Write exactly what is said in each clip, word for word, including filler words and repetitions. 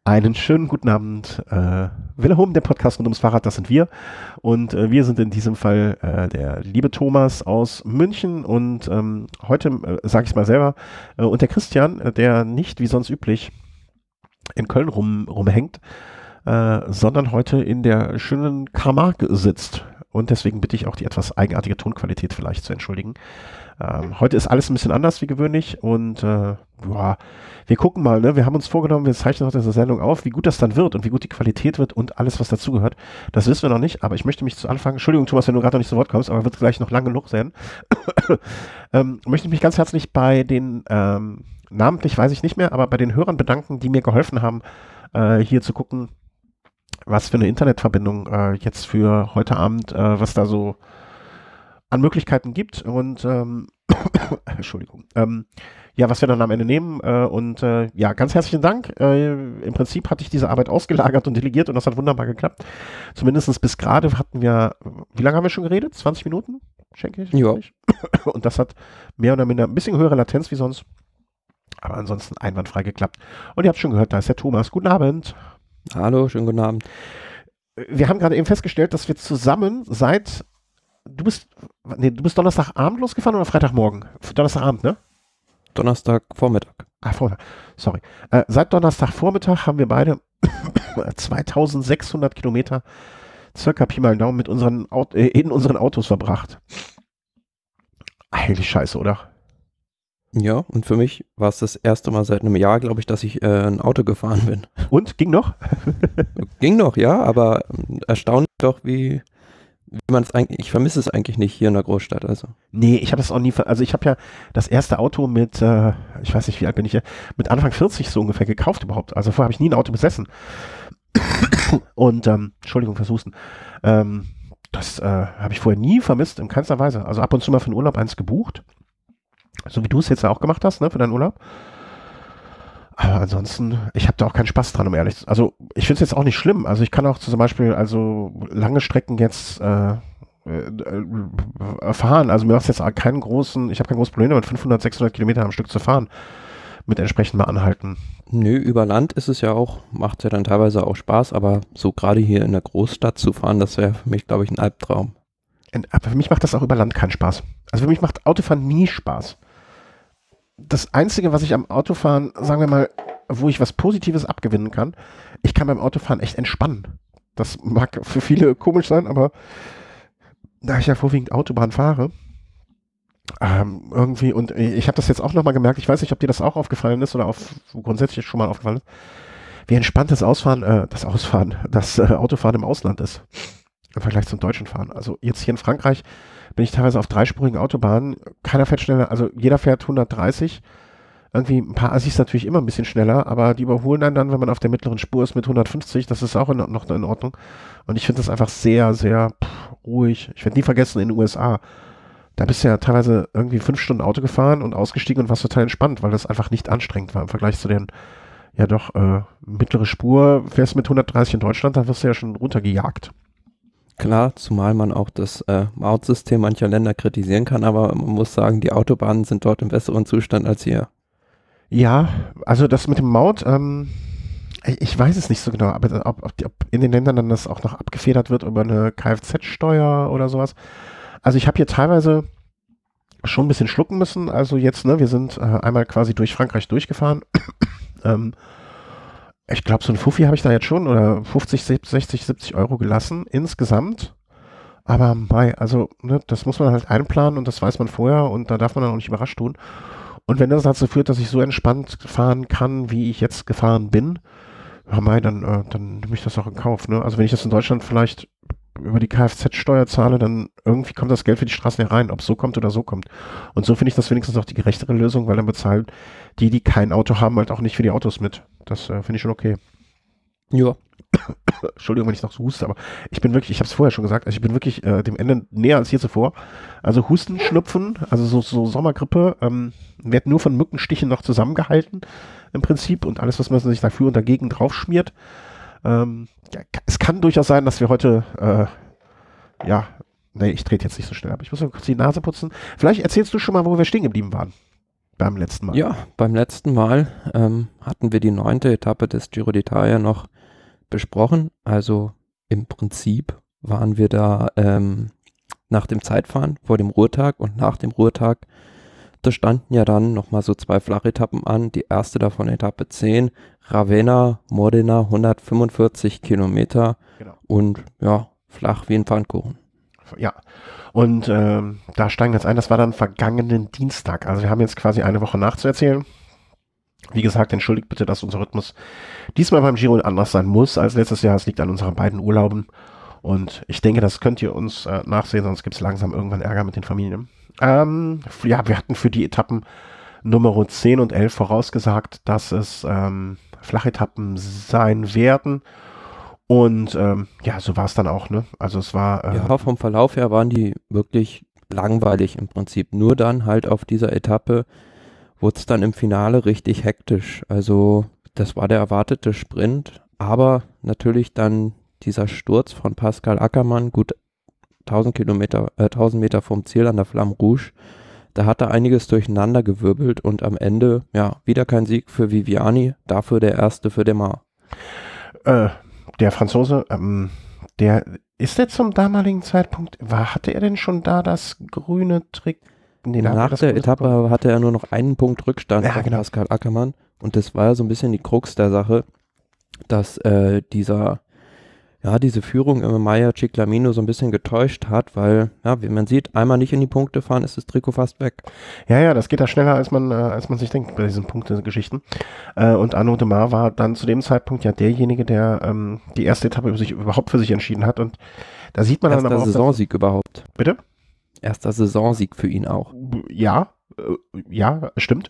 Einen schönen guten Abend. Äh, Wille Home, der Podcast rund ums Fahrrad, das sind wir. Und äh, wir sind in diesem Fall äh, der liebe Thomas aus München und ähm, heute, äh, sage ich es mal selber, äh, und der Christian, äh, der nicht wie sonst üblich in Köln rum, rumhängt, äh, sondern heute in der schönen Camargue sitzt. Und deswegen bitte ich auch die etwas eigenartige Tonqualität vielleicht zu entschuldigen. Ähm, heute ist alles ein bisschen anders wie gewöhnlich und äh, boah, wir gucken mal, ne? Wir haben uns vorgenommen, wir zeichnen heute diese Sendung auf, wie gut das dann wird und wie gut die Qualität wird und alles, was dazugehört. Das wissen wir noch nicht, aber ich möchte mich zu Anfang, Entschuldigung Thomas, wenn du gerade noch nicht zu Wort kommst, aber wird gleich noch lang genug sein, ähm, möchte ich mich ganz herzlich bei den, ähm, namentlich weiß ich nicht mehr, aber bei den Hörern bedanken, die mir geholfen haben, äh, hier zu gucken, was für eine Internetverbindung äh, jetzt für heute Abend, äh, was da so an Möglichkeiten gibt und ähm, Entschuldigung, ähm, ja, was wir dann am Ende nehmen äh, und äh, ja, ganz herzlichen Dank. Äh, im Prinzip hatte ich diese Arbeit ausgelagert und delegiert und das hat wunderbar geklappt. Zumindest bis gerade hatten wir, wie lange haben wir schon geredet? zwanzig Minuten, schenke ich? Ja. Und das hat mehr oder minder ein bisschen höhere Latenz wie sonst, aber ansonsten einwandfrei geklappt. Und ihr habt schon gehört, da ist der Thomas. Guten Abend. Hallo, schönen guten Abend. Wir haben gerade eben festgestellt, dass wir zusammen seit Du bist, nee, du bist Donnerstagabend losgefahren oder Freitagmorgen? Donnerstagabend, ne? Donnerstagvormittag. Ah, Vormittag. Sorry. Äh, seit Donnerstagvormittag haben wir beide zweitausendsechshundert Kilometer circa Pi mal Daumen mit unseren Aut äh, in unseren Autos verbracht. Heilig Scheiße, oder? Ja, und für mich war es das erste Mal seit einem Jahr, glaube ich, dass ich äh, ein Auto gefahren bin. Und? Ging noch? Ging noch, ja, aber ähm, erstaunlich doch, wie... Wie man es eigentlich, ich vermisse es eigentlich nicht hier in der Großstadt, also. Nee, ich habe das auch nie, ver also ich habe ja das erste Auto mit, äh, ich weiß nicht, wie alt bin ich, mit Anfang vierzig so ungefähr gekauft überhaupt. Also vorher habe ich nie ein Auto besessen. Und, ähm, Entschuldigung fürs Husten. Ähm, das äh, habe ich vorher nie vermisst, in keinster Weise. Also ab und zu mal für den Urlaub eins gebucht. So wie du es jetzt auch gemacht hast, ne, für deinen Urlaub. Aber ansonsten, ich habe da auch keinen Spaß dran, um ehrlich zu sein. Also ich finde es jetzt auch nicht schlimm. Also ich kann auch zum Beispiel also lange Strecken jetzt äh, äh, fahren. Also mir macht es jetzt keinen großen, ich habe kein großes Problem damit, fünfhundert, sechshundert Kilometer am Stück zu fahren. Mit entsprechend mal anhalten. Nö, über Land ist es ja auch, macht ja dann teilweise auch Spaß, aber so gerade hier in der Großstadt zu fahren, das wäre für mich, glaube ich, ein Albtraum. Aber für mich macht das auch über Land keinen Spaß. Also für mich macht Autofahren nie Spaß. Das Einzige, was ich am Autofahren, sagen wir mal, wo ich was Positives abgewinnen kann, ich kann beim Autofahren echt entspannen. Das mag für viele komisch sein, aber da ich ja vorwiegend Autobahn fahre, ähm, irgendwie, und ich habe das jetzt auch nochmal gemerkt, ich weiß nicht, ob dir das auch aufgefallen ist oder auf, grundsätzlich schon mal aufgefallen ist, wie entspannt das Ausfahren, äh, das Ausfahren, das äh, Autofahren im Ausland ist, im Vergleich zum deutschen Fahren. Also jetzt hier in Frankreich bin ich teilweise auf dreispurigen Autobahnen, keiner fährt schneller, also jeder fährt hundertdreißig, irgendwie ein paar Assis natürlich immer ein bisschen schneller, aber die überholen einen dann, wenn man auf der mittleren Spur ist mit hundertfünfzig, das ist auch in, noch in Ordnung und ich finde das einfach sehr, sehr pff, ruhig. Ich werde nie vergessen, in den U S A, da bist du ja teilweise irgendwie fünf Stunden Auto gefahren und ausgestiegen und warst total entspannt, weil das einfach nicht anstrengend war im Vergleich zu den, ja doch, äh, mittlere Spur, fährst mit hundertdreißig in Deutschland, da wirst du ja schon runtergejagt. Klar, zumal man auch das äh, Mautsystem mancher Länder kritisieren kann, aber man muss sagen, die Autobahnen sind dort im besseren Zustand als hier. Ja, also das mit dem Maut, ähm, ich, ich weiß es nicht so genau, aber ob, ob, ob in den Ländern dann das auch noch abgefedert wird über eine Kfz-Steuer oder sowas. Also ich habe hier teilweise schon ein bisschen schlucken müssen, also jetzt, ne, wir sind äh, einmal quasi durch Frankreich durchgefahren, ähm, ich glaube, so ein Fuffi habe ich da jetzt schon oder fünfzig, sechzig, siebzig Euro gelassen insgesamt. Aber mei, also ne, das muss man halt einplanen und das weiß man vorher und da darf man dann auch nicht überrascht tun. Und wenn das dazu führt, dass ich so entspannt fahren kann, wie ich jetzt gefahren bin, ja mei, dann, äh, dann nehme ich das auch in Kauf. Ne? Also wenn ich das in Deutschland vielleicht über die Kfz-Steuer zahle, dann irgendwie kommt das Geld für die Straßen ja rein, ob es so kommt oder so kommt. Und so finde ich das wenigstens auch die gerechtere Lösung, weil dann bezahlen die, die kein Auto haben, halt auch nicht für die Autos mit. Das äh, finde ich schon okay. Ja. Entschuldigung, wenn ich noch so huste, aber ich bin wirklich, ich habe es vorher schon gesagt, also ich bin wirklich äh, dem Ende näher als je zuvor. Also Husten, Schnupfen, also so, so Sommergrippe, ähm, wird nur von Mückenstichen noch zusammengehalten im Prinzip und alles, was man sich dafür und dagegen draufschmiert. Ähm, ja, es kann durchaus sein, dass wir heute, äh, ja, nee, ich trete jetzt nicht so schnell ab. Ich muss mal kurz die Nase putzen. Vielleicht erzählst du schon mal, wo wir stehen geblieben waren. beim letzten Mal. Ja, beim letzten Mal ähm, hatten wir die neunte Etappe des Giro d'Italia noch besprochen. Also im Prinzip waren wir da ähm, nach dem Zeitfahren vor dem Ruhetag und nach dem Ruhetag, da standen ja dann nochmal so zwei Flachetappen an. Die erste davon Etappe zehn, Ravenna, Modena, hundertfünfundvierzig Kilometer Genau. Und ja, flach wie ein Pfannkuchen. Ja, und ähm, da steigen wir jetzt ein, das war dann vergangenen Dienstag. Also wir haben jetzt quasi eine Woche nachzuerzählen. Wie gesagt, entschuldigt bitte, dass unser Rhythmus diesmal beim Giro anders sein muss als letztes Jahr. Es liegt an unseren beiden Urlauben. Und ich denke, das könnt ihr uns äh, nachsehen, sonst gibt es langsam irgendwann Ärger mit den Familien. Ähm, ja, wir hatten für die Etappen Nummer zehn und elf vorausgesagt, dass es ähm, Flachetappen sein werden. Und ähm, ja, so war es dann auch, ne? Also es war... Äh, ja, vom Verlauf her waren die wirklich langweilig im Prinzip. Nur dann halt auf dieser Etappe wurde es dann im Finale richtig hektisch. Also das war der erwartete Sprint, aber natürlich dann dieser Sturz von Pascal Ackermann, gut tausend Kilometer, äh, tausend Meter vom Ziel an der Flamme Rouge, da hat er einiges durcheinander gewirbelt und am Ende, ja, wieder kein Sieg für Viviani, dafür der erste für Demar. Äh, der Franzose, ähm, der, ist der zum damaligen Zeitpunkt, war, hatte er denn schon da das grüne Trick? Nee, Nach der Etappe bekommen? Hatte er nur noch einen Punkt Rückstand ja, auf genau. Pascal Ackermann und das war ja so ein bisschen die Krux der Sache, dass äh, dieser ja, diese Führung im Maya Ciclamino so ein bisschen getäuscht hat, weil, ja, wie man sieht, einmal nicht in die Punkte fahren, ist das Trikot fast weg. Ja, ja, das geht da schneller, als man, äh, als man sich denkt bei diesen Punktegeschichten. Äh, und Arnaud Demar war dann zu dem Zeitpunkt ja derjenige, der ähm, die erste Etappe über sich, überhaupt für sich entschieden hat. Und da sieht man Erster dann aber auch... Saisonsieg überhaupt. Bitte? Erster Saisonsieg für ihn auch. Ja, äh, ja, stimmt.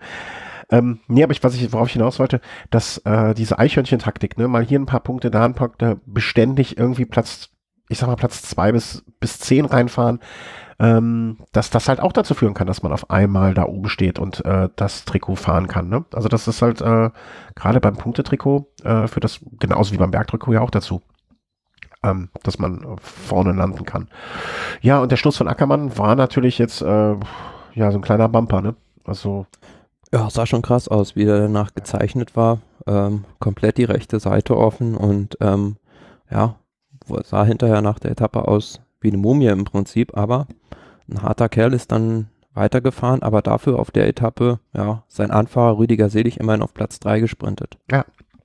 Ähm, nee, aber ich, was ich, worauf ich hinaus wollte, dass äh, diese Eichhörnchen-Taktik, ne, mal hier ein paar Punkte, da ein paar Punkte, beständig irgendwie Platz, ich sag mal Platz zwei bis, bis zehn reinfahren, ähm, dass das halt auch dazu führen kann, dass man auf einmal da oben steht und äh, das Trikot fahren kann, ne? Also das ist halt äh, gerade beim Punktetrikot äh, für das, genauso wie beim Bergtrikot ja auch dazu, ähm, dass man vorne landen kann. Ja, und der Sturz von Ackermann war natürlich jetzt äh, ja so ein kleiner Bumper, ne? Also ja, sah schon krass aus, wie er danach gezeichnet war. Ähm, komplett die rechte Seite offen und ähm, ja, sah hinterher nach der Etappe aus wie eine Mumie im Prinzip, aber ein harter Kerl ist dann weitergefahren, aber dafür auf der Etappe, ja, sein Anfahrer Rüdiger Selig immerhin auf Platz drei gesprintet. Ja,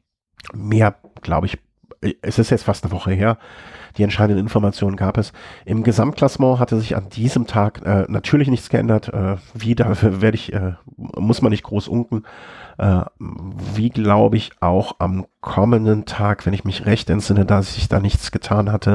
mehr, glaube ich, es ist jetzt fast eine Woche her, die entscheidenden Informationen gab es. Im Gesamtklassement hatte sich an diesem Tag äh, natürlich nichts geändert. Äh, wie, da werde ich, äh, muss man nicht groß unken. Äh, wie, glaube ich, auch am kommenden Tag, wenn ich mich recht entsinne, dass sich da nichts getan hatte.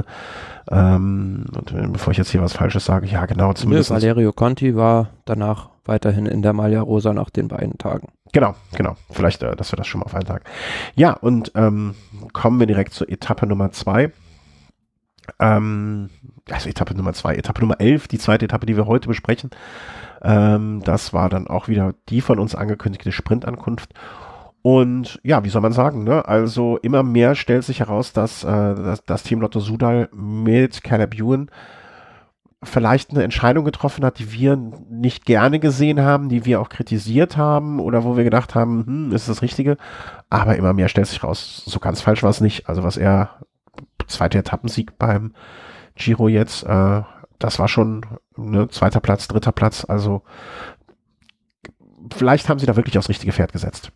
Ähm, und bevor ich jetzt hier was Falsches sage, ja genau, zumindest. Nö, Valerio Conti war danach weiterhin in der Maglia Rosa nach den beiden Tagen. Genau, genau. Vielleicht, äh, dass wir das schon mal auf einen Tag. Ja, und ähm, kommen wir direkt zur Etappe Nummer zwei. Ähm, also Etappe Nummer zwei, Etappe Nummer elf, die zweite Etappe, die wir heute besprechen. Ähm, das war dann auch wieder die von uns angekündigte Sprintankunft. Und ja, wie soll man sagen, ne? Also immer mehr stellt sich heraus, dass äh, das, das Team Lotto Soudal mit Caleb Ewan vielleicht eine Entscheidung getroffen hat, die wir nicht gerne gesehen haben, die wir auch kritisiert haben oder wo wir gedacht haben, hm, ist das Richtige? Aber immer mehr stellt sich raus, so ganz falsch war es nicht. Also was er, zweiter Etappensieg beim Giro jetzt, äh, das war schon ne, zweiter Platz, dritter Platz, also vielleicht haben sie da wirklich aufs richtige Pferd gesetzt.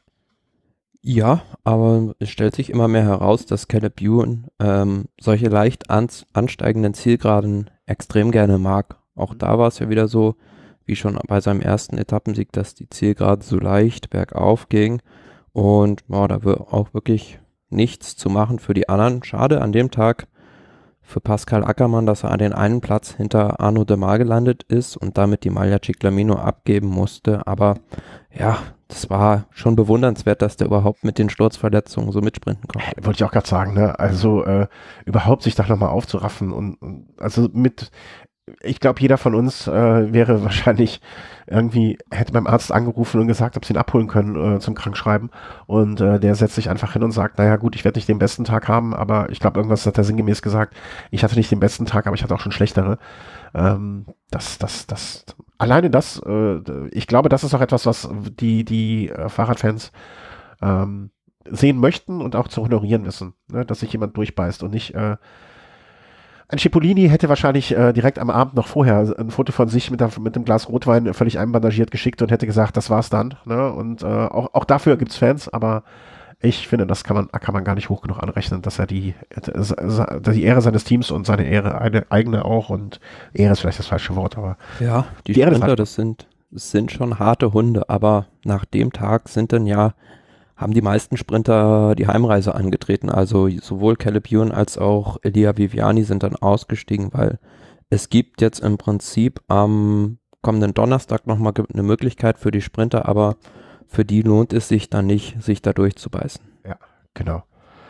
Ja, aber es stellt sich immer mehr heraus, dass Caleb Ewan ähm, solche leicht ans, ansteigenden Zielgeraden extrem gerne mag. Auch da war es ja wieder so, wie schon bei seinem ersten Etappensieg, dass die Zielgerade so leicht bergauf ging und ja, da war auch wirklich nichts zu machen für die anderen. Schade an dem Tag für Pascal Ackermann, dass er an den einen Platz hinter Arnaud Demar gelandet ist und damit die Maglia Ciclamino abgeben musste, aber ja, das war schon bewundernswert, dass der überhaupt mit den Sturzverletzungen so mitsprinten konnte. Wollte ich auch gerade sagen, ne? Also äh, überhaupt sich da nochmal aufzuraffen und, und also mit ich glaube, jeder von uns äh, wäre wahrscheinlich irgendwie, hätte beim Arzt angerufen und gesagt, ob sie ihn abholen können äh, zum Krankschreiben. Und äh, der setzt sich einfach hin und sagt, naja gut, ich werde nicht den besten Tag haben, aber ich glaube, irgendwas hat er sinngemäß gesagt, ich hatte nicht den besten Tag, aber ich hatte auch schon schlechtere. Ähm, das, das, das, alleine das, äh, ich glaube, das ist auch etwas, was die, die äh, Fahrradfans ähm, sehen möchten und auch zu honorieren wissen, ne? Dass sich jemand durchbeißt und nicht äh, ein Cipollini hätte wahrscheinlich äh, direkt am Abend noch vorher ein Foto von sich mit, der, mit dem Glas Rotwein völlig einbandagiert geschickt und hätte gesagt, das war's dann. Ne? Und äh, auch, auch dafür gibt's Fans, aber ich finde, das kann man, kann man gar nicht hoch genug anrechnen, dass er die, äh, die Ehre seines Teams und seine Ehre, eine eigene auch, und Ehre ist vielleicht das falsche Wort, aber Ja, die, die Ehre Sprinter, des das sind, das sind schon harte Hunde, aber nach dem Tag sind dann ja, haben die meisten Sprinter die Heimreise angetreten. Also sowohl Caleb Ewan als auch Elia Viviani sind dann ausgestiegen, weil es gibt jetzt im Prinzip am kommenden Donnerstag nochmal eine Möglichkeit für die Sprinter, aber für die lohnt es sich dann nicht, sich da durchzubeißen. Ja, genau.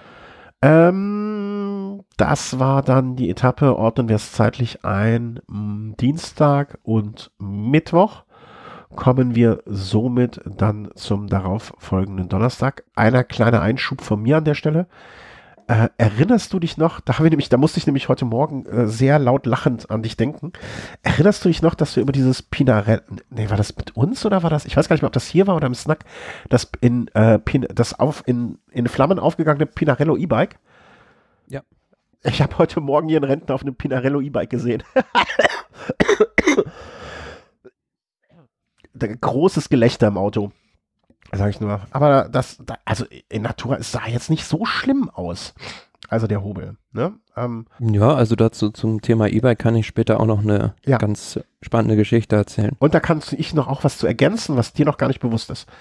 Ähm, das war dann die Etappe, ordnen wir es zeitlich ein, m, Dienstag und Mittwoch. Kommen wir somit dann zum darauf folgenden Donnerstag. Einer kleine Einschub von mir an der Stelle. Äh, erinnerst du dich noch, da haben wir nämlich, da musste ich nämlich heute Morgen äh, sehr laut lachend an dich denken. Erinnerst du dich noch, dass wir über dieses Pinarello, nee, war das mit uns oder war das, ich weiß gar nicht mehr, ob das hier war oder im Snack, das in, äh, Pin, das auf, in, in Flammen aufgegangene Pinarello E-Bike? Ja. Ich habe heute Morgen hier einen Rentner auf einem Pinarello E-Bike gesehen. Großes Gelächter im Auto, sag ich nur. Aber das, also in Natura, es sah jetzt nicht so schlimm aus. Also der Hobel, ne? Ähm, Ja, also dazu zum Thema E-Bike kann ich später auch noch eine Ja. ganz spannende Geschichte erzählen. und da kannst ich noch auch was zu ergänzen, was dir noch gar nicht bewusst ist.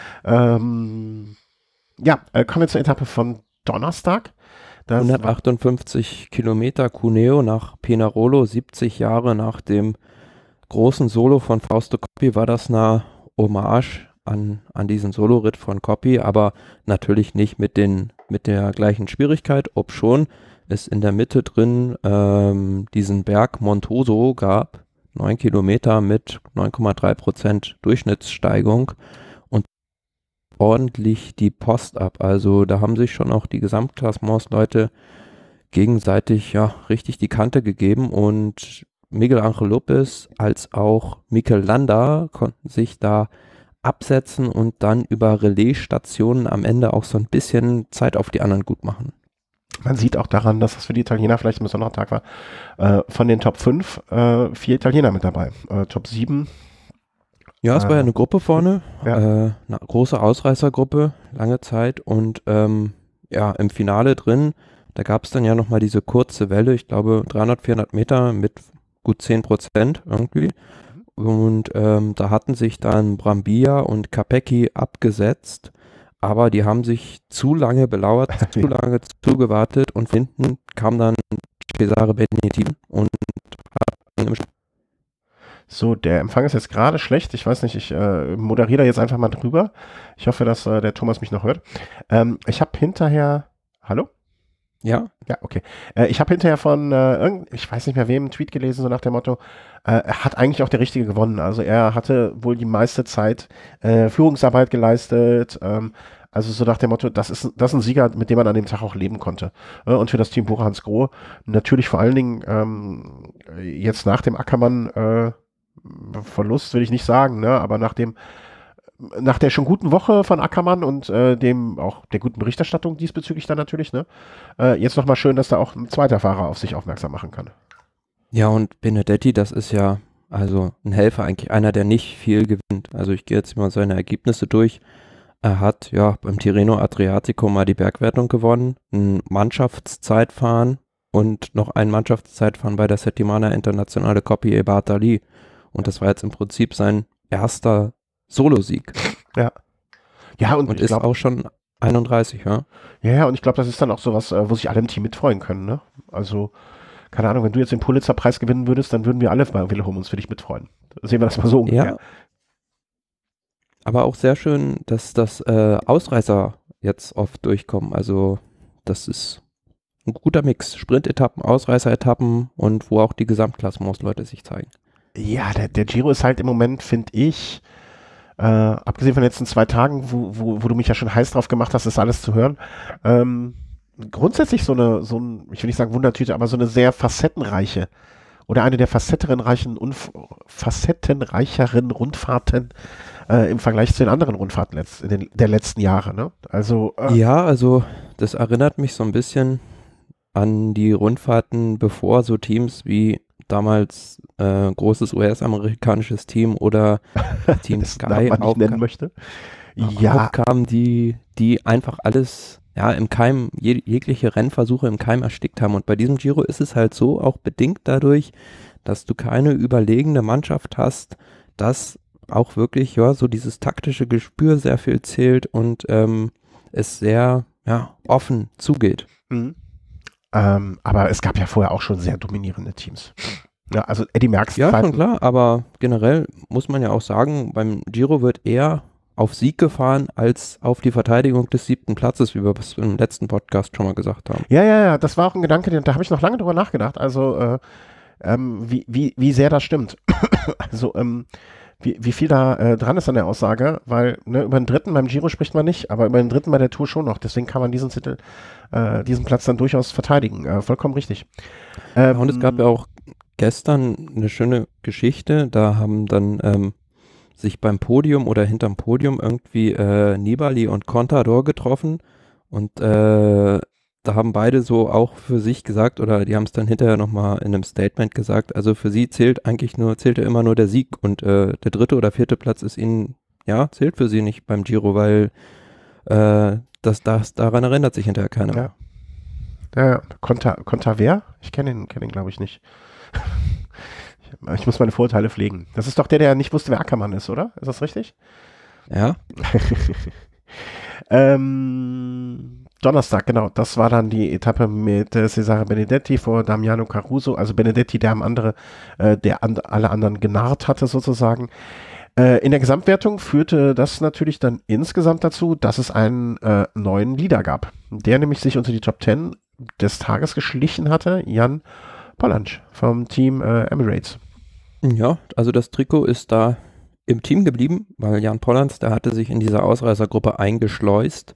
Ähm, ja, äh, kommen wir zur Etappe von Donnerstag. Das war, hundertachtundfünfzig Kilometer Cuneo nach Pinerolo, siebzig Jahre nach dem großen Solo von Fausto Coppi war das eine Hommage an, an diesen Soloritt von Coppi, aber natürlich nicht mit, den, mit der gleichen Schwierigkeit, obschon es in der Mitte drin ähm, diesen Berg Montoso gab, neun Kilometer mit neun Komma drei Prozent Durchschnittssteigung und ordentlich die Post ab. Also da haben sich schon auch die Gesamtklassements-Leute gegenseitig ja richtig die Kante gegeben und Miguel Ángel López als auch Mikel Landa konnten sich da absetzen und dann über Relaisstationen am Ende auch so ein bisschen Zeit auf die anderen gut machen. man sieht auch daran, dass das für die Italiener vielleicht ein besonderer Tag war. Äh, von den Top fünf äh, vier Italiener mit dabei. Äh, Top sieben. Ja, es war ja eine Gruppe vorne, Ja. äh, eine große Ausreißergruppe, lange Zeit und ähm, ja, im Finale drin, da gab es dann ja nochmal diese kurze Welle, ich glaube dreihundert, vierhundert Meter mit gut zehn Prozent irgendwie. Und ähm, da hatten sich dann Brambilla und Capecchi abgesetzt, aber die haben sich zu lange belauert, zu lange zugewartet und hinten kam dann Cesare Benetin und hat dann im So, der Empfang ist jetzt gerade schlecht. Ich weiß nicht, ich äh, moderiere da jetzt einfach mal drüber. Ich hoffe, dass äh, der Thomas mich noch hört. Ähm, ich habe hinterher. Hallo? Ja, Ja, okay. Äh, ich habe hinterher von, äh, irgend, ich weiß nicht mehr wem, einen Tweet gelesen, so nach dem Motto, äh, er hat eigentlich auch der Richtige gewonnen. Also er hatte wohl die meiste Zeit äh, Führungsarbeit geleistet. Ähm, also so nach dem Motto, das ist, das ist ein Sieger, mit dem man an dem Tag auch leben konnte. Äh, und für das Team Bora Hansgrohe natürlich vor allen Dingen ähm, jetzt nach dem Ackermann äh, Verlust will ich nicht sagen, ne, aber nach dem nach der schon guten Woche von Ackermann und äh, dem auch der guten Berichterstattung diesbezüglich dann natürlich, ne? Äh, jetzt nochmal schön, dass da auch ein zweiter Fahrer auf sich aufmerksam machen kann. ja und Benedetti, das ist ja also ein Helfer eigentlich, einer, der nicht viel gewinnt. Also ich gehe jetzt mal seine Ergebnisse durch. Er hat ja beim Tirreno Adriatico mal die Bergwertung gewonnen, ein Mannschaftszeitfahren und noch ein Mannschaftszeitfahren bei der Settimana Internazionale Coppi e Bartali. Und das war jetzt im Prinzip sein erster Solosieg. Ja. Ja, und, Und ich ist glaub, auch schon einunddreißig, ja. ja, ja, und ich glaube, das ist dann auch sowas, äh, wo sich alle im Team mitfreuen können, ne? Also, keine Ahnung, wenn du jetzt den Pulitzer-Preis gewinnen würdest, dann würden wir alle bei Wilhelm uns für dich mitfreuen. Sehen wir das mal so ungefähr. Ja. Aber auch sehr schön, dass das äh, Ausreißer jetzt oft durchkommen. Also das ist ein guter Mix. Sprintetappen, Ausreißeretappen und wo auch die Gesamtklassementsleute sich zeigen. Ja, der, der Giro ist halt im Moment, finde ich, äh, abgesehen von den letzten zwei Tagen, wo, wo, wo du mich ja schon heiß drauf gemacht hast, das alles zu hören, ähm, grundsätzlich so eine, so ein, ich will nicht sagen Wundertüte, aber so eine sehr facettenreiche oder eine der facettenreichen, unf- facettenreicheren Rundfahrten äh, im Vergleich zu den anderen Rundfahrten letzt, in den, der letzten Jahre. Ne? Also äh, Ja, also das erinnert mich so ein bisschen an die Rundfahrten, bevor so Teams wie damals äh, großes U S-amerikanisches Team oder Team das Sky man nicht aufka- nennen möchte. Ja, aufkamen, die, die einfach alles ja im Keim, je, jegliche Rennversuche im Keim erstickt haben. Und bei diesem Giro ist es halt so, auch bedingt dadurch, dass du keine überlegene Mannschaft hast, dass auch wirklich ja so dieses taktische Gespür sehr viel zählt und ähm, es sehr ja, offen zugeht. mhm. ähm, aber es gab ja vorher auch schon sehr dominierende Teams. Ja, also Eddie Merckx Ja, Zeiten- schon klar, aber generell muss man ja auch sagen, beim Giro wird eher auf Sieg gefahren als auf die Verteidigung des siebten Platzes, wie wir es im letzten Podcast schon mal gesagt haben. Ja, ja, ja, das war auch ein Gedanke, den- da habe ich noch lange drüber nachgedacht, also äh, ähm, wie, wie, wie sehr das stimmt. Also ähm, wie, wie viel da äh, dran ist an der Aussage, weil ne, über den dritten beim Giro spricht man nicht, aber über den dritten bei der Tour schon noch, deswegen kann man diesen Titel, äh, diesen Platz dann durchaus verteidigen, äh, vollkommen richtig. Ähm, Ja, und es gab ja auch gestern eine schöne Geschichte, da haben dann ähm, sich beim Podium oder hinterm Podium irgendwie äh, Nibali und Contador getroffen und äh, da haben beide so auch für sich gesagt oder die haben es dann hinterher nochmal in einem Statement gesagt, also für sie zählt eigentlich nur, zählte immer nur der Sieg und äh, der dritte oder vierte Platz ist ihnen, ja, zählt für sie nicht beim Giro, weil äh, das, das, daran erinnert sich hinterher keiner mehr. Ja, ja, Konter, Konter wer? Ich kenne ihn, kenne ihn glaube ich nicht. ich, ich muss meine Vorurteile pflegen. Das ist doch der, der nicht wusste, wer Ackermann ist, oder? Ist das richtig? Ja, ähm, Donnerstag, genau. Das war dann die Etappe mit äh, Cesare Benedetti vor Damiano Caruso. Also Benedetti, der am andere, äh, der an, alle anderen genarrt hatte sozusagen. Äh, in der Gesamtwertung führte das natürlich dann insgesamt dazu, dass es einen äh, neuen Leader gab. Der nämlich sich unter die Top Ten des Tages geschlichen hatte, Jan Pollanc vom Team äh, Emirates. ja, also das Trikot ist da im Team geblieben, weil Jan Pollanc, der hatte sich in dieser Ausreißergruppe eingeschleust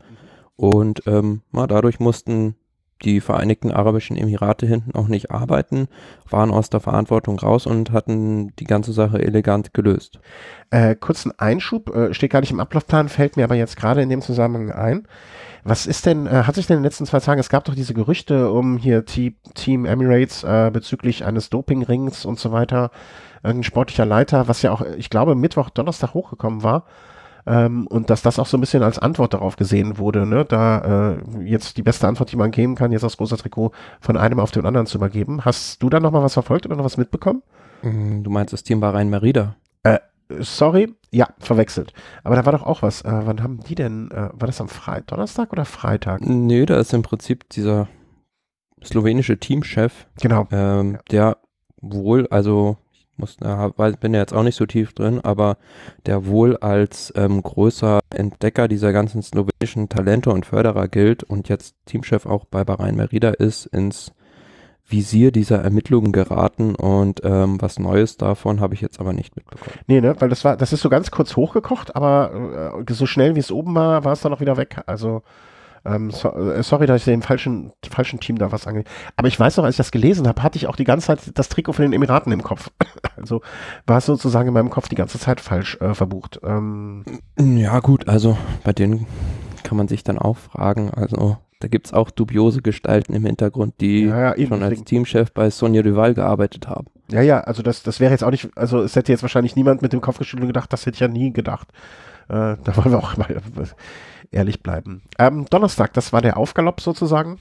und ähm, na, dadurch mussten die Vereinigten Arabischen Emirate hinten auch nicht arbeiten, waren aus der Verantwortung raus und hatten die ganze Sache elegant gelöst. Äh, kurzen Einschub, äh, steht gar nicht im Ablaufplan, fällt mir aber jetzt gerade in dem Zusammenhang ein. Was ist denn, äh, hat sich denn in den letzten zwei Tagen, es gab doch diese Gerüchte um hier T- Team Emirates äh, bezüglich eines Dopingrings und so weiter, irgendein sportlicher Leiter, was ja auch, ich glaube, Mittwoch, Donnerstag hochgekommen war. Ähm, und dass das auch so ein bisschen als Antwort darauf gesehen wurde, ne? Da äh, jetzt die beste Antwort, die man geben kann, jetzt das große Trikot von einem auf den anderen zu übergeben. Hast du da noch mal was verfolgt oder noch was mitbekommen? Mm, Du meinst das Team Bahrain Merida? Äh, sorry, ja, verwechselt. Aber da war doch auch was. Äh, wann haben die denn, äh, war das am Freitag, Donnerstag oder Freitag? Nee, da ist im Prinzip dieser slowenische Teamchef, Genau. ähm, der wohl, also ich muss, ja, weiß- bin ja jetzt auch nicht so tief drin, aber der wohl als ähm, größer Entdecker dieser ganzen slowenischen Talente und Förderer gilt und jetzt Teamchef auch bei Bahrain Merida ist, ins Visier dieser Ermittlungen geraten und ähm, was Neues davon habe ich jetzt aber nicht mitbekommen. Nee, ne, weil das war, das ist so ganz kurz hochgekocht, aber äh, so schnell wie es oben war, war es dann auch wieder weg. Also, ähm, so, äh, sorry, dass ich dem falschen, falschen Team da was angeht. Aber ich weiß noch, als ich das gelesen habe, hatte ich auch die ganze Zeit das Trikot von den Emiraten im Kopf. Also war es sozusagen in meinem Kopf die ganze Zeit falsch äh, verbucht. Ähm, Ja gut, also bei denen kann man sich dann auch fragen, also da gibt es auch dubiose Gestalten im Hintergrund, die ja, ja, eben, schon als deswegen. Teamchef bei Sonja Duval gearbeitet haben. Ja, ja, also das, das wäre jetzt auch nicht, also es hätte jetzt wahrscheinlich niemand mit dem Kopf geschüttelt und gedacht, das hätte ich ja nie gedacht. Äh, da wollen wir auch mal ehrlich bleiben. Ähm, Donnerstag, das war der Aufgalopp sozusagen,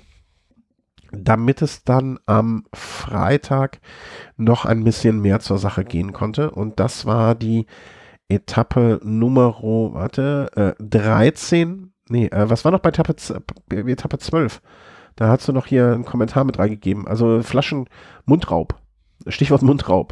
damit es dann am Freitag noch ein bisschen mehr zur Sache gehen konnte. Und das war die Etappe Nummer, warte, äh, dreizehn, nee, äh, was war noch bei Etappe, z- Etappe zwölf? Da hast du noch hier einen Kommentar mit reingegeben. Also Flaschen Mundraub. Stichwort Mundraub.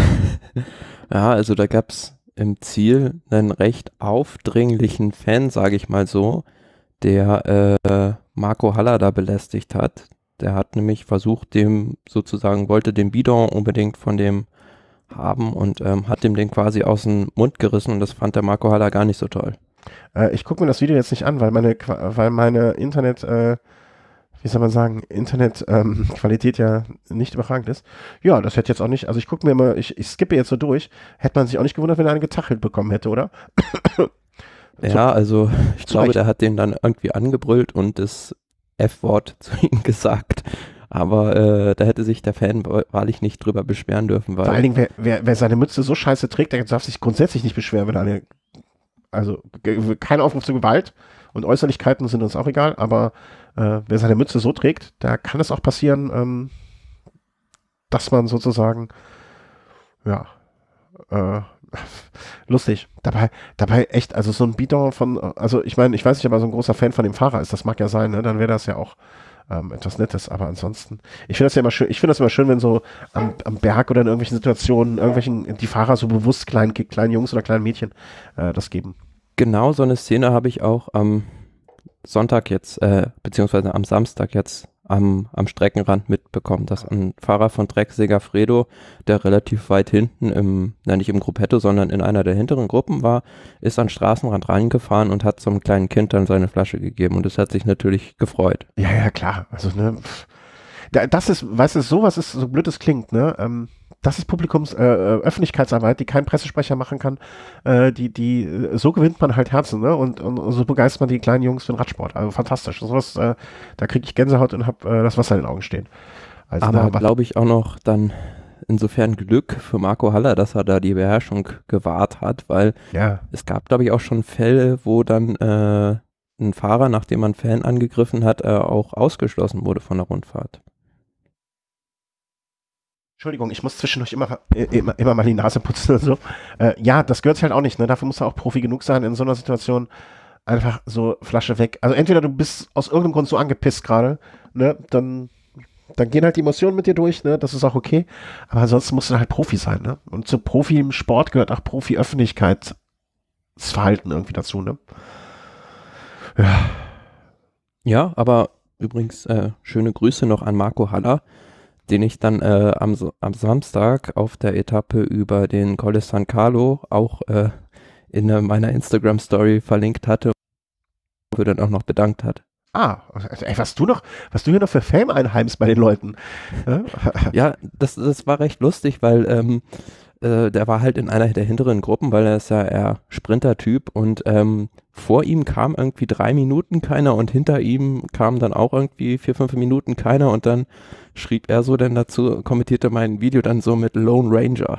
Ja, also da gab es im Ziel einen recht aufdringlichen Fan, sage ich mal so, der äh, Marco Haller da belästigt hat. Der hat nämlich versucht, dem sozusagen, wollte den Bidon unbedingt von dem haben und ähm, hat dem den quasi aus dem Mund gerissen und das fand der Marco Haller gar nicht so toll. Äh, ich gucke mir das Video jetzt nicht an, weil meine, weil meine Internet, äh, wie soll man sagen, Internetqualität ähm, ja nicht überragend ist. Ja, das hätte jetzt auch nicht, also ich gucke mir mal, ich, ich skippe jetzt so durch, hätte man sich auch nicht gewundert, wenn er einen getachelt bekommen hätte, oder? Ja, also ich glaube, Recht. der hat den dann irgendwie angebrüllt und das F-Wort zu ihm gesagt. Aber äh, da hätte sich der Fan wahrlich nicht drüber beschweren dürfen. Weil Vor allen Dingen, wer, wer, wer seine Mütze so scheiße trägt, der darf sich grundsätzlich nicht beschweren, wenn eine, also ge- kein Aufruf zur Gewalt und Äußerlichkeiten sind uns auch egal, aber äh, wer seine Mütze so trägt, da kann es auch passieren, ähm, dass man sozusagen, ja, äh, lustig. Dabei, dabei echt, also so ein Bidon von, also ich meine, ich weiß nicht, ob er so ein großer Fan von dem Fahrer ist, das mag ja sein, ne? Dann wäre das ja auch ähm, etwas Nettes, aber ansonsten, ich finde das ja immer schön, ich finde das immer schön, wenn so am, am Berg oder in irgendwelchen Situationen, irgendwelchen, die Fahrer so bewusst kleinen, kleinen Jungs oder kleinen Mädchen äh, das geben. genau so eine Szene habe ich auch am Sonntag jetzt, äh, beziehungsweise am Samstag jetzt am, am Streckenrand mitbekommen, dass ein Fahrer von Trek Segafredo, der relativ weit hinten im, na nicht im Gruppetto, sondern in einer der hinteren Gruppen war, ist an den Straßenrand reingefahren und hat zum kleinen Kind dann seine Flasche gegeben und es hat sich natürlich gefreut. Ja, ja, klar. Also, ne, pff. Da- das ist, weißt du, sowas ist, so blöd es klingt, ne, ähm, das ist Publikums, äh, äh, Öffentlichkeitsarbeit, die kein Pressesprecher machen kann, äh, die, die, äh, so gewinnt man halt Herzen, ne, und, und, und so begeistert man die kleinen Jungs für den Radsport, also fantastisch. Sowas, äh, da kriege ich Gänsehaut und hab äh, das Wasser in den Augen stehen. Also, Aber da, glaube ich auch noch dann insofern Glück für Marco Haller, dass er da die Beherrschung gewahrt hat, weil ja, es gab, glaube ich, auch schon Fälle, wo dann äh, ein Fahrer, nachdem man einen Fan angegriffen hat, äh, auch ausgeschlossen wurde von der Rundfahrt. Entschuldigung, ich muss zwischendurch immer, äh, immer, immer mal die Nase putzen und so. Äh, ja, das gehört sich halt auch nicht, ne, dafür musst du auch Profi genug sein in so einer Situation. Einfach so Flasche weg. Also entweder du bist aus irgendeinem Grund so angepisst gerade, ne, dann, dann gehen halt die Emotionen mit dir durch, ne, das ist auch okay. Aber ansonsten musst du halt Profi sein, ne. Und zu Profi im Sport gehört auch Profi-Öffentlichkeitsverhalten irgendwie dazu, ne. Ja. Ja, aber übrigens äh, schöne Grüße noch an Marco Haller, den ich dann äh, am, am Samstag auf der Etappe über den Colle San Carlo auch äh, in äh, meiner Instagram-Story verlinkt hatte und dafür dann auch noch bedankt hat. Ah, also, ey, was du noch, was du hier noch für Fame einheimst bei den Leuten. Ja, Ja, das, das war recht lustig, weil ähm, äh, der war halt in einer der hinteren Gruppen, weil er ist ja eher Sprinter-Typ und ähm, vor ihm kam irgendwie drei Minuten keiner und hinter ihm kam dann auch irgendwie vier, fünf Minuten keiner und dann schrieb er so dann dazu, kommentierte mein Video dann so mit Lone Ranger.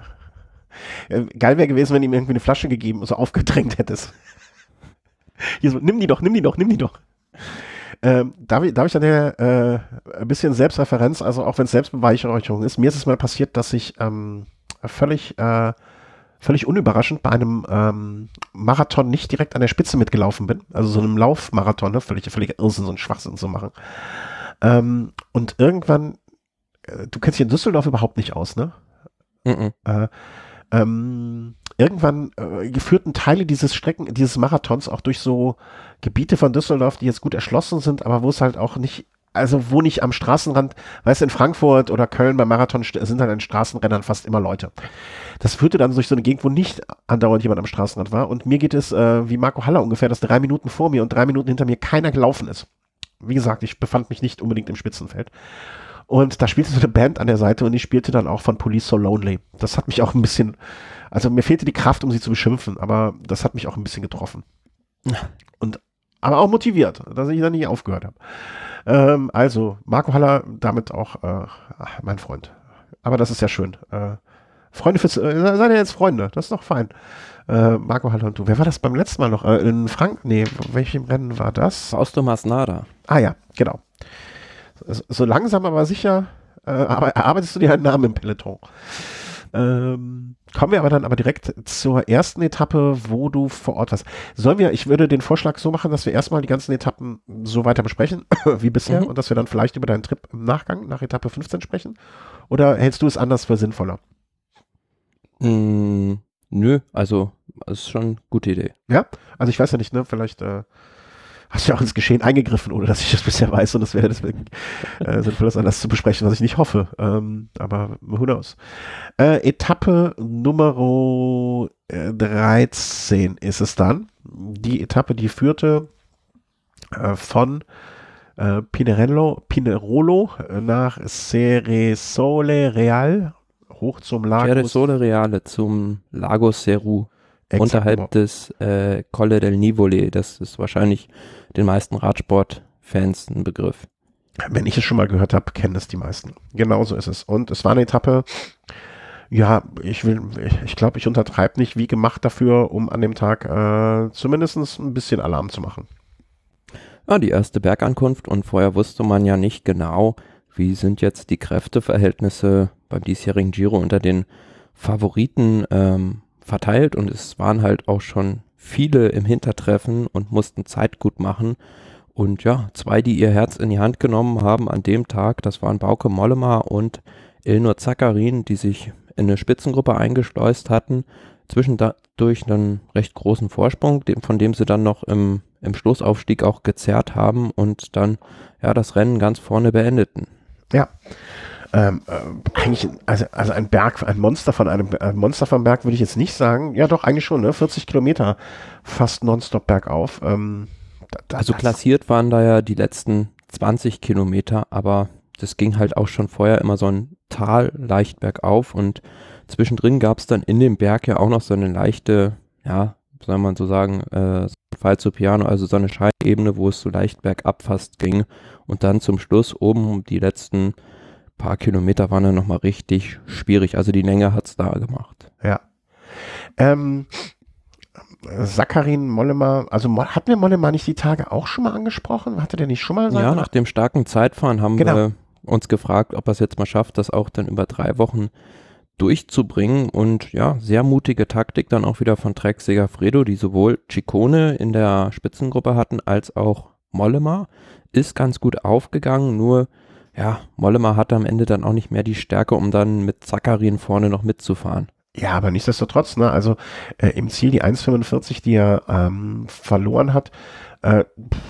geil wäre gewesen, wenn ihm irgendwie eine Flasche gegeben und so aufgedrängt hättest. Hier so, nimm die doch, nimm die doch, nimm die doch. Ähm, darf, ich, darf ich dann äh, ein bisschen Selbstreferenz, also auch wenn es Selbstbeweihräucherung ist, mir ist es mal passiert, dass ich ähm, völlig, äh, völlig unüberraschend bei einem ähm, Marathon nicht direkt an der Spitze mitgelaufen bin, also so einem Laufmarathon, ne, völlig, völlig Irrsinn, so einen Schwachsinn zu machen. Ähm, und irgendwann, äh, du kennst dich in Düsseldorf überhaupt nicht aus, ne? Mhm. Äh, ähm, irgendwann äh, führten Teile dieses Strecken, dieses Marathons auch durch so Gebiete von Düsseldorf, die jetzt gut erschlossen sind, aber wo es halt auch nicht, also wo nicht am Straßenrand, weißt du, in Frankfurt oder Köln beim Marathon sind halt an Straßenrändern fast immer Leute. Das führte dann durch so eine Gegend, wo nicht andauernd jemand am Straßenrand war und mir geht es äh, wie Marco Haller ungefähr, dass drei Minuten vor mir und drei Minuten hinter mir keiner gelaufen ist. Wie gesagt, ich befand mich nicht unbedingt im Spitzenfeld. Und da spielte so eine Band an der Seite und die spielte dann auch von Police So Lonely. Das hat mich auch ein bisschen, also mir fehlte die Kraft, um sie zu beschimpfen, aber das hat mich auch ein bisschen getroffen. Und, aber auch motiviert, dass ich dann nicht aufgehört habe. Ähm, also, Marco Haller, damit auch äh, mein Freund. Aber das ist ja schön. Äh, Freunde fürs, äh, seid ihr jetzt Freunde, das ist doch fein. Äh, Marco Haller und du. Wer war das beim letzten Mal noch? Äh, in Frank, nee, welchem Rennen war das? Fausto Masnada. Ah ja, genau. So langsam, aber sicher äh, aber erarbeitest du dir einen Namen im Peloton. Ähm, kommen wir aber dann aber direkt zur ersten Etappe, wo du vor Ort warst. Sollen wir, ich würde den Vorschlag so machen, dass wir erstmal die ganzen Etappen so weiter besprechen, wie bisher, Mhm. und dass wir dann vielleicht über deinen Trip im Nachgang, nach Etappe fünfzehn sprechen? Oder hältst du es anders für sinnvoller? Mm, nö, also das ist schon eine gute Idee. Ja? Also ich weiß ja nicht, ne, vielleicht äh, hast du ja auch ins Geschehen eingegriffen, ohne dass ich das bisher weiß, und das wäre deswegen äh, sinnvoll, das anders zu besprechen, was ich nicht hoffe. Ähm, aber who knows. Äh, Etappe Nummer äh, dreizehn ist es dann. Die Etappe, die führte äh, von äh, Pinerolo, Pinerolo nach Ceresole Real hoch zum Lagos. Ceresole Reale zum Lago Seru. Exakt, unterhalb genau. des äh, Colle del Nivole. Das ist wahrscheinlich den meisten Radsportfans ein Begriff. Wenn ich es schon mal gehört habe, kennen es die meisten. Genauso ist es. Und es war eine Etappe, ja, ich will, ich, ich glaube, ich untertreibe nicht, wie gemacht dafür, um an dem Tag äh, zumindest ein bisschen Alarm zu machen. Ja, die erste Bergankunft, und vorher wusste man ja nicht genau, wie sind jetzt die Kräfteverhältnisse beim diesjährigen Giro unter den Favoriten ähm, verteilt, und es waren halt auch schon viele im Hintertreffen und mussten Zeit gut machen. Und ja, zwei, die ihr Herz in die Hand genommen haben an dem Tag, das waren Bauke Mollema und Ilnur Zakarin, die sich in eine Spitzengruppe eingeschleust hatten, zwischendurch einen recht großen Vorsprung, dem, von dem sie dann noch im, im Schlussaufstieg auch gezerrt haben und dann ja das Rennen ganz vorne beendeten. Ja. Ähm, äh, eigentlich, also, also ein Berg, ein Monster von einem, ein Monster vom Berg würde ich jetzt nicht sagen. Ja, doch, eigentlich schon, ne? vierzig Kilometer fast nonstop bergauf. Ähm, da, da, also klassiert waren da ja die letzten zwanzig Kilometer, aber das ging halt auch schon vorher immer so ein Tal leicht bergauf, und zwischendrin gab es dann in dem Berg ja auch noch so eine leichte, ja, soll man so sagen, äh, Falso Piano, also so eine Scheinebene, wo es so leicht bergab fast ging, und dann zum Schluss oben die letzten paar Kilometer waren dann nochmal richtig schwierig. Also die Länge hat es da gemacht. Ja. Ähm, Zakarin, Mollema, also hatten wir Mollema nicht die Tage auch schon mal angesprochen? Hatte der nicht schon mal Ja, nach dem starken Zeitfahren haben genau. wir uns gefragt, ob er es jetzt mal schafft, das auch dann über drei Wochen durchzubringen. Und ja, sehr mutige Taktik dann auch wieder von Trek Segafredo, die sowohl Ciccone in der Spitzengruppe hatten, als auch Mollema. Ist ganz gut aufgegangen, nur ja, Mollema hatte am Ende dann auch nicht mehr die Stärke, um dann mit Zakarin vorne noch mitzufahren. Ja, aber nichtsdestotrotz, ne, also äh, im Ziel die eins fünfundvierzig, die er ähm, verloren hat, äh,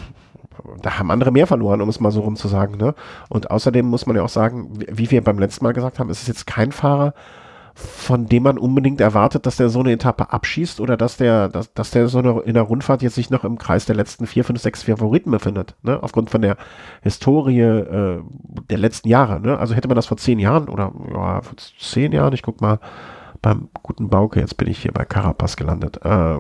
da haben andere mehr verloren, um es mal so rum zu sagen, ne? Und außerdem muss man ja auch sagen, wie, wie wir beim letzten Mal gesagt haben, ist es jetzt kein Fahrer, von dem man unbedingt erwartet, dass der so eine Etappe abschießt oder dass der, dass, dass der so eine, in der Rundfahrt jetzt sich noch im Kreis der letzten vier, fünf, sechs Favoriten befindet, ne? Aufgrund von der Historie äh, der letzten Jahre, ne? Also hätte man das vor zehn Jahren oder ja, vor zehn Jahren, ich guck mal beim guten Bauke, jetzt bin ich hier bei Carapaz gelandet. Äh,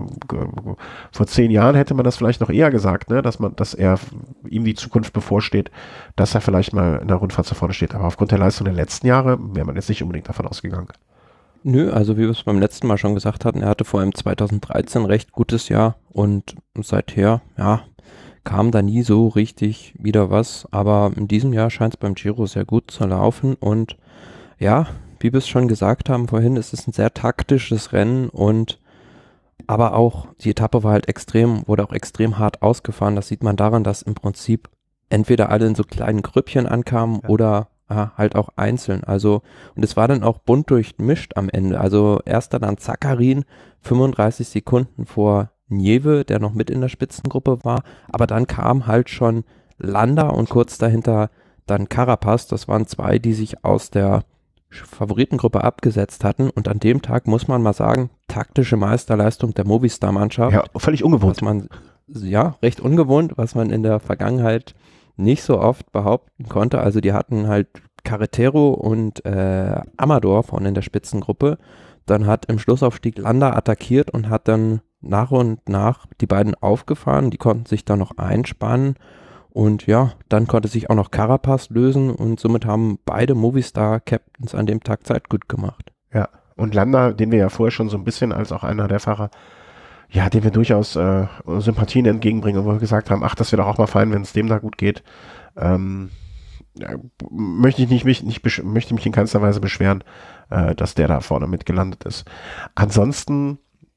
vor zehn Jahren hätte man das vielleicht noch eher gesagt, ne? Dass man, dass er ihm die Zukunft bevorsteht, dass er vielleicht mal in der Rundfahrt zu vorne steht. Aber aufgrund der Leistung der letzten Jahre wäre man jetzt nicht unbedingt davon ausgegangen. Nö, also wie wir es beim letzten Mal schon gesagt hatten, er hatte vor allem zweitausenddreizehn ein recht gutes Jahr, und seither, ja, kam da nie so richtig wieder was, aber in diesem Jahr scheint es beim Giro sehr gut zu laufen, und ja, wie wir es schon gesagt haben vorhin, ist es ein sehr taktisches Rennen, und aber auch die Etappe war halt extrem, wurde auch extrem hart ausgefahren. Das sieht man daran, dass im Prinzip entweder alle in so kleinen Grüppchen ankamen, ja, oder ja, halt auch einzeln. Also, und es war dann auch bunt durchmischt am Ende. Also erster dann Zakarin, fünfunddreißig Sekunden vor Nieve, der noch mit in der Spitzengruppe war, aber dann kam halt schon Landa und kurz dahinter dann Carapaz. Das waren zwei, die sich aus der Favoritengruppe abgesetzt hatten, und an dem Tag muss man mal sagen, taktische Meisterleistung der Movistar-Mannschaft. Ja, völlig ungewohnt. Was man, ja, recht ungewohnt, was man in der Vergangenheit nicht so oft behaupten konnte. Also die hatten halt Carretero und äh, Amador vorne in der Spitzengruppe. Dann hat im Schlussaufstieg Landa attackiert und hat dann nach und nach die beiden aufgefahren. Die konnten sich dann noch einspannen. Und ja, dann konnte sich auch noch Carapaz lösen, und somit haben beide Movistar-Captains an dem Tag Zeit gut gemacht. Ja, und Landa, den wir ja vorher schon so ein bisschen als auch einer der Fahrer, ja, dem wir durchaus äh, Sympathien entgegenbringen, wo wir gesagt haben, ach, das wäre doch auch mal fein, wenn es dem da gut geht. Ähm, ja, möchte ich nicht, mich, nicht besch- möchte mich in keinster Weise beschweren, äh, dass der da vorne mitgelandet ist. Ansonsten,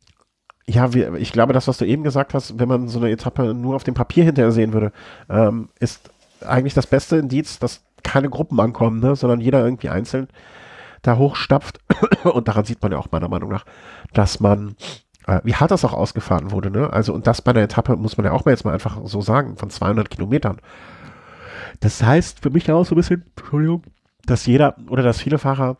ja, wir, ich glaube, das, was du eben gesagt hast, wenn man so eine Etappe nur auf dem Papier hinterher sehen würde, ähm, ist eigentlich das beste Indiz, dass keine Gruppen ankommen, ne, sondern jeder irgendwie einzeln da hochstapft. Und daran sieht man ja auch meiner Meinung nach, dass man äh, wie hart das auch ausgefahren wurde, ne? Also, und das bei einer Etappe, muss man ja auch mal jetzt mal einfach so sagen, von zweihundert Kilometern. Das heißt für mich auch so ein bisschen, Entschuldigung, dass jeder oder dass viele Fahrer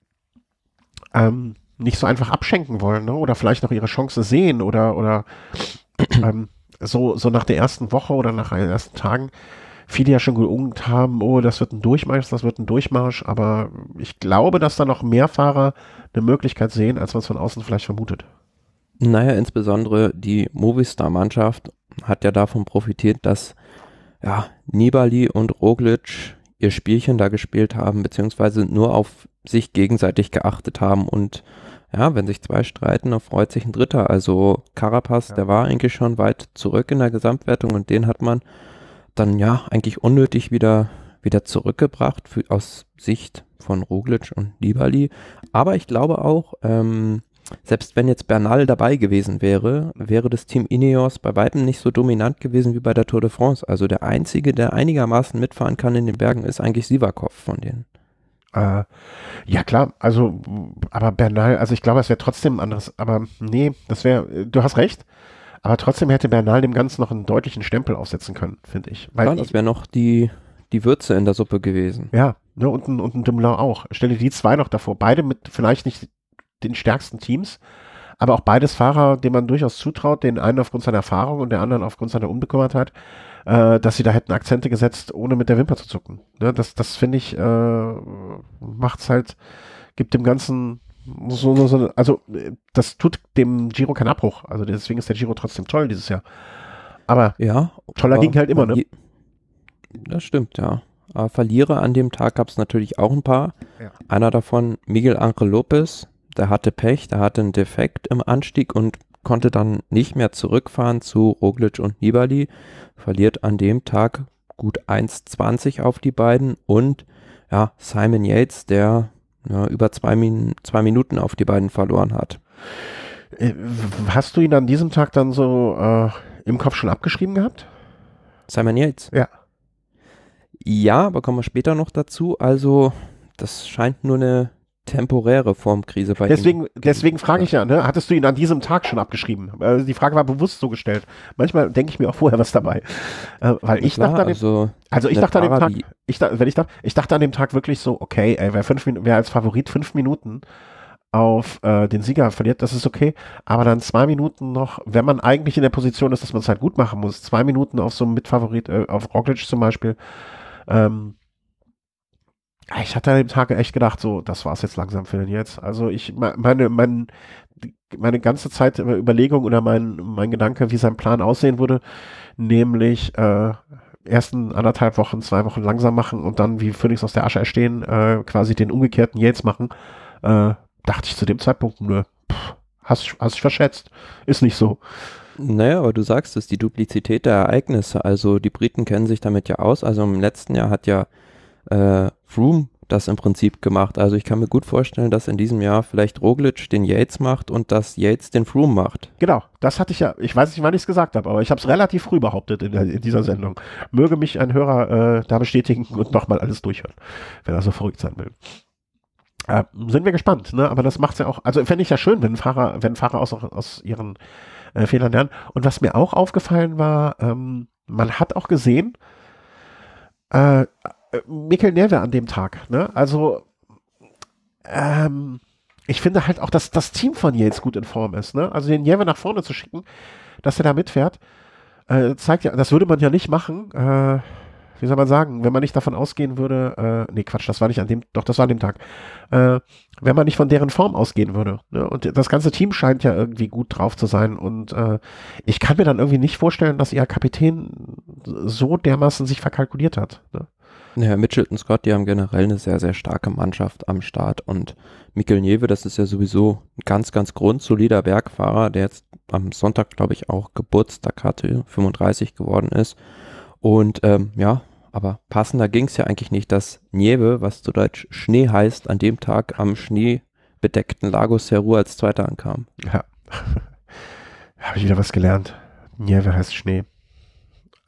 ähm, nicht so einfach abschenken wollen, ne? Oder vielleicht noch ihre Chance sehen oder, oder ähm, so, so nach der ersten Woche oder nach den ersten Tagen viele ja schon geungt haben, oh, das wird ein Durchmarsch, das wird ein Durchmarsch, aber ich glaube, dass da noch mehr Fahrer eine Möglichkeit sehen, als man es von außen vielleicht vermutet. Naja, insbesondere die Movistar-Mannschaft hat ja davon profitiert, dass ja, Nibali und Roglic ihr Spielchen da gespielt haben, beziehungsweise nur auf sich gegenseitig geachtet haben und ja, wenn sich zwei streiten, dann freut sich ein Dritter. Also Carapaz, ja. Der war eigentlich schon weit zurück in der Gesamtwertung und den hat man dann ja eigentlich unnötig wieder, wieder zurückgebracht für, aus Sicht von Roglic und Nibali. Aber ich glaube auch, ähm, selbst wenn jetzt Bernal dabei gewesen wäre, wäre das Team Ineos bei weitem nicht so dominant gewesen wie bei der Tour de France. Also der Einzige, der einigermaßen mitfahren kann in den Bergen, ist eigentlich Sivakov von denen. Äh, ja klar, also, aber Bernal, also ich glaube, es wäre trotzdem ein anderes, aber nee, das wäre, du hast recht, aber trotzdem hätte Bernal dem Ganzen noch einen deutlichen Stempel aufsetzen können, finde ich. Weil ja, das wäre noch die, die Würze in der Suppe gewesen. Ja, ne, und ein, und ein Dumoulin auch. Stelle die zwei noch davor, beide mit vielleicht nicht den stärksten Teams, aber auch beides Fahrer, denen man durchaus zutraut, den einen aufgrund seiner Erfahrung und der anderen aufgrund seiner Unbekümmertheit, äh, dass sie da hätten Akzente gesetzt, ohne mit der Wimper zu zucken. Ne, das, das finde ich, äh, macht's halt, gibt dem Ganzen so, so, so, also das tut dem Giro keinen Abbruch. Also deswegen ist der Giro trotzdem toll dieses Jahr. Aber ja, toller ging halt immer, ne? Das stimmt, ja. Aber Verlierer an dem Tag gab es natürlich auch ein paar. Ja. Einer davon, Miguel Ángel López, der hatte Pech, der hatte einen Defekt im Anstieg und konnte dann nicht mehr zurückfahren zu Roglic und Nibali. Verliert an dem Tag gut eins zwanzig auf die beiden und ja, Simon Yates, der ja, über zwei, Min- zwei Minuten auf die beiden verloren hat. Hast du ihn an diesem Tag dann so äh, im Kopf schon abgeschrieben gehabt? Simon Yates? Ja. Ja, aber kommen wir später noch dazu. Also, das scheint nur eine temporäre Formkrise bei deswegen, ihm. Deswegen frage ich ja, ne, hattest du ihn an diesem Tag schon abgeschrieben? Also die Frage war bewusst so gestellt. Manchmal denke ich mir auch vorher was dabei. Äh, weil ich Klar, dachte, an dem, also, also ich dachte an dem Tag, Arabi. ich, wenn ich, dachte, ich dachte an dem Tag wirklich so, okay, ey, wer, fünf, wer als Favorit fünf Minuten auf äh, den Sieger verliert, das ist okay. Aber dann zwei Minuten noch, wenn man eigentlich in der Position ist, dass man es halt gut machen muss, zwei Minuten auf so einem Mitfavorit, äh, auf Roglic zum Beispiel, ähm, ich hatte an dem Tag echt gedacht, so, das war's jetzt langsam für den jetzt. Also ich, meine, mein, meine ganze Zeit Überlegung oder mein, mein Gedanke, wie sein Plan aussehen würde, nämlich äh, ersten anderthalb Wochen, zwei Wochen langsam machen und dann wie Phönix aus der Asche erstehen, äh, quasi den umgekehrten Yates machen, äh, dachte ich zu dem Zeitpunkt, nö, pff, hast, hast dich verschätzt. Ist nicht so. Naja, aber du sagst es, die Duplizität der Ereignisse, also die Briten kennen sich damit ja aus, also im letzten Jahr hat ja äh, Froome das im Prinzip gemacht, also ich kann mir gut vorstellen, dass in diesem Jahr vielleicht Roglic den Yates macht und dass Yates den Froome macht. Genau, das hatte ich ja, ich weiß nicht, wann ich es gesagt habe, aber ich habe es relativ früh behauptet in, der, in dieser Sendung. Möge mich ein Hörer äh, da bestätigen und nochmal alles durchhören, wenn er so verrückt sein will. Äh, sind wir gespannt, ne? Aber das macht's ja auch, also fände ich ja schön, wenn Fahrer, wenn Fahrer aus, aus ihren äh, Fehlern lernen. Und was mir auch aufgefallen war, ähm, man hat auch gesehen, äh, Mikel Nieve an dem Tag, ne? Also ähm, ich finde halt auch, dass das Team von Yates gut in Form ist, ne? Also den Nieve nach vorne zu schicken, dass er da mitfährt, äh, zeigt ja, das würde man ja nicht machen, äh, wie soll man sagen, wenn man nicht davon ausgehen würde, äh, nee, Quatsch, das war nicht an dem, doch, das war an dem Tag, äh, wenn man nicht von deren Form ausgehen würde, ne? Und das ganze Team scheint ja irgendwie gut drauf zu sein und äh, ich kann mir dann irgendwie nicht vorstellen, dass ihr Kapitän so dermaßen sich verkalkuliert hat, ne? Ja, Mitchelton Scott, die haben generell eine sehr, sehr starke Mannschaft am Start und Mikel Nieve, das ist ja sowieso ein ganz, ganz grundsolider Bergfahrer, der jetzt am Sonntag, glaube ich, auch Geburtstag hatte, fünfunddreißig geworden ist und ähm, ja, aber passender ging es ja eigentlich nicht, dass Nieve, was zu Deutsch Schnee heißt, an dem Tag am schneebedeckten Lago Seru als Zweiter ankam. Ja, habe ich wieder was gelernt. Nieve heißt Schnee.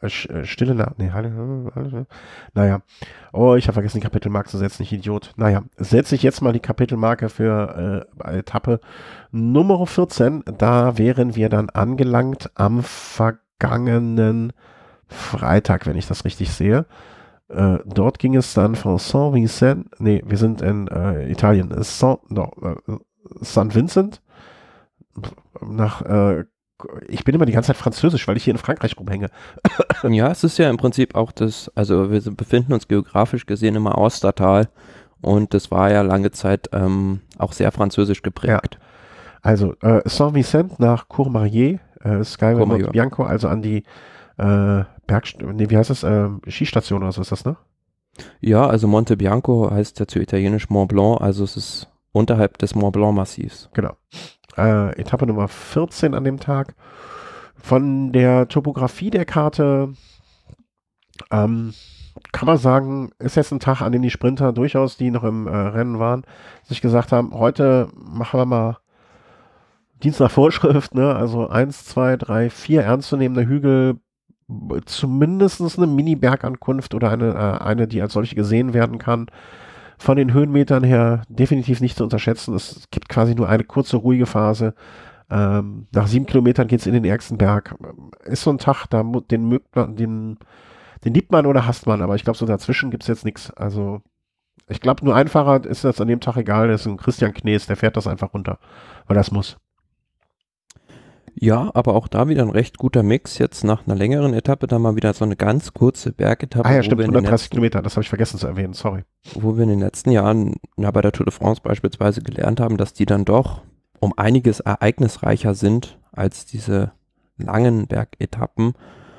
äh, Stille nach, nee, Halle, naja. Oh, ich habe vergessen, die Kapitelmarke zu setzen, ich Idiot. Naja, setze ich jetzt mal die Kapitelmarke für äh, Etappe Nummer vierzehn. Da wären wir dann angelangt am vergangenen Freitag, wenn ich das richtig sehe. Äh, dort ging es dann von Saint-Vincent, nee, wir sind in äh, Italien, Saint, no, äh, Saint Vincent nach, äh, ich bin immer die ganze Zeit französisch, weil ich hier in Frankreich rumhänge. Ja, es ist ja im Prinzip auch das, also wir befinden uns geografisch gesehen im Austertal und das war ja lange Zeit ähm, auch sehr französisch geprägt. Ja. Also äh, Saint-Vincent nach Courmayeur, äh, Sky Monte Bianco, also an die äh, Berg, nee, wie heißt das, äh, Skistation oder so ist das, ne? Ja, also Monte Bianco heißt ja zu italienisch Mont Blanc, also es ist unterhalb des Mont Blanc Massivs. Genau. Äh, Etappe Nummer vierzehn an dem Tag. Von der Topografie der Karte ähm, kann man sagen, ist jetzt ein Tag, an dem die Sprinter durchaus, die noch im äh, Rennen waren, sich gesagt haben, heute machen wir mal Dienst nach Vorschrift, ne? Also eins, zwei, drei, vier ernstzunehmende Hügel, zumindest eine Mini-Bergankunft oder eine, äh, eine, die als solche gesehen werden kann. Von den Höhenmetern her definitiv nicht zu unterschätzen. Es gibt quasi nur eine kurze, ruhige Phase. Ähm, nach sieben Kilometern geht es in den ärgsten Berg. Ist so ein Tag, da den mögt man, den, den liebt man oder hasst man, aber ich glaube, so dazwischen gibt es jetzt nichts. Also, ich glaube, nur ein Fahrer ist das an dem Tag egal, das ist ein Christian Knees, der fährt das einfach runter, weil das muss. Ja, aber auch da wieder ein recht guter Mix. Jetzt nach einer längeren Etappe dann mal wieder so eine ganz kurze Bergetappe. Ah ja, stimmt, hundertdreißig Kilometer, das habe ich vergessen zu erwähnen, sorry. Wo wir in den letzten Jahren, ja, bei der Tour de France beispielsweise gelernt haben, dass die dann doch um einiges ereignisreicher sind als diese langen Bergetappen.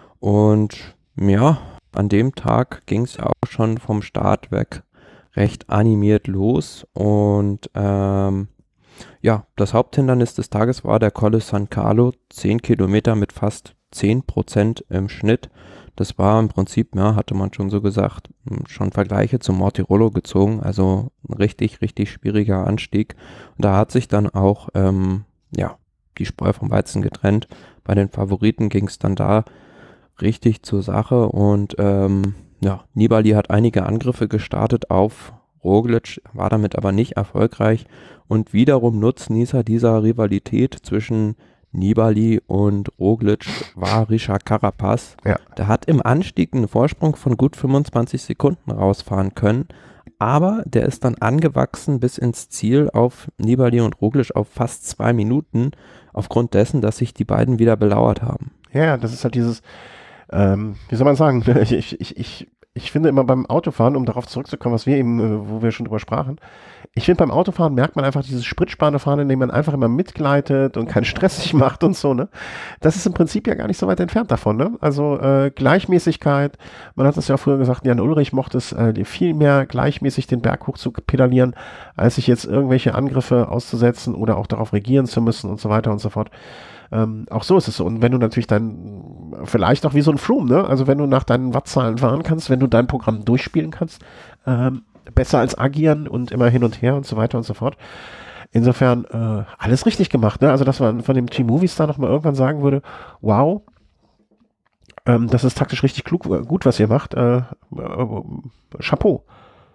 Und ja, an dem Tag ging es ja auch schon vom Start weg recht animiert los und ähm, ja, das Haupthindernis des Tages war der Colle San Carlo, zehn Kilometer mit fast zehn Prozent im Schnitt. Das war im Prinzip, ja, hatte man schon so gesagt, schon Vergleiche zum Mortirolo gezogen, also ein richtig, richtig schwieriger Anstieg. Und da hat sich dann auch, ähm, ja, die Spreu vom Weizen getrennt. Bei den Favoriten ging es dann da richtig zur Sache und ähm, ja, Nibali hat einige Angriffe gestartet auf Roglic, war damit aber nicht erfolgreich und wiederum Nutznießer dieser Rivalität zwischen Nibali und Roglic war Richard Carapaz. Ja. Der hat im Anstieg einen Vorsprung von gut fünfundzwanzig Sekunden rausfahren können, aber der ist dann angewachsen bis ins Ziel auf Nibali und Roglic auf fast zwei Minuten, aufgrund dessen, dass sich die beiden wieder belauert haben. Ja, das ist halt dieses, ähm, wie soll man sagen, ich, ich, ich, ich finde immer beim Autofahren, um darauf zurückzukommen, was wir eben, äh, wo wir schon drüber sprachen, ich finde beim Autofahren merkt man einfach dieses spritsparende Fahren, indem man einfach immer mitgleitet und keinen Stress sich macht und so, ne? Das ist im Prinzip ja gar nicht so weit entfernt davon, ne? Also äh, Gleichmäßigkeit, man hat es ja früher gesagt, Jan Ulrich mochte es äh, viel mehr gleichmäßig den Berg hoch zu pedalieren, als sich jetzt irgendwelche Angriffe auszusetzen oder auch darauf regieren zu müssen und so weiter und so fort. Ähm, auch so ist es so. Und wenn du natürlich dann, vielleicht auch wie so ein Froome, ne? Also wenn du nach deinen Wattzahlen fahren kannst, wenn du dein Programm durchspielen kannst, ähm, besser als agieren und immer hin und her und so weiter und so fort. Insofern äh, alles richtig gemacht, ne? Also dass man von dem Team Movistar nochmal irgendwann sagen würde, wow, ähm, das ist taktisch richtig klug, gut, was ihr macht. Äh, äh, Chapeau.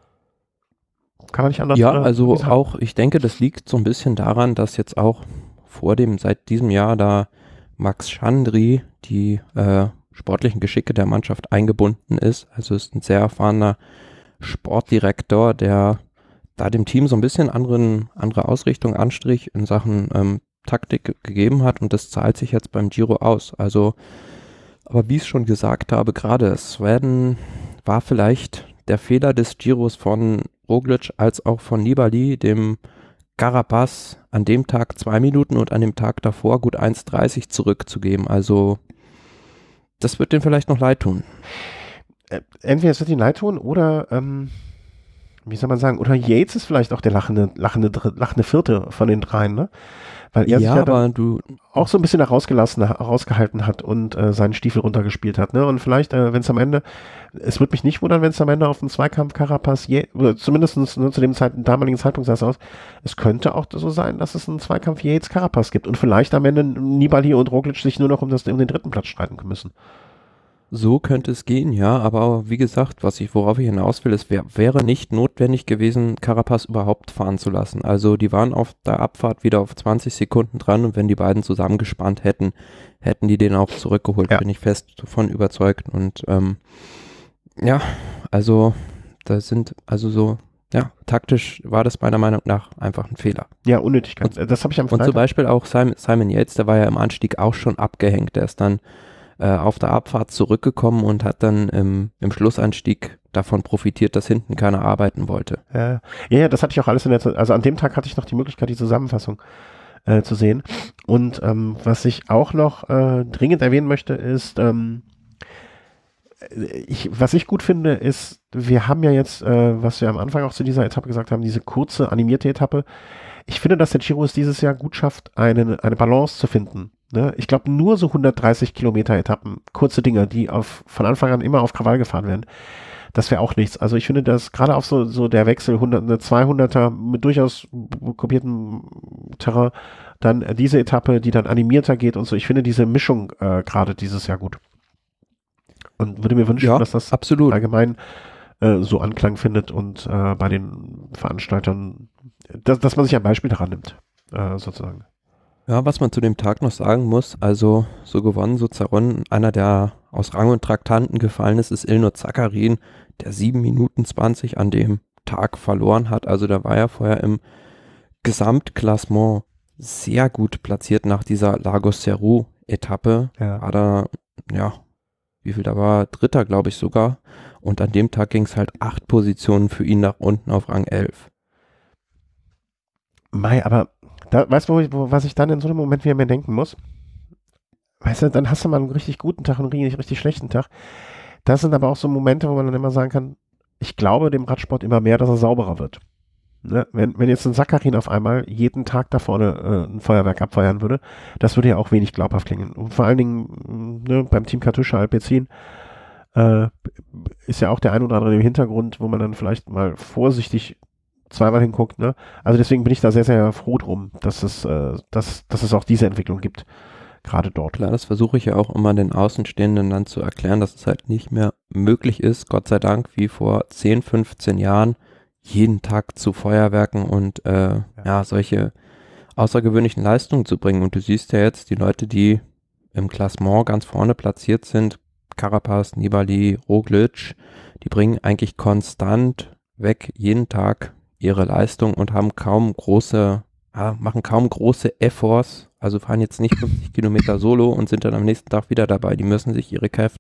Kann man nicht anders Ja, äh, also sagen. auch, ich denke, das liegt so ein bisschen daran, dass jetzt auch vor dem, seit diesem Jahr da Max Chandri die äh, sportlichen Geschicke der Mannschaft eingebunden ist. Also ist ein sehr erfahrener Sportdirektor, der da dem Team so ein bisschen anderen, andere Ausrichtung, Anstrich in Sachen ähm, Taktik gegeben hat und das zahlt sich jetzt beim Giro aus. Also, aber wie ich es schon gesagt habe, gerade es werden, war vielleicht der Fehler des Giros von Roglic als auch von Nibali, dem Carapaz an dem Tag zwei Minuten und an dem Tag davor gut eins dreißig zurückzugeben. Also das wird denen vielleicht noch leid tun. Entweder es wird ihnen leid tun oder, ähm, wie soll man sagen, oder Yates ist vielleicht auch der lachende, lachende, lachende Vierte von den dreien, ne? Weil er ja, sich ja aber du auch so ein bisschen herausgelassen, herausgehalten hat und äh, seinen Stiefel runtergespielt hat, ne? Und vielleicht, äh, wenn es am Ende, es würde mich nicht wundern, wenn es am Ende auf den Zweikampf Carapaz, je, oder zumindest ne, zu dem Zeit, damaligen Zeitpunkt sah es aus, es könnte auch so sein, dass es einen Zweikampf Yates Carapaz gibt und vielleicht am Ende Nibali und Roglic sich nur noch um, das, um den dritten Platz streiten müssen. So könnte es gehen, ja, aber wie gesagt, was ich, worauf ich hinaus will, es wär, wäre nicht notwendig gewesen, Carapaz überhaupt fahren zu lassen. Also die waren auf der Abfahrt wieder auf zwanzig Sekunden dran und wenn die beiden zusammengespannt hätten, hätten die den auch zurückgeholt, Ja. bin ich fest davon überzeugt. Und ähm, ja, also da sind, also so, ja, taktisch war das meiner Meinung nach einfach ein Fehler. Ja, Unnötigkeit. Das habe ich am Und zum Freitag. Beispiel auch Simon, Simon Yates, der war ja im Anstieg auch schon abgehängt. Der ist dann äh, auf der Abfahrt zurückgekommen und hat dann im, im Schlussanstieg davon profitiert, dass hinten keiner arbeiten wollte. Ja, ja, ja, das hatte ich auch alles in der Zeit. Also an dem Tag hatte ich noch die Möglichkeit, die Zusammenfassung äh, zu sehen. Und ähm, was ich auch noch äh, dringend erwähnen möchte, ist, ähm, ich, was ich gut finde, ist, wir haben ja jetzt, äh, was wir am Anfang auch zu dieser Etappe gesagt haben, diese kurze animierte Etappe. Ich finde, dass der Giro es dieses Jahr gut schafft, eine, eine Balance zu finden. Ne? Ich glaube, nur so hundertdreißig Kilometer Etappen, kurze Dinger, die auf, von Anfang an immer auf Krawall gefahren werden, das wäre auch nichts. Also ich finde, dass gerade auf so, so der Wechsel hundert, eine zweihunderter mit durchaus kopiertem Terrain, dann äh, diese Etappe, die dann animierter geht und so, ich finde diese Mischung äh, gerade dieses Jahr gut. Und würde mir wünschen, Ja, dass das absolut. allgemein äh, so Anklang findet und äh, bei den Veranstaltern, dass, dass man sich ein Beispiel daran nimmt, äh, sozusagen. Ja, was man zu dem Tag noch sagen muss, also so gewonnen, so zerronnen, einer, der aus Rang und Traktanten gefallen ist, ist Ilnur Zakarin, der sieben Minuten zwanzig an dem Tag verloren hat. Also da war er vorher im Gesamtklassement sehr gut platziert nach dieser Lagos Seru Etappe. Ja. War da, ja, wie viel da war? Dritter, glaube ich sogar. Und an dem Tag ging es halt acht Positionen für ihn nach unten auf Rang elf. Mai, aber da, weißt du, wo ich, wo, was ich dann in so einem Moment wieder mehr denken muss? Weißt du, dann hast du mal einen richtig guten Tag und einen richtig, richtig schlechten Tag. Das sind aber auch so Momente, wo man dann immer sagen kann, ich glaube dem Radsport immer mehr, dass er sauberer wird. Ne? Wenn, wenn jetzt ein Saccharin auf einmal jeden Tag da vorne äh, ein Feuerwerk abfeuern würde, das würde ja auch wenig glaubhaft klingen. Und vor allen Dingen ne, beim Team Katusha Alpecin äh, ist ja auch der ein oder andere im Hintergrund, wo man dann vielleicht mal vorsichtig zweimal hinguckt. Ne? Also deswegen bin ich da sehr, sehr froh drum, dass es, äh, dass, dass es auch diese Entwicklung gibt. Gerade dort. Klar, das versuche ich ja auch immer den Außenstehenden dann zu erklären, dass es halt nicht mehr möglich ist, Gott sei Dank, wie vor zehn, fünfzehn Jahren, jeden Tag zu Feuerwerken und äh, ja. ja, solche außergewöhnlichen Leistungen zu bringen. Und du siehst ja jetzt, die Leute, die im Klassement ganz vorne platziert sind, Carapaz, Nibali, Roglic, die bringen eigentlich konstant weg jeden Tag ihre Leistung und haben kaum große, ja, machen kaum große Efforts, also fahren jetzt nicht fünfzig Kilometer solo und sind dann am nächsten Tag wieder dabei. Die müssen sich ihre Kräfte.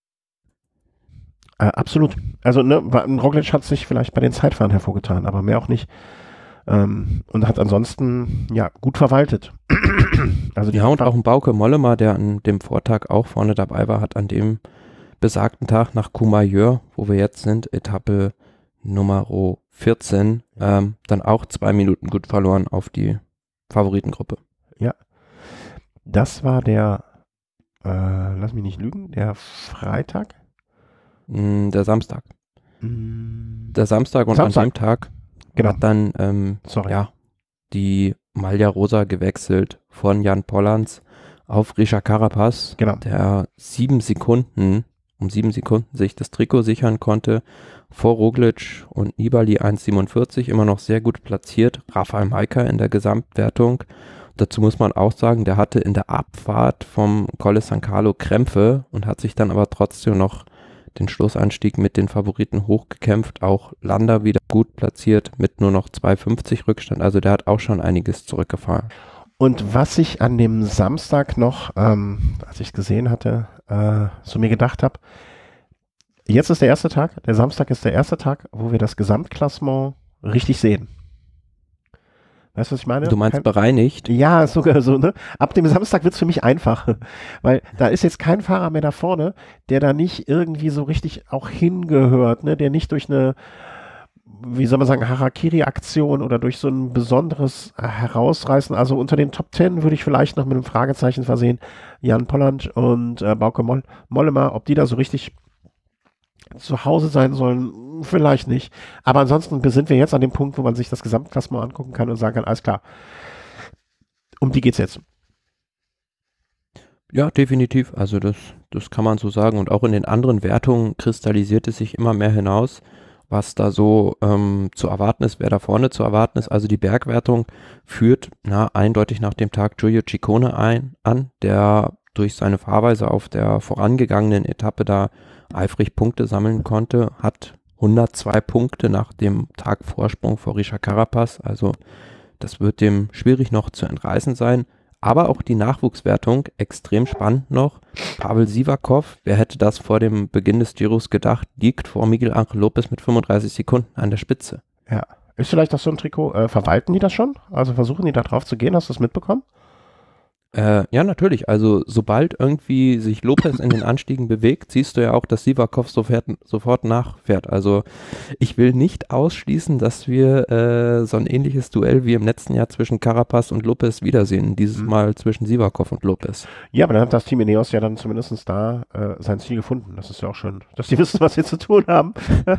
Äh, absolut. Also ne, Roglic hat sich vielleicht bei den Zeitfahren hervorgetan, aber mehr auch nicht. Ähm, und hat ansonsten ja gut verwaltet. Also ja, und auch ein Bauke Mollema, der an dem Vortag auch vorne dabei war, hat an dem besagten Tag nach Courmayeur, wo wir jetzt sind, Etappe Nummer vierzehn, ähm, dann auch zwei Minuten gut verloren auf die Favoritengruppe. Ja. Das war der, äh, lass mich nicht lügen, der Freitag? Mm, der Samstag. Mm. Der Samstag und Samstag. an dem Tag Genau. hat dann ähm, Sorry. ja, die Maglia Rosa gewechselt von Jan Pollanz auf Richard Carapaz, Genau. der sieben Sekunden, um sieben Sekunden sich das Trikot sichern konnte, vor Roglic und Nibali eins siebenundvierzig, immer noch sehr gut platziert. Rafael Majka in der Gesamtwertung. Dazu muss man auch sagen, der hatte in der Abfahrt vom Colle San Carlo Krämpfe und hat sich dann aber trotzdem noch den Schlussanstieg mit den Favoriten hochgekämpft. Auch Landa wieder gut platziert mit nur noch zwei fünfzig Rückstand. Also der hat auch schon einiges zurückgefahren. Und was ich an dem Samstag noch, ähm, als ich es gesehen hatte, äh, so mir gedacht habe, jetzt ist der erste Tag, der Samstag ist der erste Tag, wo wir das Gesamtklassement richtig sehen. Weißt du, was ich meine? Du meinst kein, bereinigt? Ja, sogar so, ne? Ab dem Samstag wird's für mich einfach, weil da ist jetzt kein Fahrer mehr da vorne, der da nicht irgendwie so richtig auch hingehört, ne? Der nicht durch eine, wie soll man sagen, Harakiri-Aktion oder durch so ein besonderes Herausreißen, also unter den Top Ten würde ich vielleicht noch mit einem Fragezeichen versehen, Jan Pollanz und äh, Bauke Moll Mollema, ob die da so richtig zu Hause sein sollen, vielleicht nicht. Aber ansonsten sind wir jetzt an dem Punkt, wo man sich das Gesamtklassement angucken kann und sagen kann, alles klar, um die geht's jetzt. Ja, definitiv. Also das, das kann man so sagen. Und auch in den anderen Wertungen kristallisiert es sich immer mehr hinaus, was da so ähm, zu erwarten ist, wer da vorne zu erwarten ist. Also die Bergwertung führt na, eindeutig nach dem Tag Giulio Ciccone ein, an, der durch seine Fahrweise auf der vorangegangenen Etappe da eifrig Punkte sammeln konnte, hat hundertzwei Punkte nach dem Tag Vorsprung vor Richard Carapaz. Also das wird dem schwierig noch zu entreißen sein. Aber auch die Nachwuchswertung extrem spannend noch. Pavel Sivakov, wer hätte das vor dem Beginn des Giros gedacht, liegt vor Miguel Ángel López mit fünfunddreißig Sekunden an der Spitze. Ja. Ist vielleicht auch so ein Trikot, äh, verwalten die das schon? Also versuchen die da drauf zu gehen? Hast du das mitbekommen? Äh, ja, natürlich. Also sobald irgendwie sich Lopez in den Anstiegen bewegt, siehst du ja auch, dass Sivakov sofort, sofort nachfährt. Also ich will nicht ausschließen, dass wir äh, so ein ähnliches Duell wie im letzten Jahr zwischen Carapaz und Lopez wiedersehen. Dieses mhm. Mal zwischen Sivakov und Lopez. Ja, aber dann hat das Team Ineos ja dann zumindest da äh, sein Ziel gefunden. Das ist ja auch schön, dass die wissen, was sie zu tun haben.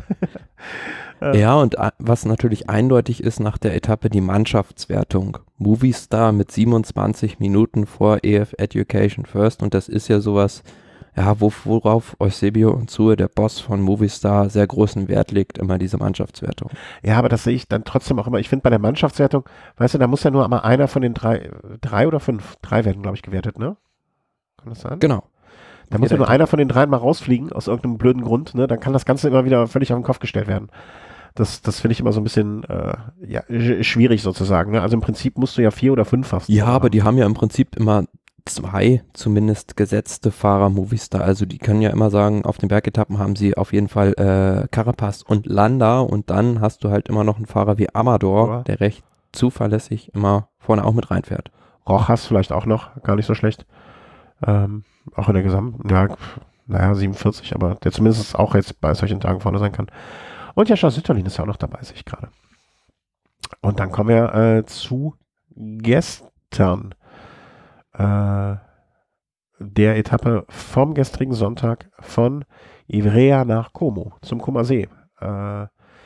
Ja, und was natürlich eindeutig ist nach der Etappe die Mannschaftswertung. Movistar mit siebenundzwanzig Minuten vor E F Education First und das ist ja sowas, ja, worauf Eusebio Unzue, der Boss von Movistar, sehr großen Wert legt, immer diese Mannschaftswertung. Ja, aber das sehe ich dann trotzdem auch immer. Ich finde bei der Mannschaftswertung, weißt du, da muss ja nur einmal einer von den drei, drei oder fünf, drei werden, glaube ich, gewertet, ne? Kann das sein? Genau. Da muss ja nur einer von den dreien mal rausfliegen, aus irgendeinem blöden Grund, ne? Dann kann das Ganze immer wieder völlig auf den Kopf gestellt werden. Das, das finde ich immer so ein bisschen äh, ja, schwierig sozusagen. Ne? Also im Prinzip musst du ja vier oder fünf fast. Ja, aber haben. Die haben ja im Prinzip immer zwei zumindest gesetzte Fahrer Movistar. Also die können ja immer sagen, auf den Bergetappen haben sie auf jeden Fall äh, Carapaz und Landa und dann hast du halt immer noch einen Fahrer wie Amador, ja. der recht zuverlässig immer vorne auch mit reinfährt. Rojas vielleicht auch noch, gar nicht so schlecht. Ähm, auch in der gesamten, ja, naja, siebenundvierzig, aber der zumindest auch jetzt bei solchen Tagen vorne sein kann. Und Jascha Sütterlin ist ja auch noch dabei, sehe ich gerade. Und dann kommen wir äh, zu gestern. Äh, der Etappe vom gestrigen Sonntag von Ivrea nach Como, zum Comer See. Äh,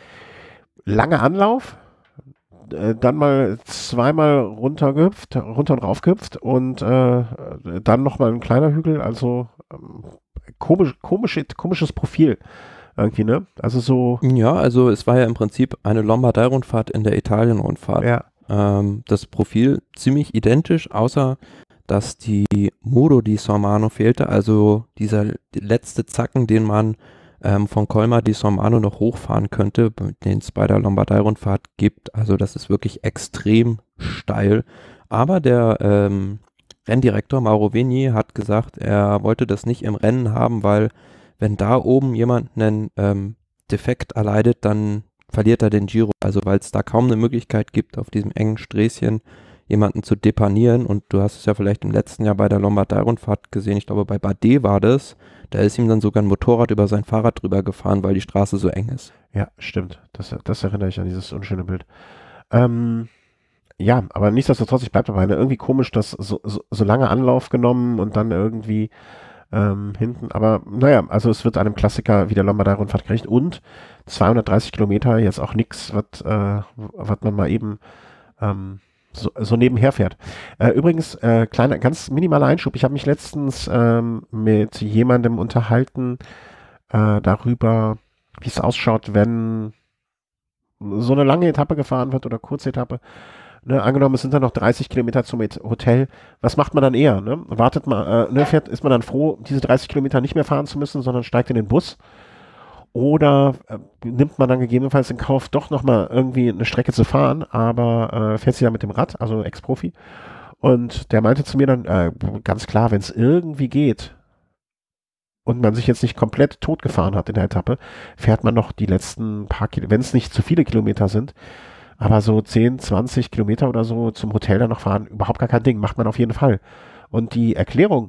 lange Anlauf, äh, dann mal zweimal runtergehüpft, runter und rauf gehüpft und äh, dann nochmal ein kleiner Hügel, also ähm, komisch, komisch, komisches Profil. Irgendwie, ne? Also so. Ja, also es war ja im Prinzip eine Lombardei-Rundfahrt in der Italien-Rundfahrt. Ja. Ähm, das Profil ziemlich identisch, außer dass die Muro di Sormano fehlte, also dieser letzte Zacken, den man ähm, von Colmar di Sormano noch hochfahren könnte, den es bei der Lombardei-Rundfahrt gibt. Also das ist wirklich extrem steil. Aber der ähm, Renndirektor Mauro Vigni hat gesagt, er wollte das nicht im Rennen haben, weil wenn da oben jemand einen ähm, Defekt erleidet, dann verliert er den Giro. Also weil es da kaum eine Möglichkeit gibt, auf diesem engen Sträßchen jemanden zu depanieren. Und du hast es ja vielleicht im letzten Jahr bei der Lombardei-Rundfahrt gesehen, ich glaube bei Bardet war das, da ist ihm dann sogar ein Motorrad über sein Fahrrad drüber gefahren, weil die Straße so eng ist. Ja, stimmt. Das, das erinnere ich an dieses unschöne Bild. Ähm, ja, aber nichtsdestotrotz, ich bleibe dabei. Ne? Irgendwie komisch, dass so, so, so lange Anlauf genommen und dann irgendwie Ähm, hinten, aber naja, also es wird einem Klassiker wie der Lombardei-Rundfahrt gerecht und zweihundertdreißig Kilometer, jetzt auch nichts, was äh, was man mal eben ähm, so, so nebenher fährt. Äh, übrigens, äh, kleiner, ganz minimaler Einschub, ich habe mich letztens ähm, mit jemandem unterhalten äh, darüber, wie es ausschaut, wenn so eine lange Etappe gefahren wird oder kurze Etappe. Ne, angenommen, es sind dann noch dreißig Kilometer zum Hotel. Was macht man dann eher? Ne? Wartet man, äh, ne, fährt, ist man dann froh, diese dreißig Kilometer nicht mehr fahren zu müssen, sondern steigt in den Bus? Oder äh, nimmt man dann gegebenenfalls in Kauf, doch nochmal irgendwie eine Strecke zu fahren, aber äh, fährt sie dann mit dem Rad, also Ex-Profi? Und der meinte zu mir dann, äh, ganz klar, wenn es irgendwie geht und man sich jetzt nicht komplett tot gefahren hat in der Etappe, fährt man noch die letzten paar Kilometer, wenn es nicht zu viele Kilometer sind, aber so zehn, zwanzig Kilometer oder so zum Hotel dann noch fahren, überhaupt gar kein Ding, macht man auf jeden Fall. Und die Erklärung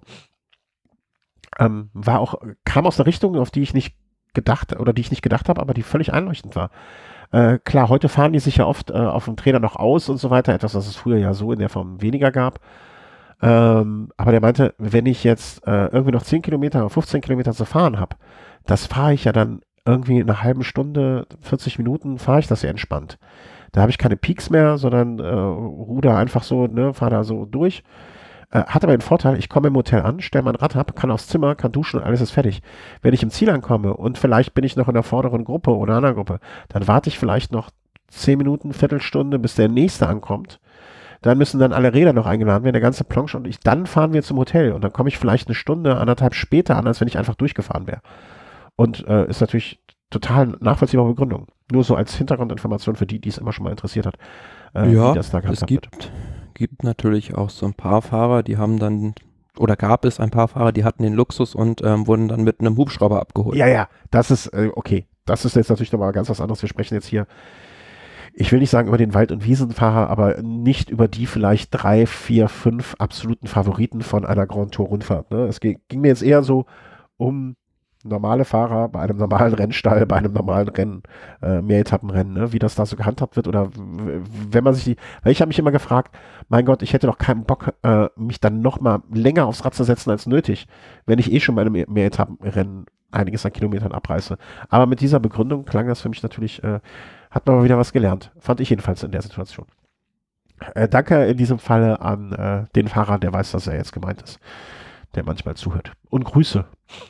ähm, war auch, kam aus einer Richtung, auf die ich nicht gedacht, oder die ich nicht gedacht habe, aber die völlig einleuchtend war. Äh, klar, heute fahren die sich ja oft äh, auf dem Trainer noch aus und so weiter, etwas, was es früher ja so in der Form weniger gab. Ähm, aber der meinte, wenn ich jetzt äh, irgendwie noch zehn Kilometer, fünfzehn Kilometer zu fahren habe, das fahre ich ja dann irgendwie in einer halben Stunde, vierzig Minuten fahre ich das ja entspannt. Da habe ich keine Peaks mehr, sondern äh, ruder einfach so, ne, fahre da so durch. Äh, hat aber den Vorteil, ich komme im Hotel an, stelle mein Rad ab, kann aufs Zimmer, kann duschen und alles ist fertig. Wenn ich im Ziel ankomme und vielleicht bin ich noch in der vorderen Gruppe oder einer Gruppe, dann warte ich vielleicht noch zehn Minuten, Viertelstunde, bis der nächste ankommt. Dann müssen dann alle Räder noch eingeladen werden, der ganze Planche und ich, dann fahren wir zum Hotel und dann komme ich vielleicht eine Stunde, anderthalb später an, als wenn ich einfach durchgefahren wäre. Und äh, ist natürlich total nachvollziehbare Begründung. Nur so als Hintergrundinformation für die, die es immer schon mal interessiert hat, äh, Ja, wie das da es gehandhabt wird. gibt, gibt natürlich auch so ein paar Fahrer, die haben dann, oder gab es ein paar Fahrer, die hatten den Luxus und ähm, wurden dann mit einem Hubschrauber abgeholt. Ja, ja, das ist, äh, okay. Das ist jetzt natürlich nochmal ganz was anderes. Wir sprechen jetzt hier, ich will nicht sagen über den Wald- und Wiesenfahrer, aber nicht über die vielleicht drei, vier, fünf absoluten Favoriten von einer Grand Tour-Rundfahrt. Ne? Es ging, ging mir jetzt eher so um normale Fahrer bei einem normalen Rennstall, bei einem normalen Rennen, äh, Mehretappenrennen, ne? Wie das da so gehandhabt wird oder w- wenn man sich die, weil ich habe mich immer gefragt, mein Gott, ich hätte doch keinen Bock, äh, mich dann noch mal länger aufs Rad zu setzen als nötig, wenn ich eh schon bei einem Mehretappenrennen einiges an Kilometern abreiße. Aber mit dieser Begründung klang das für mich natürlich, äh, hat man mal wieder was gelernt. Fand ich jedenfalls in der Situation. Äh, danke in diesem Falle an äh, den Fahrer, der weiß, dass er jetzt gemeint ist, der manchmal zuhört. Und Grüße.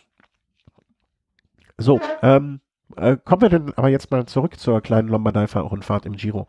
So, ähm, äh, kommen wir denn aber jetzt mal zurück zur kleinen Lombardei-Rundfahrt im Giro.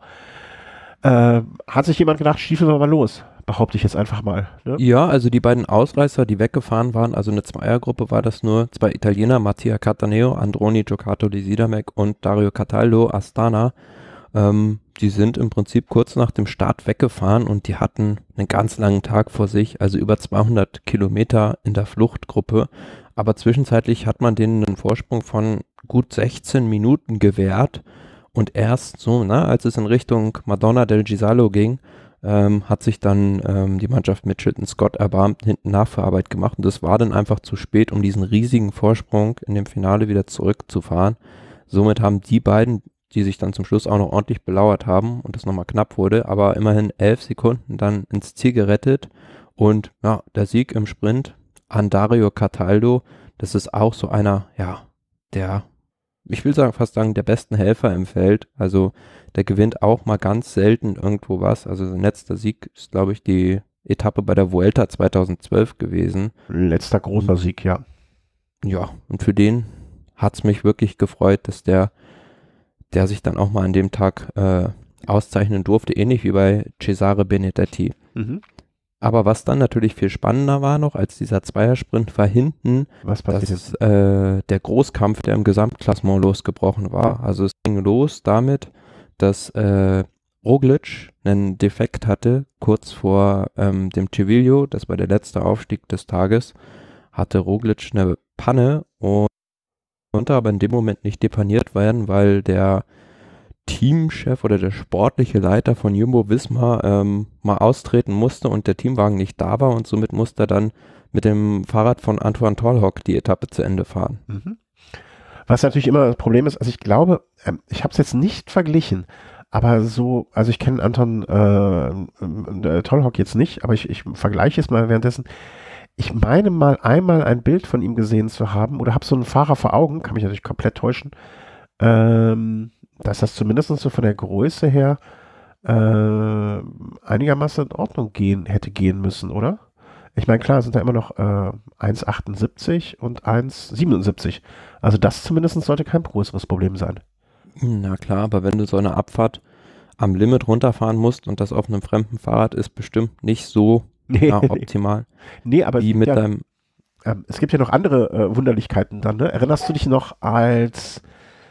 Äh, hat sich jemand gedacht, stiefeln wir mal los? Behaupte ich jetzt einfach mal. Ne? Ja, also die beiden Ausreißer, die weggefahren waren, also eine Zweiergruppe war das nur, zwei Italiener, Mattia Cattaneo, Androni Giocato di Sidamek und Dario Cataldo Astana. Ähm, die sind im Prinzip kurz nach dem Start weggefahren und die hatten einen ganz langen Tag vor sich, also über zweihundert Kilometer in der Fluchtgruppe. Aber zwischenzeitlich hat man denen einen Vorsprung von gut sechzehn Minuten gewährt und erst so, na, als es in Richtung Madonna del Gisalo ging, ähm, hat sich dann ähm, die Mannschaft mit Chilton Scott erbarmt, hinten Nachfahrarbeit gemacht und das war dann einfach zu spät, um diesen riesigen Vorsprung in dem Finale wieder zurückzufahren. Somit haben die beiden, die sich dann zum Schluss auch noch ordentlich belauert haben und es nochmal knapp wurde, aber immerhin elf Sekunden dann ins Ziel gerettet und ja, der Sieg im Sprint an Dario Cataldo, das ist auch so einer, ja, der, ich will sagen, fast sagen, der besten Helfer im Feld, also der gewinnt auch mal ganz selten irgendwo was, also sein letzter Sieg ist, glaube ich, die Etappe bei der Vuelta zweitausendzwölf gewesen. Letzter großer Sieg, ja. Ja, und für den hat es mich wirklich gefreut, dass der der sich dann auch mal an dem Tag äh, auszeichnen durfte, ähnlich wie bei Cesare Benedetti. Mhm. Aber was dann natürlich viel spannender war noch als dieser Zweiersprint, war hinten Was passiert dass, äh, der Großkampf, der im Gesamtklassement losgebrochen war. Also es ging los damit, dass äh, Roglic einen Defekt hatte, kurz vor ähm, dem Civiglio, das war der letzte Aufstieg des Tages, hatte Roglic eine Panne und konnte aber in dem Moment nicht depaniert werden, weil der Teamchef oder der sportliche Leiter von Jumbo-Visma ähm, mal austreten musste und der Teamwagen nicht da war und somit musste er dann mit dem Fahrrad von Antoine Tolhoek die Etappe zu Ende fahren. Mhm. Was natürlich immer das Problem ist, also ich glaube, ähm, ich habe es jetzt nicht verglichen, aber so, also ich kenne Anton äh, äh, Tolhoek jetzt nicht, aber ich, ich vergleiche es mal währenddessen. Ich meine mal einmal ein Bild von ihm gesehen zu haben oder habe so einen Fahrer vor Augen, kann mich natürlich komplett täuschen, ähm, dass das zumindest so von der Größe her äh, einigermaßen in Ordnung gehen, hätte gehen müssen, oder? Ich meine, klar, sind da immer noch äh, eins Komma achtundsiebzig und eins Komma siebenundsiebzig. Also das zumindest sollte kein größeres Problem sein. Na klar, aber wenn du so eine Abfahrt am Limit runterfahren musst und das auf einem fremden Fahrrad ist bestimmt nicht so Nee, ja, optimal. nee, aber Wie es gibt, mit ja, deinem ähm, es gibt ja noch andere äh, Wunderlichkeiten dann, ne? Erinnerst du dich noch als,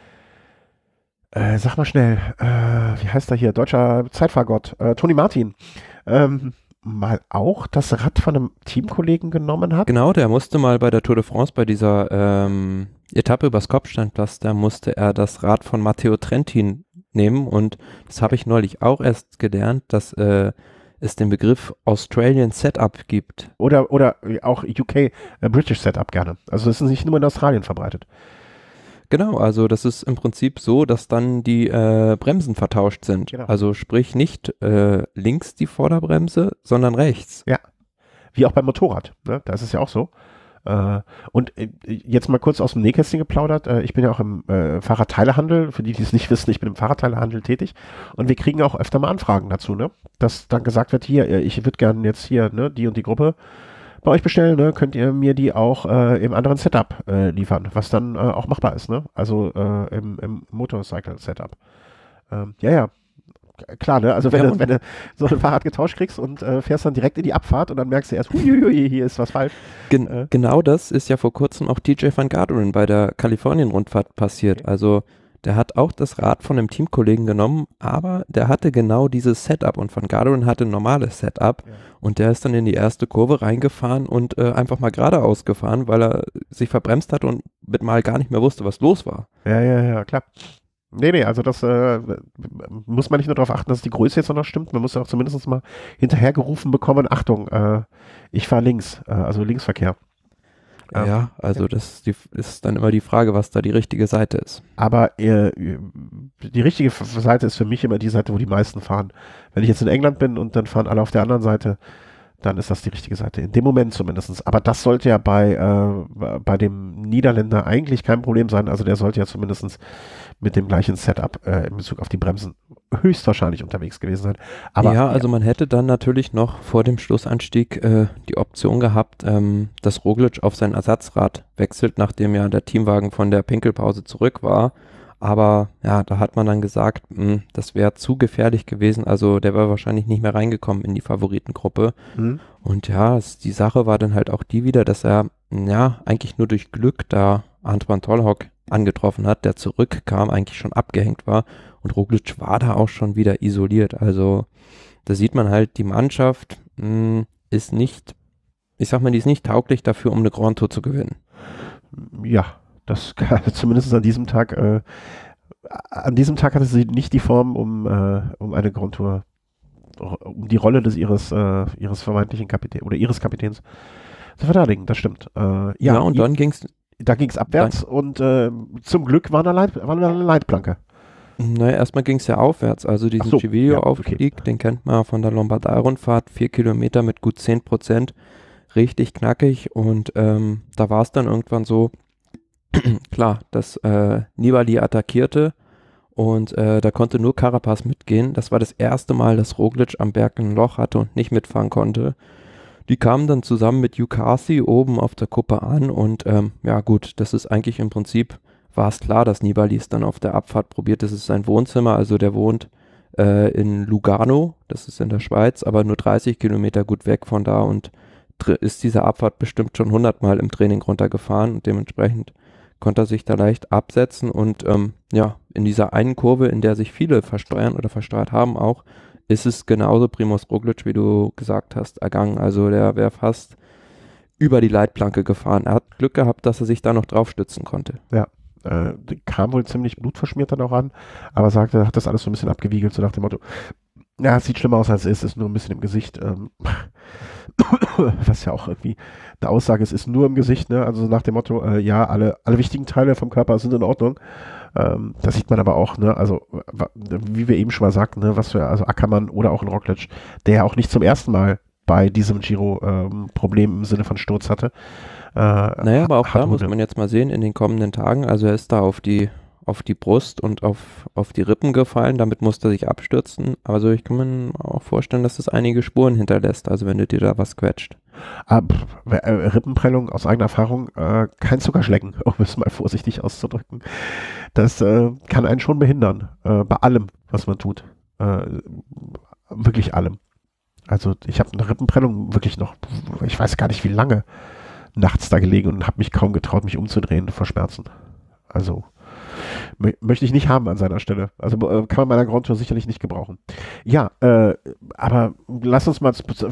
äh, sag mal schnell, äh, wie heißt er hier, deutscher Zeitfahrgott, äh, Toni Martin, ähm, mal auch das Rad von einem Teamkollegen genommen hat? Genau, der musste mal bei der Tour de France, bei dieser ähm, Etappe übers Kopfsteinpflaster, musste er das Rad von Matteo Trentin nehmen und das habe ich neulich auch erst gelernt, dass äh, es den Begriff Australian Setup gibt. Oder, oder auch U K, äh, British Setup gerne. Also das ist nicht nur in Australien verbreitet. Genau, also das ist im Prinzip so, dass dann die äh, Bremsen vertauscht sind. Genau. Also sprich nicht äh, links die Vorderbremse, sondern rechts. Ja, wie auch beim Motorrad. Ne? Da ist es ja auch so. Äh, und äh, jetzt mal kurz aus dem Nähkästchen geplaudert. Äh, ich bin ja auch im äh, Fahrradteilehandel. Für die, die es nicht wissen, ich bin im Fahrradteilehandel tätig. Und wir kriegen auch öfter mal Anfragen dazu, ne? Dass dann gesagt wird, hier, äh, ich würde gerne jetzt hier, ne, die und die Gruppe bei euch bestellen, ne? Könnt ihr mir die auch äh, im anderen Setup äh, liefern, was dann äh, auch machbar ist, ne? Also äh, im, im Motorcycle-Setup. Ähm, ja, ja. Klar, ne? Also wenn, Ja, du, wenn du so ein Fahrrad getauscht kriegst und äh, fährst dann direkt in die Abfahrt und dann merkst du erst, huiuiui, hier ist was falsch. Gen Äh. Genau das ist ja vor kurzem auch D J van Garderen bei der Kalifornien-Rundfahrt passiert. Okay. Also der hat auch das Rad von einem Teamkollegen genommen, aber der hatte genau dieses Setup und Van Garderen hatte ein normales Setup Ja. und der ist dann in die erste Kurve reingefahren und äh, einfach mal geradeaus gefahren, weil er sich verbremst hat und mit mal gar nicht mehr wusste, was los war. Ja, ja, ja, klar. Nee, nee, also das äh, muss man nicht nur darauf achten, dass die Größe jetzt auch noch stimmt, man muss ja auch zumindest mal hinterhergerufen bekommen, Achtung, äh, ich fahre links, äh, also Linksverkehr. Ähm, Ja, also das die, ist dann immer die Frage, was da die richtige Seite ist. Aber äh, die richtige Seite ist für mich immer die Seite, wo die meisten fahren. Wenn ich jetzt in England bin und dann fahren alle auf der anderen Seite, dann ist das die richtige Seite. In dem Moment zumindest. Aber das sollte ja bei, äh, bei dem Niederländer eigentlich kein Problem sein. Also der sollte ja zumindest mit dem gleichen Setup äh, in Bezug auf die Bremsen höchstwahrscheinlich unterwegs gewesen sein. Aber, ja, also man hätte dann natürlich noch vor dem Schlussanstieg äh, die Option gehabt, ähm, dass Roglic auf sein Ersatzrad wechselt, nachdem ja der Teamwagen von der Pinkelpause zurück war. Aber ja, da hat man dann gesagt, mh, das wäre zu gefährlich gewesen. Also der wäre wahrscheinlich nicht mehr reingekommen in die Favoritengruppe. Hm? Und ja, es, die Sache war dann halt auch die wieder, dass er ja eigentlich nur durch Glück da Antoine Tolhoek angetroffen hat, der zurückkam, eigentlich schon abgehängt war. Und Roglic war da auch schon wieder isoliert. Also da sieht man halt, die Mannschaft mh, ist nicht, ich sag mal, die ist nicht tauglich dafür, um eine Grand Tour zu gewinnen. Ja, das kann, zumindest an diesem Tag, äh, an diesem Tag hatte sie nicht die Form, um, äh, um eine Grand Tour, um die Rolle des ihres, äh, ihres vermeintlichen Kapitäns oder ihres Kapitäns zu verteidigen, das stimmt. Äh, ja, Ja, und dann ging's, da ging es abwärts und äh, zum Glück war eine, Leit, war eine Leitplanke. naja, erstmal ging es ja aufwärts. Also diesen so, Civilio-Aufstieg, ja, okay. den kennt man von der Lombardei-Rundfahrt, vier Kilometer mit gut zehn Prozent, richtig knackig. Und ähm, da war es dann irgendwann so, klar, dass äh, Nibali attackierte und äh, da konnte nur Carapaz mitgehen. Das war das erste Mal, dass Roglic am Berg ein Loch hatte und nicht mitfahren konnte. Die kamen dann zusammen mit Ukasi oben auf der Kuppe an und ähm, ja gut, das ist eigentlich im Prinzip, war es klar, dass Nibali es dann auf der Abfahrt probiert. Das ist sein Wohnzimmer, also der wohnt äh, in Lugano, das ist in der Schweiz, aber nur dreißig Kilometer gut weg von da und ist diese Abfahrt bestimmt schon hundertmal im Training runtergefahren und dementsprechend konnte er sich da leicht absetzen und ähm, ja, in dieser einen Kurve, in der sich viele versteuern oder versteuert haben auch, ist es genauso Primož Roglic, wie du gesagt hast, ergangen. Also der wäre fast über die Leitplanke gefahren. Er hat Glück gehabt, dass er sich da noch drauf stützen konnte. Ja, äh, kam wohl ziemlich blutverschmiert dann auch an, aber sagte, hat das alles so ein bisschen abgewiegelt, so nach dem Motto, ja, es sieht schlimmer aus als es ist, ist nur ein bisschen im Gesicht. Ähm, was ja auch irgendwie eine Aussage ist, ist nur im Gesicht, ne? Also nach dem Motto, äh, ja, alle, alle wichtigen Teile vom Körper sind in Ordnung. Ähm, das sieht man aber auch, ne? Also wie wir eben schon mal sagten, ne? Was für, also Ackermann oder auch ein Roglic, der ja auch nicht zum ersten Mal bei diesem Giro ähm, Problem im Sinne von Sturz hatte. Äh, naja, aber auch da wurde. muss man jetzt mal sehen in den kommenden Tagen, also er ist da auf die auf die Brust und auf, auf die Rippen gefallen, damit musste er sich abstürzen. Also ich kann mir auch vorstellen, dass das einige Spuren hinterlässt, also wenn du dir da was quetscht. Ah, pff, äh, Rippenprellung aus eigener Erfahrung, äh, kein Zuckerschlecken, um es mal vorsichtig auszudrücken. Das äh, kann einen schon behindern, äh, bei allem, was man tut. Äh, wirklich allem. Also ich habe eine Rippenprellung wirklich noch, ich weiß gar nicht wie lange, nachts da gelegen und habe mich kaum getraut, mich umzudrehen vor Schmerzen. Also möchte ich nicht haben an seiner Stelle. Also äh, kann man bei einer Grand Tour sicherlich nicht gebrauchen. Ja, äh, aber lass uns mal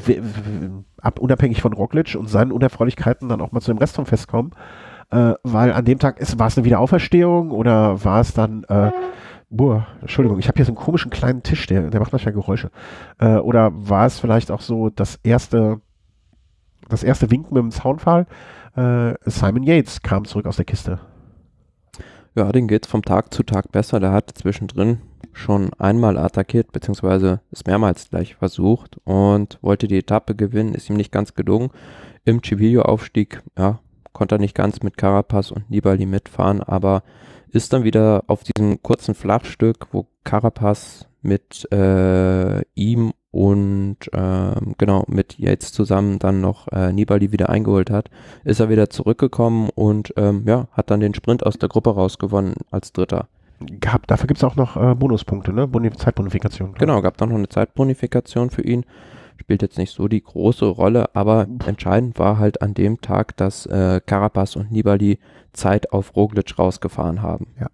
ab, unabhängig von Roglic und seinen Unerfreulichkeiten dann auch mal zu dem Rest vom Fest kommen, äh, weil an dem Tag ist, war es eine Wiederauferstehung oder war es dann äh, boah, Entschuldigung, ich habe hier so einen komischen kleinen Tisch, der, der macht manchmal Geräusche. Äh, oder war es vielleicht auch so das erste das erste Winken mit dem Zaunpfahl? Äh, Simon Yates kam zurück aus der Kiste. Ja, den geht's vom Tag zu Tag besser. Der hat zwischendrin schon einmal attackiert, beziehungsweise ist mehrmals gleich versucht und wollte die Etappe gewinnen, ist ihm nicht ganz gelungen. Im Civilio-Aufstieg, ja, konnte er nicht ganz mit Carapaz und Nibali mitfahren, aber ist dann wieder auf diesem kurzen Flachstück, wo Carapaz mit äh, ihm und ähm, genau mit Yates zusammen dann noch äh, Nibali wieder eingeholt hat, ist er wieder zurückgekommen und ähm, ja, hat dann den Sprint aus der Gruppe rausgewonnen als Dritter. Gab, dafür gibt es auch noch äh, Bonuspunkte, ne? Boni- Zeitbonifikation. klar. Genau, gab dann noch eine Zeitbonifikation für ihn. Spielt jetzt nicht so die große Rolle, aber entscheidend war halt an dem Tag, dass äh, Carapaz und Nibali Zeit auf Roglic rausgefahren haben. Ja.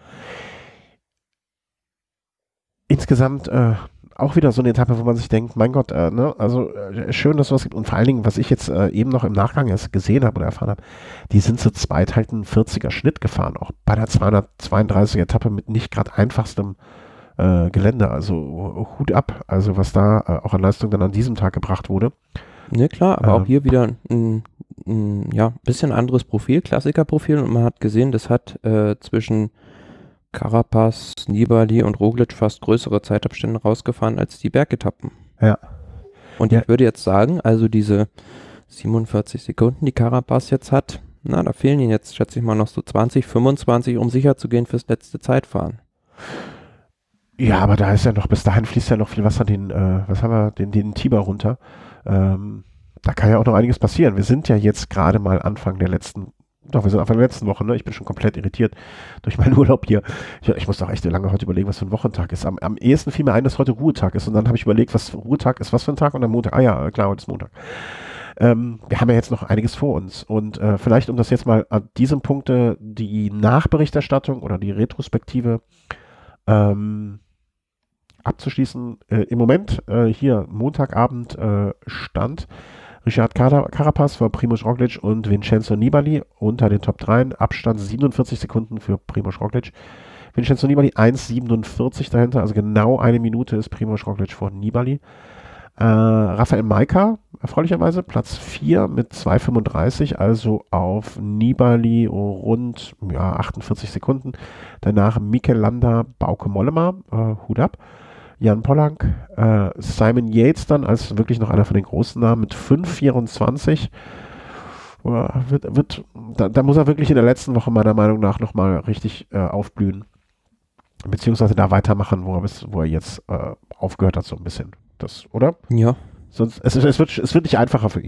Insgesamt äh, auch wieder so eine Etappe, wo man sich denkt, mein Gott, äh, ne, also äh, schön, dass es was gibt. Und vor allen Dingen, was ich jetzt äh, eben noch im Nachgang erst gesehen habe oder erfahren habe, die sind zu zweit halt einen vierziger Schnitt gefahren, auch bei der zweihundertzweiunddreißiger Etappe mit nicht gerade einfachstem äh, Gelände. Also Hut ab, also was da äh, auch an Leistung dann an diesem Tag gebracht wurde. Ne, klar, aber Ähm. auch hier wieder ein, ein ja, bisschen anderes Profil, Klassikerprofil, und man hat gesehen, das hat äh, zwischen Carapaz, Nibali und Roglic fast größere Zeitabstände rausgefahren als die Bergetappen. Ja. Und Ja. ich würde jetzt sagen, also diese siebenundvierzig Sekunden, die Carapaz jetzt hat, na, da fehlen ihnen jetzt, schätze ich mal, noch so zwanzig, fünfundzwanzig, um sicher zu gehen fürs letzte Zeitfahren. Ja, aber da ist ja noch, bis dahin fließt ja noch viel Wasser den, äh, was haben wir, den, den Tiber runter. Ähm, da kann ja auch noch einiges passieren. Wir sind ja jetzt gerade mal Anfang der letzten, doch, wir sind Anfang der letzten Woche, ne? Ich bin schon komplett irritiert durch meinen Urlaub hier. Ich, ich muss doch echt lange heute überlegen, was für ein Wochentag ist. Am, am ehesten fiel mir ein, dass heute Ruhetag ist. Und dann habe ich überlegt, was Ruhetag ist, was für ein Tag, und am Montag, ah ja, klar, heute ist Montag. Ähm, wir haben ja jetzt noch einiges vor uns. Und äh, vielleicht, um das jetzt mal an diesem Punkt, äh, die Nachberichterstattung oder die Retrospektive ähm, abzuschließen, äh, im Moment äh, hier Montagabend äh, stand Richard Car- Carapaz vor Primož Roglic und Vincenzo Nibali unter den Top drei, Abstand siebenundvierzig Sekunden für Primož Roglic. Vincenzo Nibali eins siebenundvierzig dahinter, also genau eine Minute ist Primož Roglic vor Nibali. Äh, Rafael Majka, erfreulicherweise Platz vier mit zwei fünfunddreißig, also auf Nibali rund ja, achtundvierzig Sekunden. Danach Mikel Landa, Bauke Mollema, äh, Hut ab. Jan Pollank, äh, Simon Yates dann als wirklich noch einer von den großen Namen mit fünf vierundzwanzig. Äh, wird, wird, da, da muss er wirklich in der letzten Woche meiner Meinung nach nochmal richtig äh, aufblühen. Beziehungsweise da weitermachen, wo er, bis, wo er jetzt äh, aufgehört hat, so ein bisschen. Das, oder? Ja. Sonst, es, es, wird, es wird nicht einfacher für ihn.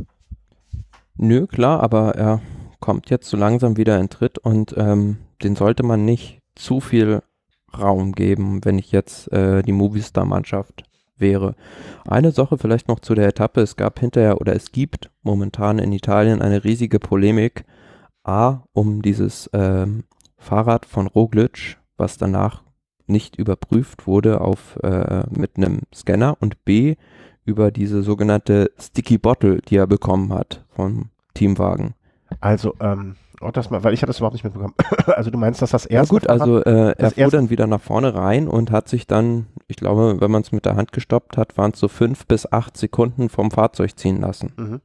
Nö, klar, aber er kommt jetzt so langsam wieder in Tritt und ähm, den sollte man nicht zu viel Raum geben, wenn ich jetzt äh, die Movistar-Mannschaft wäre. Eine Sache vielleicht noch zu der Etappe, es gab hinterher oder es gibt momentan in Italien eine riesige Polemik, A, um dieses ähm, Fahrrad von Roglic, was danach nicht überprüft wurde auf äh, mit einem Scanner, und B, über diese sogenannte Sticky Bottle, die er bekommen hat vom Teamwagen. Also, ähm, oh, das mal, weil ich hatte das überhaupt nicht mitbekommen. Also du meinst, dass das erste Ja gut, Fahrrad, also äh, er das fuhr erste- dann wieder nach vorne rein und hat sich dann, ich glaube, wenn man es mit der Hand gestoppt hat, waren es so fünf bis acht Sekunden vom Fahrzeug ziehen lassen. Mhm.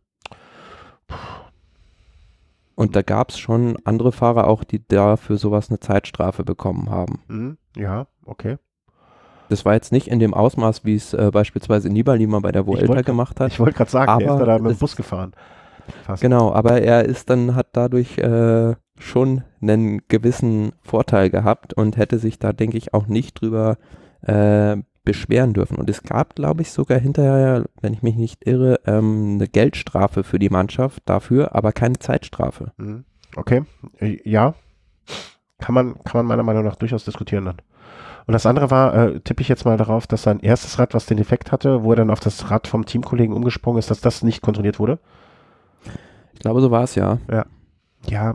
Und da gab es schon andere Fahrer auch, die da für sowas eine Zeitstrafe bekommen haben. Mhm. Ja, okay. Das war jetzt nicht in dem Ausmaß, wie es äh, beispielsweise Nibali mal bei der Ich Vuelta wollte- gemacht hat. Ich wollte gerade sagen, der Aber ist da, da mit dem es- Bus gefahren. Fast. Genau, aber er ist dann, hat dadurch äh, schon einen gewissen Vorteil gehabt und hätte sich da, denke ich, auch nicht drüber äh, beschweren dürfen. Und es gab, glaube ich, sogar hinterher, wenn ich mich nicht irre, ähm, eine Geldstrafe für die Mannschaft dafür, aber keine Zeitstrafe. Mhm. Okay, Äh, ja. Kann man, kann man meiner Meinung nach durchaus diskutieren dann. Und das andere war, äh, tippe ich jetzt mal darauf, dass sein erstes Rad, was den Defekt hatte, wo er dann auf das Rad vom Teamkollegen umgesprungen ist, dass das nicht kontrolliert wurde. Ich glaube, so war es ja. Ja,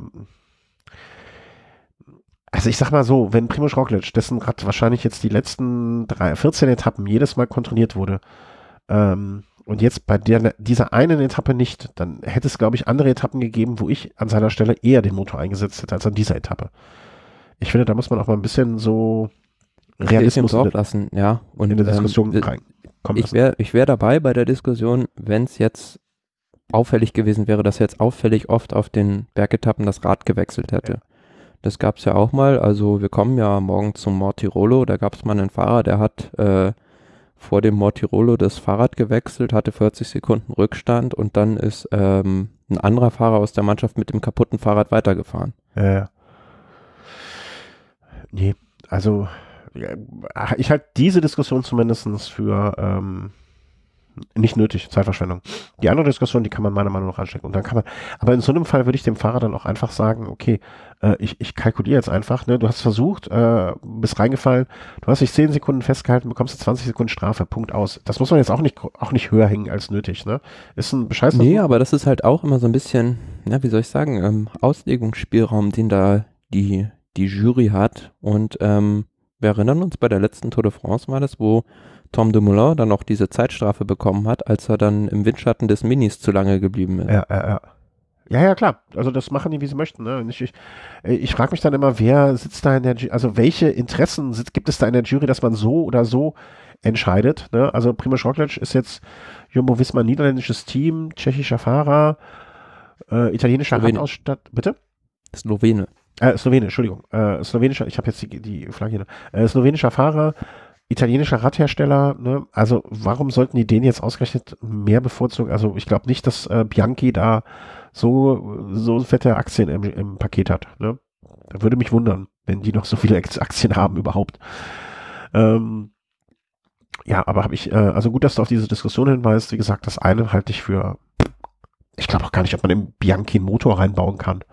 also ich sag mal so, wenn Primož Roglic, dessen Rad wahrscheinlich jetzt die letzten drei, vierzehn Etappen jedes Mal kontrolliert wurde, ähm, und jetzt bei der, dieser einen Etappe nicht, dann hätte es, glaube ich, andere Etappen gegeben, wo ich an seiner Stelle eher den Motor eingesetzt hätte als an dieser Etappe. Ich finde, da muss man auch mal ein bisschen so Realismus in, lassen, ja. Und in der Diskussion ähm, reinkommen ich lassen. wäre ich wär dabei bei der Diskussion, wenn es jetzt auffällig gewesen wäre, dass er jetzt auffällig oft auf den Bergetappen das Rad gewechselt hätte. Ja. Das gab es ja auch mal, also wir kommen ja morgen zum Mortirolo, da gab es mal einen Fahrer, der hat äh, vor dem Mortirolo das Fahrrad gewechselt, hatte vierzig Sekunden Rückstand und dann ist ähm, ein anderer Fahrer aus der Mannschaft mit dem kaputten Fahrrad weitergefahren. Äh, nee, also ja, ich halte diese Diskussion zumindest für ähm, nicht nötig, Zeitverschwendung. Die andere Diskussion, die kann man meiner Meinung nach anstecken. Und dann kann man, aber in so einem Fall würde ich dem Fahrer dann auch einfach sagen, okay, äh, ich, ich kalkuliere jetzt einfach, ne, du hast versucht, äh, bist reingefallen, du hast dich zehn Sekunden festgehalten, bekommst du zwanzig Sekunden Strafe, Punkt aus. Das muss man jetzt auch nicht, auch nicht höher hängen als nötig, ne? Ist ein Bescheiß. Nee, aber das ist halt auch immer so ein bisschen, na, wie soll ich sagen, ähm, Auslegungsspielraum, den da die, die Jury hat. Und ähm, wir erinnern uns, bei der letzten Tour de France war das, wo Tom Dumoulin dann auch diese Zeitstrafe bekommen hat, als er dann im Windschatten des Minis zu lange geblieben ist. Ja, ja, ja. Ja, ja, klar. Also das machen die, wie sie möchten. Ne? Und ich ich, ich frage mich dann immer, wer sitzt da in der Jury, also welche Interessen sitzt, gibt es da in der Jury, dass man so oder so entscheidet. Ne? Also Primož Roglič ist jetzt Jumbo-Visma, niederländisches Team, tschechischer Fahrer, äh, italienischer Slowene. Randausstatt, bitte? Slowene. Äh, Slowene, Entschuldigung. Äh, slowenischer, ich habe jetzt die, die Flagge hier. Äh, slowenischer Fahrer, italienischer Radhersteller, ne? Also warum sollten die den jetzt ausgerechnet mehr bevorzugen? Also ich glaube nicht, dass äh, Bianchi da so, so fette Aktien im, im Paket hat. Ne? Da würde mich wundern, wenn die noch so viele Aktien haben überhaupt. Ähm, ja, aber habe ich, äh, also gut, dass du auf diese Diskussion hinweist. Wie gesagt, das eine halte ich für, ich glaube auch gar nicht, ob man im Bianchi einen Motor reinbauen kann.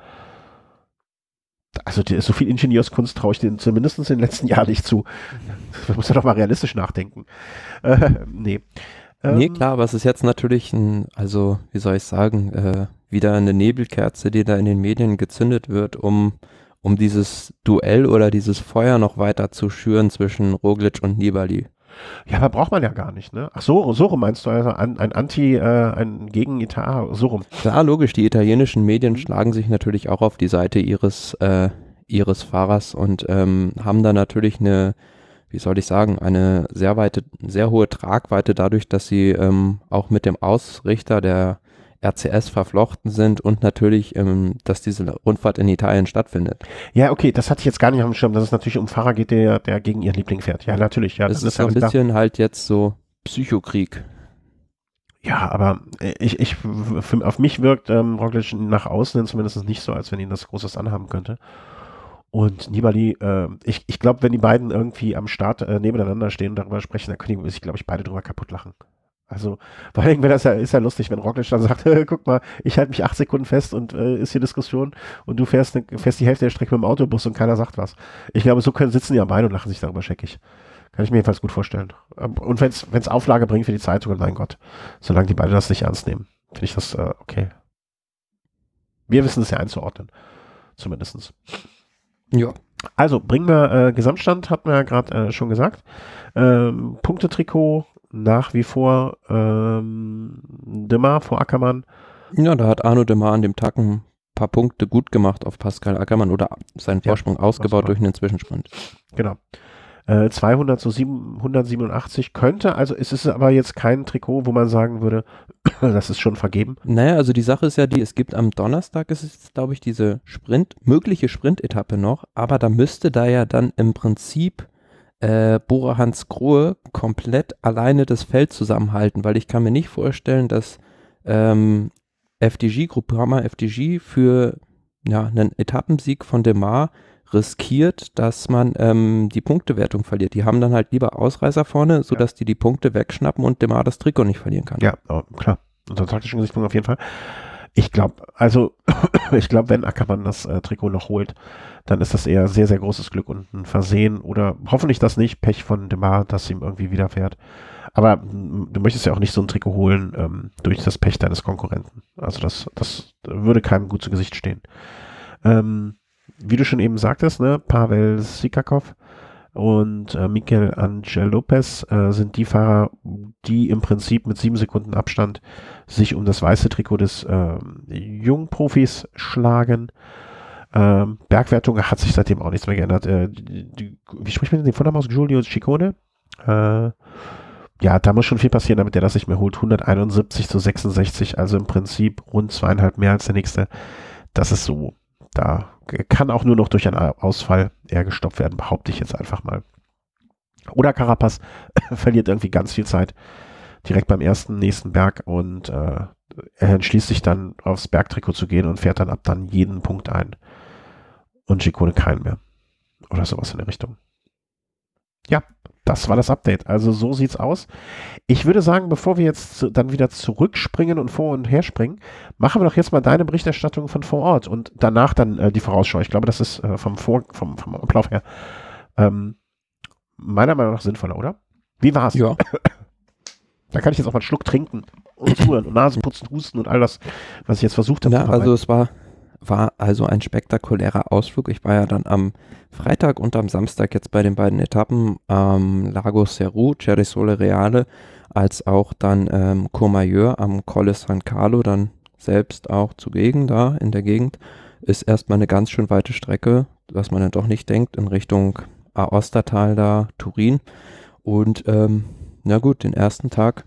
Also die, so viel Ingenieurskunst traue ich denen zumindest in den letzten Jahren nicht zu. Man muss ja doch mal realistisch nachdenken. Äh, nee. Ähm, Nee, klar, aber es ist jetzt natürlich ein, also wie soll ich sagen, äh, wieder eine Nebelkerze, die da in den Medien gezündet wird, um, um dieses Duell oder dieses Feuer noch weiter zu schüren zwischen Roglič und Nibali. Ja, aber braucht man ja gar nicht, ne? Ach so, so rum meinst du, also ein, ein Anti, äh, ein Gegen-Etat, so rum. Ja, logisch, die italienischen Medien schlagen sich natürlich auch auf die Seite ihres, äh, ihres Fahrers und ähm, haben da natürlich eine, wie soll ich sagen, eine sehr weite, sehr hohe Tragweite dadurch, dass sie ähm, auch mit dem Ausrichter der R C S verflochten sind und natürlich, ähm, dass diese Rundfahrt in Italien stattfindet. Ja, okay, das hatte ich jetzt gar nicht auf dem Schirm, dass es natürlich um Fahrer geht, der, der gegen ihren Liebling fährt. Ja, natürlich, ja. Das Das ist so ein ja bisschen halt jetzt so Psychokrieg. Ja, aber ich, ich, für, auf mich wirkt ähm, Roglič nach außen hin zumindest nicht so, als wenn ihn das Großes anhaben könnte. Und Nibali, äh, ich, ich glaube, wenn die beiden irgendwie am Start äh, nebeneinander stehen und darüber sprechen, dann können die sich, glaube ich, beide drüber kaputt lachen. Also, vor allem, wenn das ja, ist ja lustig, wenn Roglič dann sagt, guck mal, ich halte mich acht Sekunden fest und äh, ist hier Diskussion und du fährst, ne, fährst die Hälfte der Strecke mit dem Autobus und keiner sagt was. Ich glaube, so können sitzen die am Bein und lachen sich darüber scheckig. Kann ich mir jedenfalls gut vorstellen. Und wenn es Auflage bringt für die Zeitung, mein Gott, solange die beide das nicht ernst nehmen, finde ich das äh, okay. Wir wissen es ja einzuordnen. Zumindestens. Ja. Also, bringen wir äh, Gesamtstand, hatten wir ja gerade äh, schon gesagt. Ähm, Punktetrikot nach wie vor ähm, Demar vor Ackermann. Ja, da hat Arnaud Demar an dem Tag ein paar Punkte gut gemacht auf Pascal Ackermann oder seinen Vorsprung ja, ausgebaut durch einen Zwischensprint. Genau. Äh, zweihundert zu hundertsiebenundachtzig könnte, also es ist aber jetzt kein Trikot, wo man sagen würde, das ist schon vergeben. Naja, also die Sache ist ja die, es gibt am Donnerstag, es ist, glaube ich, diese Sprint, mögliche Sprintetappe noch, aber da müsste da ja dann im Prinzip äh, Bora Hansgrohe komplett alleine das Feld zusammenhalten, weil ich kann mir nicht vorstellen, dass ähm, F D G, Groupama F D G für ja, einen Etappensieg von Demar riskiert, dass man ähm, die Punktewertung verliert. Die haben dann halt lieber Ausreißer vorne, sodass ja. die die Punkte wegschnappen und Demar das Trikot nicht verlieren kann. Ja, oh, klar. Unter taktischen Gesichtspunkt auf jeden Fall. Ich glaube, also ich glaube, wenn Ackermann das äh, Trikot noch holt, dann ist das eher sehr, sehr großes Glück und ein Versehen oder hoffentlich das nicht, Pech von Demar, dass ihm irgendwie widerfährt. Aber m, du möchtest ja auch nicht so ein Trikot holen ähm, durch das Pech deines Konkurrenten. Also das, das würde keinem gut zu Gesicht stehen. Ähm, wie du schon eben sagtest, ne, Pavel Sikakhov und äh, Miguel Angel Lopez äh, sind die Fahrer, die im Prinzip mit sieben Sekunden Abstand sich um das weiße Trikot des äh, Jungprofis schlagen. Ähm, Bergwertung hat sich seitdem auch nichts mehr geändert. Äh, die, die, wie spricht man denn den Vornamen aus? Giulio Ciccone? Äh, ja, da muss schon viel passieren, damit der das nicht mehr holt. hunderteinundsiebzig zu sechsundsechzig, also im Prinzip rund zweieinhalb mehr als der nächste. Das ist so. Da kann auch nur noch durch einen Ausfall eher gestoppt werden, behaupte ich jetzt einfach mal. Oder Carapaz verliert irgendwie ganz viel Zeit direkt beim ersten, nächsten Berg und äh, er entschließt sich dann aufs Bergtrikot zu gehen und fährt dann ab dann jeden Punkt ein. Und Ciccone keinen mehr. Oder sowas in der Richtung. Ja, das war das Update. Also so sieht's aus. Ich würde sagen, bevor wir jetzt dann wieder zurückspringen und vor und her springen, machen wir doch jetzt mal deine Berichterstattung von vor Ort und danach dann äh, die Vorausschau. Ich glaube, das ist äh, vom, vor, vom, vom Ablauf her ähm, meiner Meinung nach sinnvoller, oder? Wie war's? Ja. Da kann ich jetzt auch mal einen Schluck trinken und zuhören und Nasenputzen, Husten und all das, was ich jetzt versucht habe. Ja, also es war, war also ein spektakulärer Ausflug. Ich war ja dann am Freitag und am Samstag jetzt bei den beiden Etappen am Lago Seru, Ceresole Reale, als auch dann ähm, Courmayeur am Colle San Carlo, dann selbst auch zugegen da in der Gegend. Ist erstmal eine ganz schön weite Strecke, was man dann doch nicht denkt, in Richtung Aostatal da, Turin. Und ähm, na gut, den ersten Tag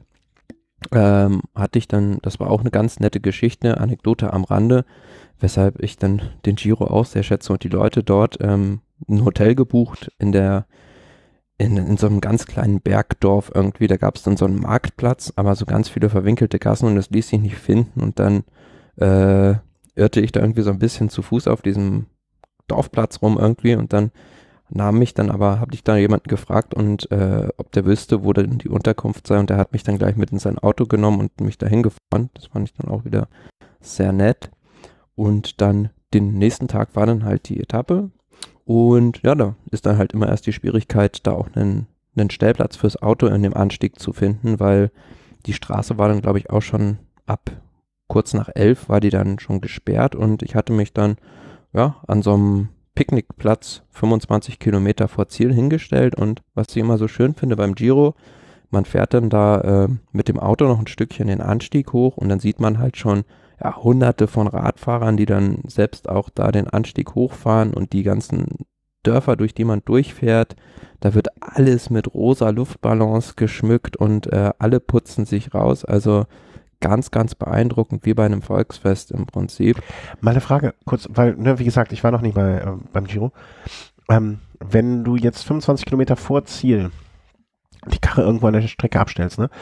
ähm, hatte ich dann, das war auch eine ganz nette Geschichte, Anekdote am Rande, weshalb ich dann den Giro auch sehr schätze und die Leute dort ähm, ein Hotel gebucht in der in, in so einem ganz kleinen Bergdorf irgendwie, da gab es dann so einen Marktplatz, aber so ganz viele verwinkelte Gassen und das ließ sich nicht finden und dann äh, irrte ich da irgendwie so ein bisschen zu Fuß auf diesem Dorfplatz rum irgendwie und dann nahm mich dann aber, habe ich da jemanden gefragt und äh, ob der wüsste, wo denn die Unterkunft sei und der hat mich dann gleich mit in sein Auto genommen und mich dahin gefahren. Das fand ich dann auch wieder sehr nett. Und dann den nächsten Tag war dann halt die Etappe und ja, da ist dann halt immer erst die Schwierigkeit, da auch einen, einen Stellplatz fürs Auto in dem Anstieg zu finden, weil die Straße war dann, glaube ich, auch schon ab kurz nach elf war die dann schon gesperrt und ich hatte mich dann ja an so einem Picknickplatz fünfundzwanzig Kilometer vor Ziel hingestellt und was ich immer so schön finde beim Giro, man fährt dann da äh, mit dem Auto noch ein Stückchen den Anstieg hoch und dann sieht man halt schon ja, hunderte von Radfahrern, die dann selbst auch da den Anstieg hochfahren und die ganzen Dörfer, durch die man durchfährt, da wird alles mit rosa Luftballons geschmückt und äh, alle putzen sich raus, also ganz, ganz beeindruckend, wie bei einem Volksfest im Prinzip. Meine Frage, kurz, weil, ne, wie gesagt, ich war noch nicht bei, äh, beim Giro. Ähm, wenn du jetzt fünfundzwanzig Kilometer vor Ziel die Karre irgendwo an der Strecke abstellst, ne,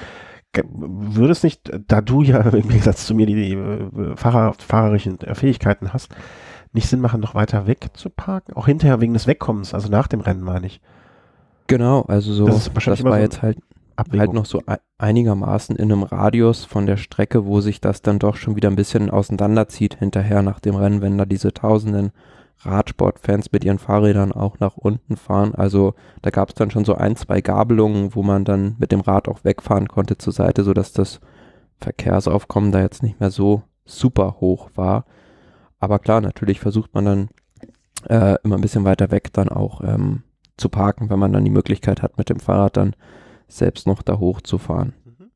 würde es nicht, da du ja im Gegensatz zu mir die, die äh, Fahrer, fahrerischen Fähigkeiten hast, nicht Sinn machen, noch weiter weg zu parken? Auch hinterher wegen des Wegkommens, also nach dem Rennen, meine ich. Genau, also so, das, ist wahrscheinlich das immer war so jetzt halt Abwägung. halt noch so einigermaßen in einem Radius von der Strecke, wo sich das dann doch schon wieder ein bisschen auseinanderzieht hinterher nach dem Rennen, wenn da diese tausenden Radsportfans mit ihren Fahrrädern auch nach unten fahren. Also da gab es dann schon so ein, zwei Gabelungen, wo man dann mit dem Rad auch wegfahren konnte zur Seite, sodass das Verkehrsaufkommen da jetzt nicht mehr so super hoch war. Aber klar, natürlich versucht man dann äh, immer ein bisschen weiter weg dann auch ähm, zu parken, wenn man dann die Möglichkeit hat, mit dem Fahrrad dann selbst noch da hochzufahren. Mhm.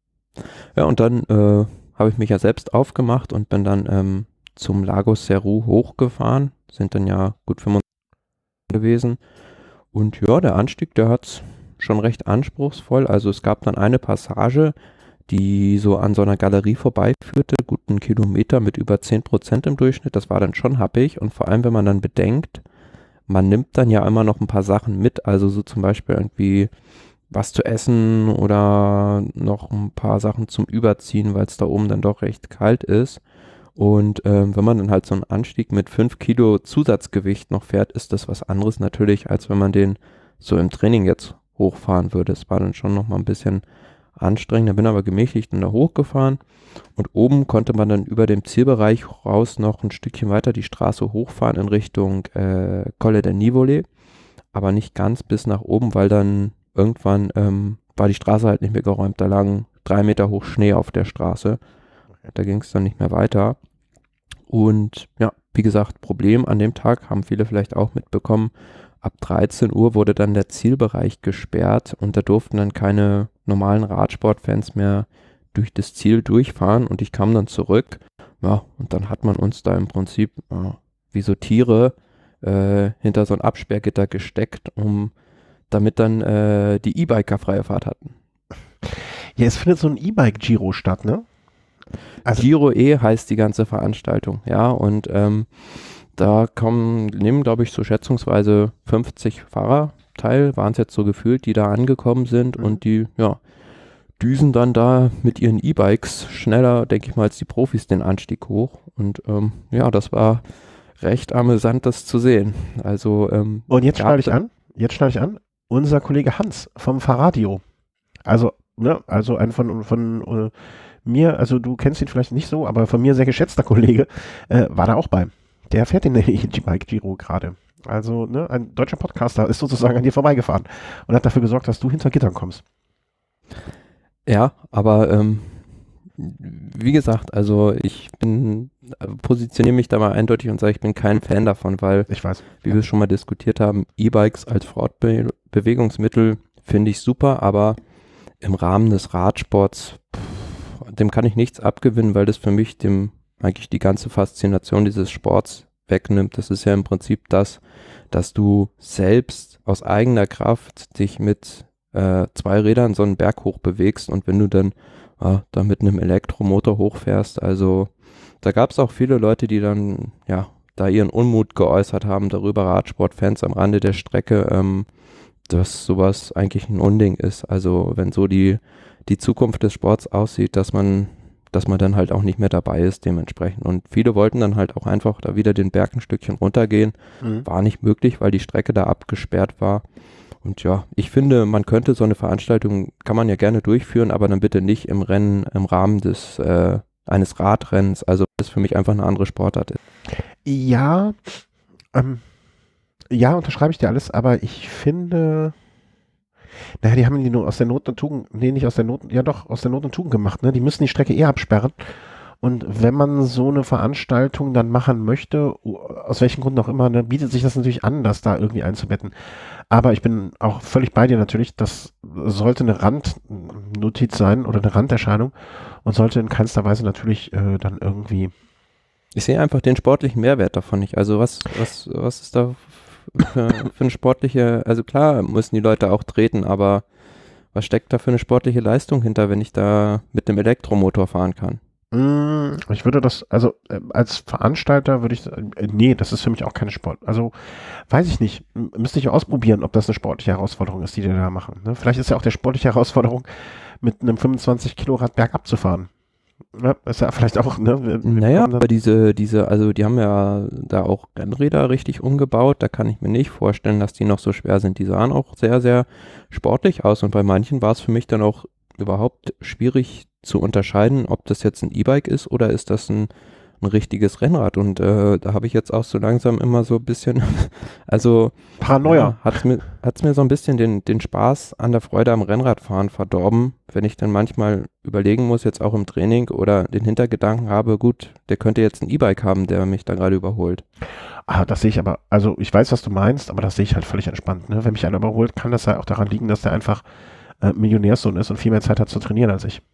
Ja, und dann äh, habe ich mich ja selbst aufgemacht und bin dann ähm, zum Lago Seru hochgefahren. Sind dann ja gut fünfundzwanzig gewesen. Und ja, der Anstieg, der hat's schon recht anspruchsvoll. Also es gab dann eine Passage, die so an so einer Galerie vorbeiführte, gut einen Kilometer mit über zehn Prozent im Durchschnitt. Das war dann schon happig. Und vor allem, wenn man dann bedenkt, man nimmt dann ja immer noch ein paar Sachen mit. Also so zum Beispiel irgendwie was zu essen oder noch ein paar Sachen zum Überziehen, weil es da oben dann doch recht kalt ist. Und ähm, wenn man dann halt so einen Anstieg mit fünf Kilo Zusatzgewicht noch fährt, ist das was anderes natürlich, als wenn man den so im Training jetzt hochfahren würde. Es war dann schon noch mal ein bisschen anstrengend. Da bin aber gemächlich dann da hochgefahren und oben konnte man dann über dem Zielbereich raus noch ein Stückchen weiter die Straße hochfahren in Richtung äh, Colle del Nivole, aber nicht ganz bis nach oben, weil dann irgendwann ähm, war die Straße halt nicht mehr geräumt. Da lagen drei Meter hoch Schnee auf der Straße. Da ging es dann nicht mehr weiter. Und ja, wie gesagt, Problem an dem Tag, haben viele vielleicht auch mitbekommen, ab dreizehn Uhr wurde dann der Zielbereich gesperrt und da durften dann keine normalen Radsportfans mehr durch das Ziel durchfahren und ich kam dann zurück. Ja, und dann hat man uns da im Prinzip ja, wie so Tiere äh, hinter so ein Absperrgitter gesteckt, um damit dann äh, die E-Biker freie Fahrt hatten. Ja, es findet so ein E-Bike-Giro statt, ne? Also Giro E heißt die ganze Veranstaltung, ja, und ähm, da kommen, nehmen glaube ich so schätzungsweise fünfzig Fahrer teil, waren es jetzt so gefühlt, die da angekommen sind mhm. und die, ja, düsen dann da mit ihren E-Bikes schneller, denke ich mal, als die Profis den Anstieg hoch. Und ähm, ja, das war recht amüsant, das zu sehen. Also ähm, Und jetzt gab schneide ich da- an, jetzt schneide ich an, unser Kollege Hans vom Fahrradio. Also, ne, also ein von, von äh, mir, also du kennst ihn vielleicht nicht so, aber von mir sehr geschätzter Kollege, äh, war da auch bei. Der fährt den E-Bike Giro gerade. Also, ne, ein deutscher Podcaster ist sozusagen an dir vorbeigefahren und hat dafür gesorgt, dass du hinter Gittern kommst. Ja, aber ähm, wie gesagt, also ich bin, äh, positioniere mich da mal eindeutig und sage, ich bin kein Fan davon, weil, Ich weiß. wie wir es schon mal diskutiert haben, E-Bikes als Fortbewegungsmittel finde ich super, aber im Rahmen des Radsports, pff, dem kann ich nichts abgewinnen, weil das für mich dem eigentlich die ganze Faszination dieses Sports wegnimmt. Das ist ja im Prinzip das, dass du selbst aus eigener Kraft dich mit äh, zwei Rädern so einen Berg hoch bewegst und wenn du dann äh, da mit einem Elektromotor hochfährst, also da gab es auch viele Leute, die dann ja da ihren Unmut geäußert haben darüber, Radsportfans am Rande der Strecke, ähm, dass sowas eigentlich ein Unding ist. Also wenn so die, die Zukunft des Sports aussieht, dass man, dass man dann halt auch nicht mehr dabei ist dementsprechend. Und viele wollten dann halt auch einfach da wieder den Berg ein Stückchen runtergehen. Mhm. War nicht möglich, weil die Strecke da abgesperrt war. Und ja, ich finde, man könnte so eine Veranstaltung, kann man ja gerne durchführen, aber dann bitte nicht im Rennen, im Rahmen des äh, eines Radrennens. Also das für mich einfach eine andere Sportart ist. Ja, ähm, ja, unterschreibe ich dir alles, aber ich finde, naja, die haben die nur aus der Not und Tugend, nee, nicht aus der Not, ja doch, aus der Not und Tugend gemacht, ne? Die müssen die Strecke eher absperren. Und wenn man so eine Veranstaltung dann machen möchte, aus welchen Gründen auch immer, ne, bietet sich das natürlich an, das da irgendwie einzubetten. Aber ich bin auch völlig bei dir natürlich, das sollte eine Randnotiz sein oder eine Randerscheinung und sollte in keinster Weise natürlich äh, dann irgendwie. Ich sehe einfach den sportlichen Mehrwert davon nicht. Also was, was, was ist da für, für eine sportliche, also klar müssen die Leute auch treten, aber was steckt da für eine sportliche Leistung hinter, wenn ich da mit einem Elektromotor fahren kann? Mm, Ich würde das, also äh, als Veranstalter würde ich, äh, nee, das ist für mich auch keine Sport. Also weiß ich nicht, M- müsste ich ausprobieren, ob das eine sportliche Herausforderung ist, die die da machen. Ne? Vielleicht ist ja auch der sportliche Herausforderung, mit einem fünfundzwanzig Kilorad bergab zu fahren. Ja, ist ja vielleicht auch, ne? Wir, wir Naja, kommen dann- aber diese, diese, also die haben ja da auch Rennräder richtig umgebaut, da kann ich mir nicht vorstellen, dass die noch so schwer sind. Die sahen auch sehr, sehr sportlich aus und bei manchen war es für mich dann auch überhaupt schwierig zu unterscheiden, ob das jetzt ein E-Bike ist oder ist das ein, ein richtiges Rennrad und äh, da habe ich jetzt auch so langsam immer so ein bisschen, also Paranoia. ja, hat's mir, hat's mir so ein bisschen den, den Spaß an der Freude am Rennradfahren verdorben, wenn ich dann manchmal überlegen muss, jetzt auch im Training oder den Hintergedanken habe, gut, der könnte jetzt ein E-Bike haben, der mich da gerade überholt. Ah, das sehe ich aber, also ich weiß, was du meinst, aber das sehe ich halt völlig entspannt. Ne? Wenn mich einer überholt, kann das ja auch daran liegen, dass der einfach äh, Millionärssohn ist und viel mehr Zeit hat zu trainieren als ich.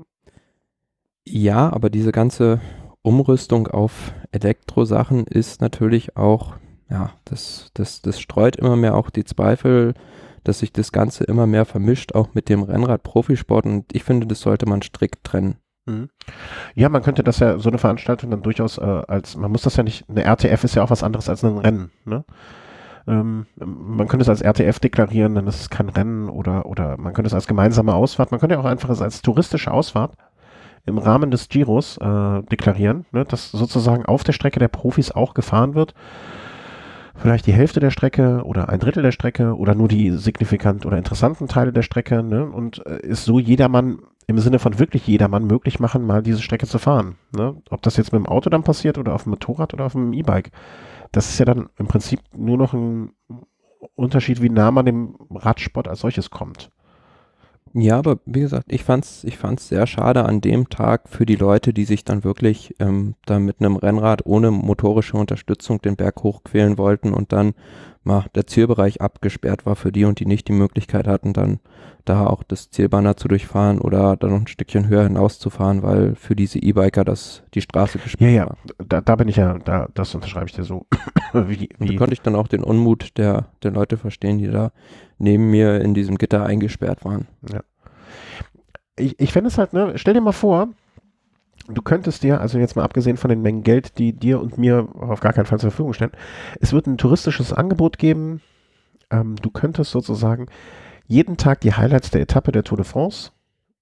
Ja, aber diese ganze Umrüstung auf Elektrosachen ist natürlich auch, ja, das, das, das streut immer mehr auch die Zweifel, dass sich das Ganze immer mehr vermischt, auch mit dem Rennrad-Profisport und ich finde, das sollte man strikt trennen. Mhm. Ja, man könnte das ja, so eine Veranstaltung dann durchaus äh, als, man muss das ja nicht, eine R T F ist ja auch was anderes als ein Rennen, ne? Ähm, man könnte es als R T F deklarieren, dann ist es kein Rennen oder, oder man könnte es als gemeinsame Ausfahrt, man könnte ja auch einfach es als touristische Ausfahrt im Rahmen des Giros äh, deklarieren, ne? Dass sozusagen auf der Strecke der Profis auch gefahren wird. Vielleicht die Hälfte der Strecke oder ein Drittel der Strecke oder nur die signifikant oder interessanten Teile der Strecke, ne? Und äh, ist so jedermann im Sinne von wirklich jedermann möglich machen, mal diese Strecke zu fahren. Ne? Ob das jetzt mit dem Auto dann passiert oder auf dem Motorrad oder auf dem E-Bike. Das ist ja dann im Prinzip nur noch ein Unterschied, wie nah man dem Radsport als solches kommt. Ja, aber wie gesagt, ich fand's, ich fand's sehr schade an dem Tag für die Leute, die sich dann wirklich ähm, da mit einem Rennrad ohne motorische Unterstützung den Berg hochquälen wollten und dann mal der Zielbereich abgesperrt war für die und die nicht die Möglichkeit hatten, dann da auch das Zielbanner zu durchfahren oder dann noch ein Stückchen höher hinauszufahren, weil für diese E-Biker das die Straße gesperrt Ja, ja, war. da, da bin ich ja, da, das unterschreibe ich dir so. wie, Und da wie, konnte ich dann auch den Unmut der, der Leute verstehen, die da neben mir in diesem Gitter eingesperrt waren. ich ich fände es halt, ne, stell dir mal vor, du könntest dir, also jetzt mal abgesehen von den Mengen Geld, die dir und mir auf gar keinen Fall zur Verfügung stehen, es wird ein touristisches Angebot geben. Ähm, du könntest sozusagen jeden Tag die Highlights der Etappe der Tour de France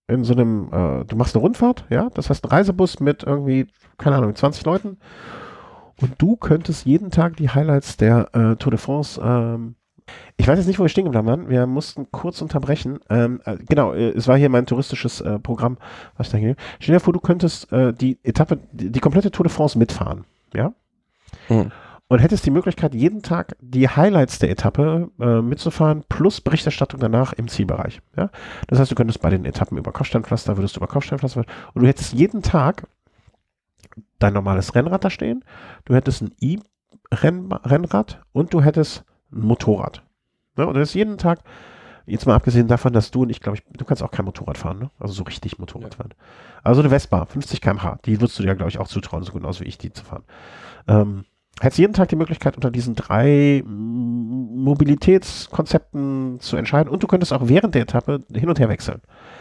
in so einem, äh, du machst eine Rundfahrt, ja, das heißt ein Reisebus mit irgendwie, keine Ahnung, zwanzig Leuten und du könntest jeden Tag die Highlights der äh, Tour de France, ähm, ich weiß jetzt nicht, wo wir stehen geblieben waren, wir mussten kurz unterbrechen, ähm, äh, genau, äh, es war hier mein touristisches äh, Programm, was ich da hier, stell dir vor, du könntest äh, die Etappe, die, die komplette Tour de France mitfahren, ja, Mhm. und hättest die Möglichkeit, jeden Tag die Highlights der Etappe äh, mitzufahren, plus Berichterstattung danach im Zielbereich. Ja? Das heißt, du könntest bei den Etappen über Kopfsteinpflaster, würdest du über Kopfsteinpflaster und du hättest jeden Tag dein normales Rennrad da stehen, du hättest ein E-Rennrad und du hättest ein Motorrad. Ne? Und du hättest jeden Tag, jetzt mal abgesehen davon, dass du und ich glaube, ich, du kannst auch kein Motorrad fahren, ne? Also so richtig Motorrad Ja. fahren. Also eine Vespa, fünfzig Kilometer pro Stunde, die würdest du dir, glaube ich, auch zutrauen, so genauso wie ich, die zu fahren. Ähm, hättest jeden Tag die Möglichkeit, unter diesen drei mm, Mobilitätskonzepten zu entscheiden und du könntest auch während der Etappe hin und her wechseln.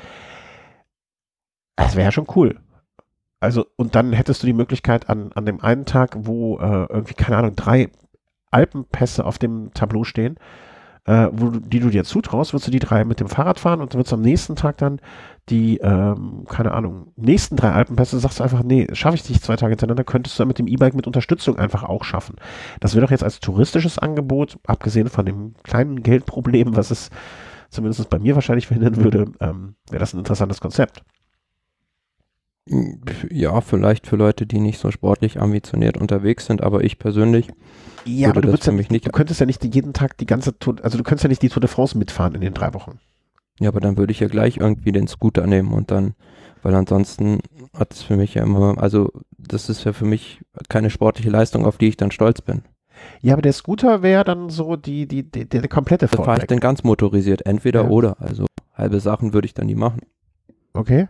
Das wäre ja schon cool. Also, und dann hättest du die Möglichkeit an, an dem einen Tag, wo äh, irgendwie, keine Ahnung, drei Alpenpässe auf dem Tableau stehen, äh, wo du, die du dir zutraust, würdest du die drei mit dem Fahrrad fahren und dann würdest du am nächsten Tag dann die, ähm, keine Ahnung, nächsten drei Alpenpässe, sagst du einfach, nee, schaffe ich nicht zwei Tage hintereinander, könntest du dann mit dem E-Bike mit Unterstützung einfach auch schaffen. Das wäre doch jetzt als touristisches Angebot, abgesehen von dem kleinen Geldproblem, was es zumindest bei mir wahrscheinlich verhindern würde, ähm, wäre das ein interessantes Konzept. Ja, vielleicht für Leute, die nicht so sportlich ambitioniert unterwegs sind, aber ich persönlich Ja, würde aber du, das würdest für ja mich nicht, nicht. du könntest ja nicht jeden Tag die ganze Tour, also du könntest ja nicht die Tour de France mitfahren in den drei Wochen. Ja, aber dann würde ich ja gleich irgendwie den Scooter nehmen und dann, weil ansonsten hat es für mich ja immer, also das ist ja für mich keine sportliche Leistung, auf die ich dann stolz bin. Ja, aber der Scooter wäre dann so die, die, die, der, der komplette Da fahre ich Fallback. dann ganz motorisiert, entweder Ja. oder, also halbe Sachen würde ich dann nie machen. Okay.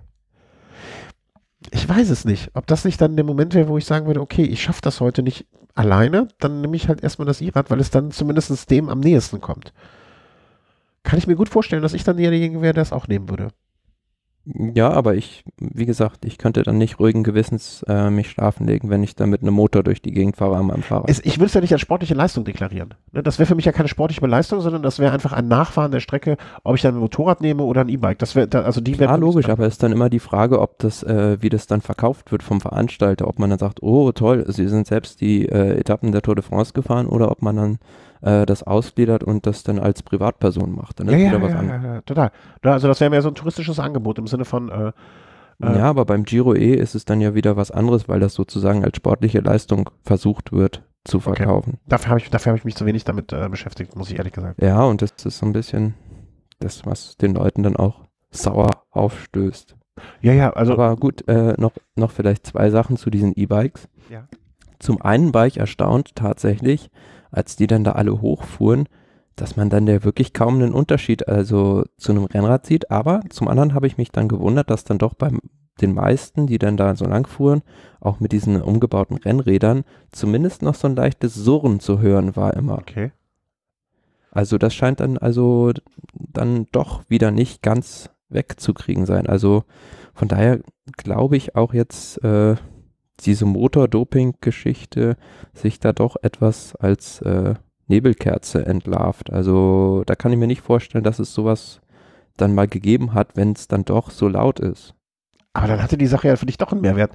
Ich weiß es nicht. Ob das nicht dann der Moment wäre, wo ich sagen würde, okay, ich schaffe das heute nicht alleine, dann nehme ich halt erstmal das E-Rad, weil es dann zumindest dem am nächsten kommt. Kann ich mir gut vorstellen, dass ich dann derjenige wäre, der es auch nehmen würde. Ja, aber ich, wie gesagt, ich könnte dann nicht ruhigen Gewissens äh, mich schlafen legen, wenn ich dann mit einem Motor durch die Gegend fahre an meinem Fahrrad. Es, ich will es ja nicht als sportliche Leistung deklarieren. Ne, das wäre für mich ja keine sportliche Leistung, sondern das wäre einfach ein Nachfahren der Strecke, ob ich dann ein Motorrad nehme oder ein E-Bike. Das wäre, da, also die Ja, wären logisch, aber es ist dann immer die Frage, ob das, äh, wie das dann verkauft wird vom Veranstalter, ob man dann sagt, oh toll, Sie sind selbst die äh, Etappen der Tour de France gefahren oder ob man dann äh, das ausgliedert und das dann als Privatperson macht. Dann ist ja, ja, wieder was ja, anderes. ja, ja, total. Ja, also das wäre mehr so ein touristisches Angebot im Sinne von äh, äh, Ja, aber beim Giro E ist es dann ja wieder was anderes, weil das sozusagen als sportliche Leistung versucht wird zu verkaufen. dafür habe ich, dafür habe ich mich zu wenig damit äh, beschäftigt, muss ich ehrlich gesagt. Ja, und das ist so ein bisschen das, was den Leuten dann auch sauer aufstößt. Ja, ja, also Aber gut, äh, noch, noch vielleicht zwei Sachen zu diesen E-Bikes. ja. Zum einen war ich erstaunt tatsächlich, als die dann da alle hochfuhren, dass man dann ja wirklich kaum einen Unterschied also zu einem Rennrad sieht. Aber zum anderen habe ich mich dann gewundert, dass dann doch bei den meisten, die dann da so lang fuhren, auch mit diesen umgebauten Rennrädern, zumindest noch so ein leichtes Surren zu hören war immer. Okay. Also das scheint dann also dann doch wieder nicht ganz wegzukriegen sein. Also von daher glaube ich auch jetzt äh, diese Motor-Doping-Geschichte sich da doch etwas als äh, Nebelkerze entlarvt. Also da kann ich mir nicht vorstellen, dass es sowas dann mal gegeben hat, wenn es dann doch so laut ist. Aber dann hatte die Sache ja für dich doch einen Mehrwert.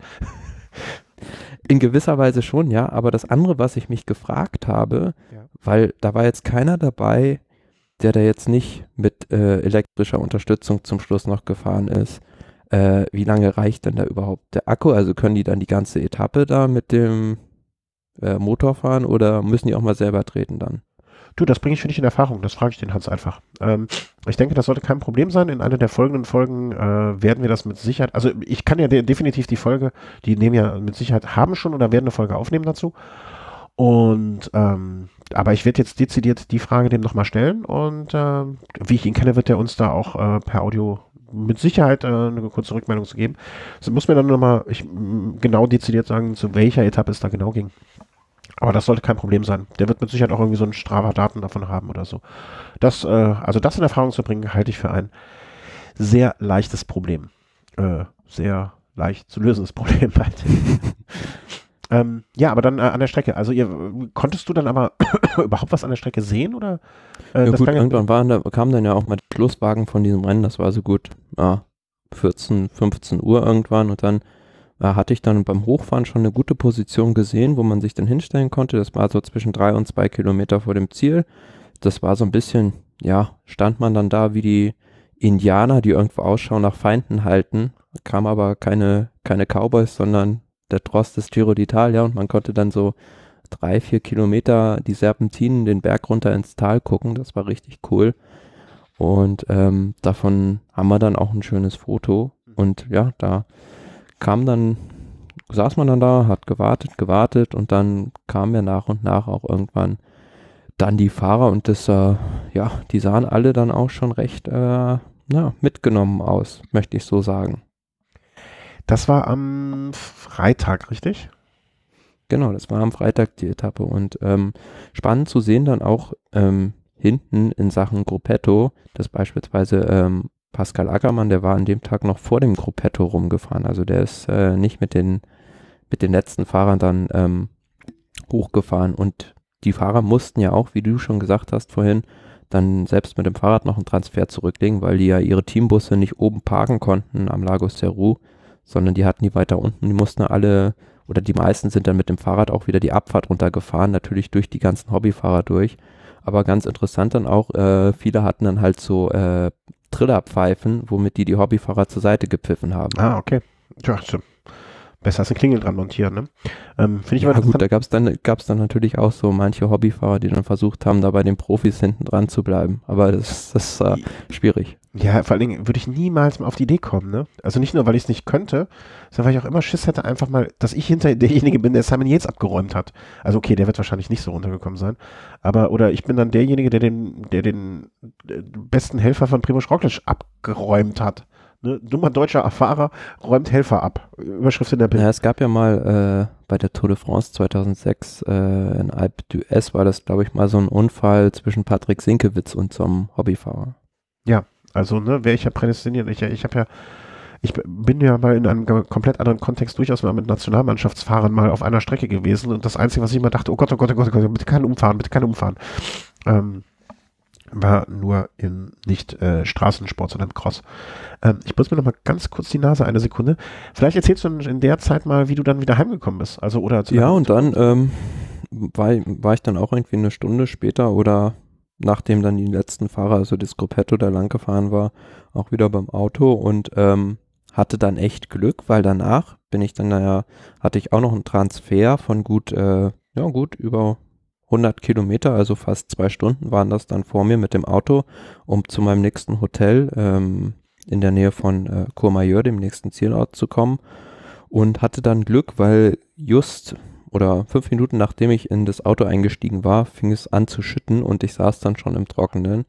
In gewisser Weise schon, ja. Aber das andere, was ich mich gefragt habe, Ja. weil da war jetzt keiner dabei, der da jetzt nicht mit äh, elektrischer Unterstützung zum Schluss noch gefahren ist. Äh, wie lange reicht denn da überhaupt der Akku? Also können die dann die ganze Etappe da mit dem äh, Motor fahren oder müssen die auch mal selber treten dann? Du, das bringe ich für dich in Erfahrung, das frage ich den Hans einfach. Ähm, ich denke, das sollte kein Problem sein. In einer der folgenden Folgen äh, werden wir das mit Sicherheit, also ich kann ja de definitiv die Folge, die nehmen ja mit Sicherheit, haben schon oder werden eine Folge aufnehmen dazu. Und, ähm, aber ich werde jetzt dezidiert die Frage dem nochmal stellen und äh, wie ich ihn kenne, wird er uns da auch äh, per Audio mit Sicherheit äh, eine kurze Rückmeldung zu geben. Das muss mir dann nochmal ich, m, genau dezidiert sagen, zu welcher Etappe es da genau ging. Aber das sollte kein Problem sein. Der wird mit Sicherheit auch irgendwie so ein Strava-Daten davon haben oder so. Das, äh, also das in Erfahrung zu bringen, halte ich für ein sehr leichtes Problem. Äh, sehr leicht zu lösendes Problem halt. ähm, ja, aber dann äh, an der Strecke. Also ihr, konntest du dann aber überhaupt was an der Strecke sehen oder? Äh, Ja das gut, klang ja- irgendwann waren da, kam dann ja auch mal der Schlusswagen von diesem Rennen, das war so gut. Ja, vierzehn, fünfzehn Uhr irgendwann und dann äh, hatte ich dann beim Hochfahren schon eine gute Position gesehen, wo man sich dann hinstellen konnte. Das war so zwischen drei und zwei Kilometer vor dem Ziel. Das war so ein bisschen, ja, stand man dann da wie die Indianer, die irgendwo Ausschau nach Feinden halten, kam aber keine, keine Cowboys, sondern der Tross des Giro d'Italia und man konnte dann so drei, vier Kilometer die Serpentinen den Berg runter ins Tal gucken. Das war richtig cool. Und ähm, davon haben wir dann auch ein schönes Foto. Und ja, da kam dann, saß man dann da, hat gewartet, gewartet und dann kamen ja nach und nach auch irgendwann dann die Fahrer und das, äh, ja, die sahen alle dann auch schon recht, äh, na, mitgenommen aus, möchte ich so sagen. Das war am Freitag, richtig? Genau, das war am Freitag die Etappe und ähm, spannend zu sehen dann auch ähm, hinten in Sachen Gruppetto, dass beispielsweise ähm, Pascal Ackermann, der war an dem Tag noch vor dem Gruppetto rumgefahren, also der ist äh, nicht mit den mit den letzten Fahrern dann ähm, hochgefahren und die Fahrer mussten ja auch, wie du schon gesagt hast vorhin, dann selbst mit dem Fahrrad noch einen Transfer zurücklegen, weil die ja ihre Teambusse nicht oben parken konnten am Lago Seru, sondern die hatten die weiter unten, die mussten alle oder die meisten sind dann mit dem Fahrrad auch wieder die Abfahrt runtergefahren, natürlich durch die ganzen Hobbyfahrer durch. Aber ganz interessant dann auch, äh, viele hatten dann halt so äh, Trillerpfeifen, womit die die Hobbyfahrer zur Seite gepfiffen haben. Ah, okay. Ja, stimmt. Besser als eine Klingel dran montieren, ne? Ähm, Finde ich Ja aber gut, da gab es dann, gab's dann natürlich auch so manche Hobbyfahrer, die dann versucht haben, da bei den Profis hinten dran zu bleiben. Aber das, das ist äh, schwierig. Ja, vor allen Dingen würde ich niemals mal auf die Idee kommen, ne? Also nicht nur, weil ich es nicht könnte, sondern weil ich auch immer Schiss hätte, einfach mal, dass ich hinter derjenige bin, der Simon Yates abgeräumt hat. Also okay, der wird wahrscheinlich nicht so runtergekommen sein. Aber, oder ich bin dann derjenige, der den, der den äh, besten Helfer von Primož Roglič abgeräumt hat. Ne? Dummer deutscher Fahrer räumt Helfer ab. Überschrift in der Bild. Ja, es gab ja mal äh, bei der Tour de France zweitausendsechs äh, in Alpe d'Huez war das, glaube ich, mal so ein Unfall zwischen Patrick Sinkewitz und so einem Hobbyfahrer. Ja, also, ne, wäre ich ja prädestiniert. Ich, ich habe ja, ich bin ja mal in einem komplett anderen Kontext durchaus mal mit Nationalmannschaftsfahrern mal auf einer Strecke gewesen und das Einzige, was ich immer dachte, oh Gott, oh Gott, oh Gott, oh Gott, bitte kein Umfahren, bitte kein Umfahren, ähm, war nur in nicht äh, Straßensport, sondern im Cross. Ähm, ich putze mir noch mal ganz kurz die Nase, eine Sekunde. Vielleicht erzählst du in der Zeit mal, wie du dann wieder heimgekommen bist. Also, oder zu Ja, und dann ähm, war, war ich dann auch irgendwie eine Stunde später oder nachdem dann die letzten Fahrer, also das Gruppetto da lang gefahren war, auch wieder beim Auto und ähm, hatte dann echt Glück, weil danach bin ich dann, naja, hatte ich auch noch einen Transfer von gut, äh, ja gut, über hundert Kilometer, also fast zwei Stunden waren das dann vor mir mit dem Auto, um zu meinem nächsten Hotel ähm, in der Nähe von äh, Courmayeur, dem nächsten Zielort, zu kommen und hatte dann Glück, weil just oder fünf Minuten nachdem ich in das Auto eingestiegen war, fing es an zu schütten und ich saß dann schon im Trockenen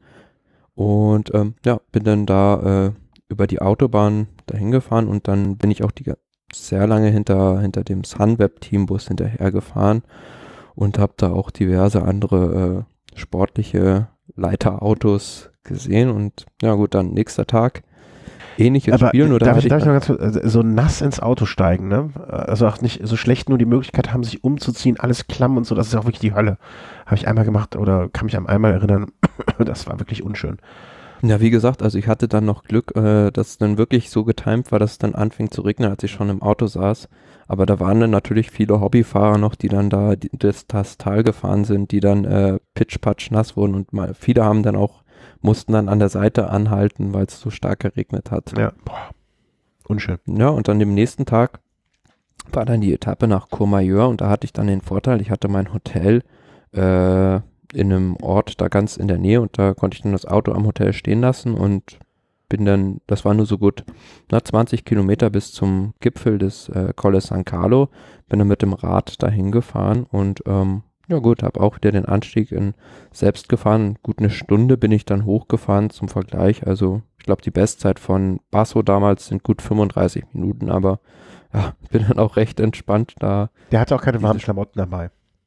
und ähm, ja, bin dann da äh, über die Autobahn dahin gefahren und dann bin ich auch die sehr lange hinter, hinter dem Sunweb-Teambus hinterher gefahren und habe da auch diverse andere äh, sportliche Leiterautos gesehen und ja gut, dann nächster Tag ähnliches aber Spiel, nur da darf ich, ich darf ich noch ganz kurz, so nass ins Auto steigen, ne? Also auch nicht so schlecht, nur die Möglichkeit haben, sich umzuziehen, alles klamm und so, das ist auch wirklich die Hölle. Habe ich einmal gemacht oder kann mich an einmal erinnern, das war wirklich unschön. Ja, wie gesagt, also ich hatte dann noch Glück, äh, dass es dann wirklich so getimt war, dass es dann anfing zu regnen, als ich schon im Auto saß. Aber da waren dann natürlich viele Hobbyfahrer noch, die dann da die, das, das Tal gefahren sind, die dann äh, pitch-patsch nass wurden und mal, viele haben dann auch, mussten dann an der Seite anhalten, weil es so stark geregnet hat. Ja, boah, unschön. Ja, und dann dem nächsten Tag war dann die Etappe nach Courmayeur und da hatte ich dann den Vorteil, ich hatte mein Hotel äh, in einem Ort da ganz in der Nähe und da konnte ich dann das Auto am Hotel stehen lassen und bin dann, das war nur so gut, na, zwanzig Kilometer bis zum Gipfel des äh, Colle San Carlo, bin dann mit dem Rad dahin gefahren und ähm, ja gut, habe auch wieder den Anstieg in selbst gefahren, gut eine Stunde bin ich dann hochgefahren zum Vergleich, also ich glaube die Bestzeit von Basso damals sind gut fünfunddreißig Minuten, aber ja, bin dann auch recht entspannt da. Der hatte auch keine warmen Klamotten dabei.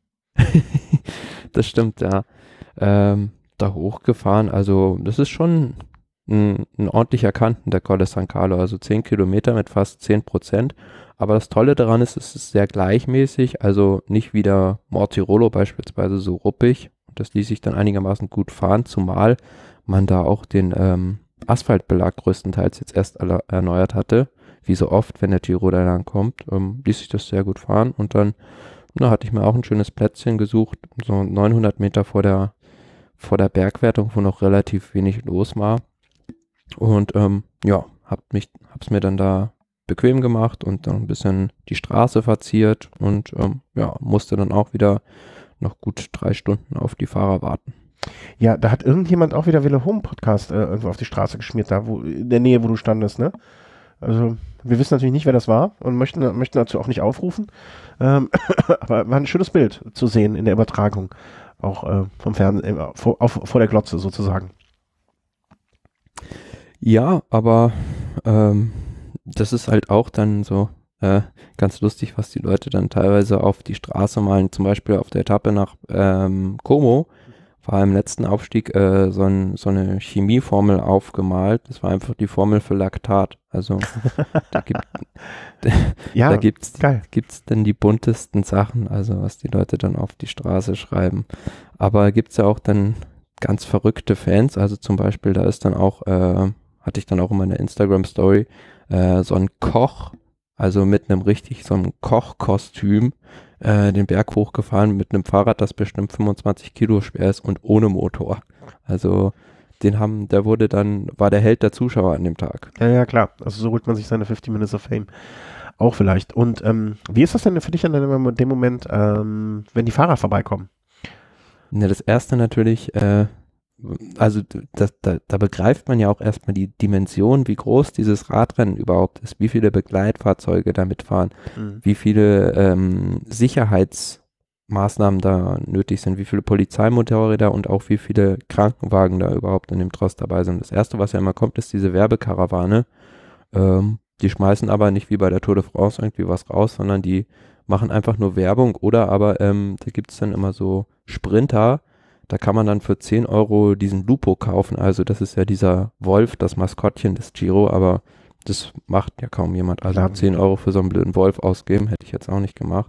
Das stimmt, ja. Ähm, da hochgefahren, also das ist schon ein, ein ordentlicher Kanten, der Colle San Carlo, also zehn Kilometer mit fast zehn Prozent. Aber das Tolle daran ist, es ist sehr gleichmäßig, also nicht wie der Mortirolo beispielsweise so ruppig. Das ließ sich dann einigermaßen gut fahren, zumal man da auch den ähm, Asphaltbelag größtenteils jetzt erst alle erneuert hatte, wie so oft, wenn der Giro da lang kommt, ähm, ließ sich das sehr gut fahren und dann na, hatte ich mir auch ein schönes Plätzchen gesucht, so neunhundert Meter vor der, vor der Bergwertung, wo noch relativ wenig los war und ähm, ja, hab mich, hab's mir dann da bequem gemacht und dann ein bisschen die Straße verziert und ähm, ja, musste dann auch wieder noch gut drei Stunden auf die Fahrer warten. Ja, da hat irgendjemand auch wieder Wille Home Podcast äh, irgendwo auf die Straße geschmiert, da wo, in der Nähe, wo du standest, ne? Also, wir wissen natürlich nicht, wer das war und möchten, möchten dazu auch nicht aufrufen. Ähm, aber war ein schönes Bild zu sehen in der Übertragung. Auch äh, vom Fernsehen, äh, vor, auf, vor der Glotze sozusagen. Ja, aber ähm, das ist halt auch dann so äh, ganz lustig, was die Leute dann teilweise auf die Straße malen. Zum Beispiel auf der Etappe nach ähm, Como war im letzten Aufstieg äh, so, ein, so eine Chemieformel aufgemalt. Das war einfach die Formel für Laktat. Also da gibt ja, da gibt's, geil. gibt's denn die buntesten Sachen, also was die Leute dann auf die Straße schreiben. Aber gibt's ja auch dann ganz verrückte Fans. Also zum Beispiel, da ist dann auch, äh, hatte ich dann auch in meiner Instagram-Story, äh, so ein Koch, also mit einem richtig, so einem Kochkostüm, äh, den Berg hochgefahren mit einem Fahrrad, das bestimmt fünfundzwanzig Kilo schwer ist und ohne Motor. Also den haben, der wurde dann, war der Held der Zuschauer an dem Tag. Ja, ja, klar. Also so holt man sich seine fifty Minutes of Fame auch vielleicht. Und ähm, wie ist das denn für dich dann in dem Moment, ähm, wenn die Fahrer vorbeikommen? Ja, das erste natürlich, äh, also das, da, da begreift man ja auch erstmal die Dimension, wie groß dieses Radrennen überhaupt ist, wie viele Begleitfahrzeuge da mitfahren, mhm. wie viele ähm, Sicherheitsmaßnahmen da nötig sind, wie viele Polizeimotorräder und auch wie viele Krankenwagen da überhaupt in dem Tross dabei sind. Das erste, was ja immer kommt, ist diese Werbekarawane. Ähm, die schmeißen aber nicht wie bei der Tour de France irgendwie was raus, sondern die machen einfach nur Werbung oder aber ähm, da gibt es dann immer so Sprinter, da kann man dann für zehn Euro diesen Lupo kaufen, also das ist ja dieser Wolf, das Maskottchen des Giro, aber das macht ja kaum jemand, also Klar. zehn Euro für so einen blöden Wolf ausgeben, hätte ich jetzt auch nicht gemacht.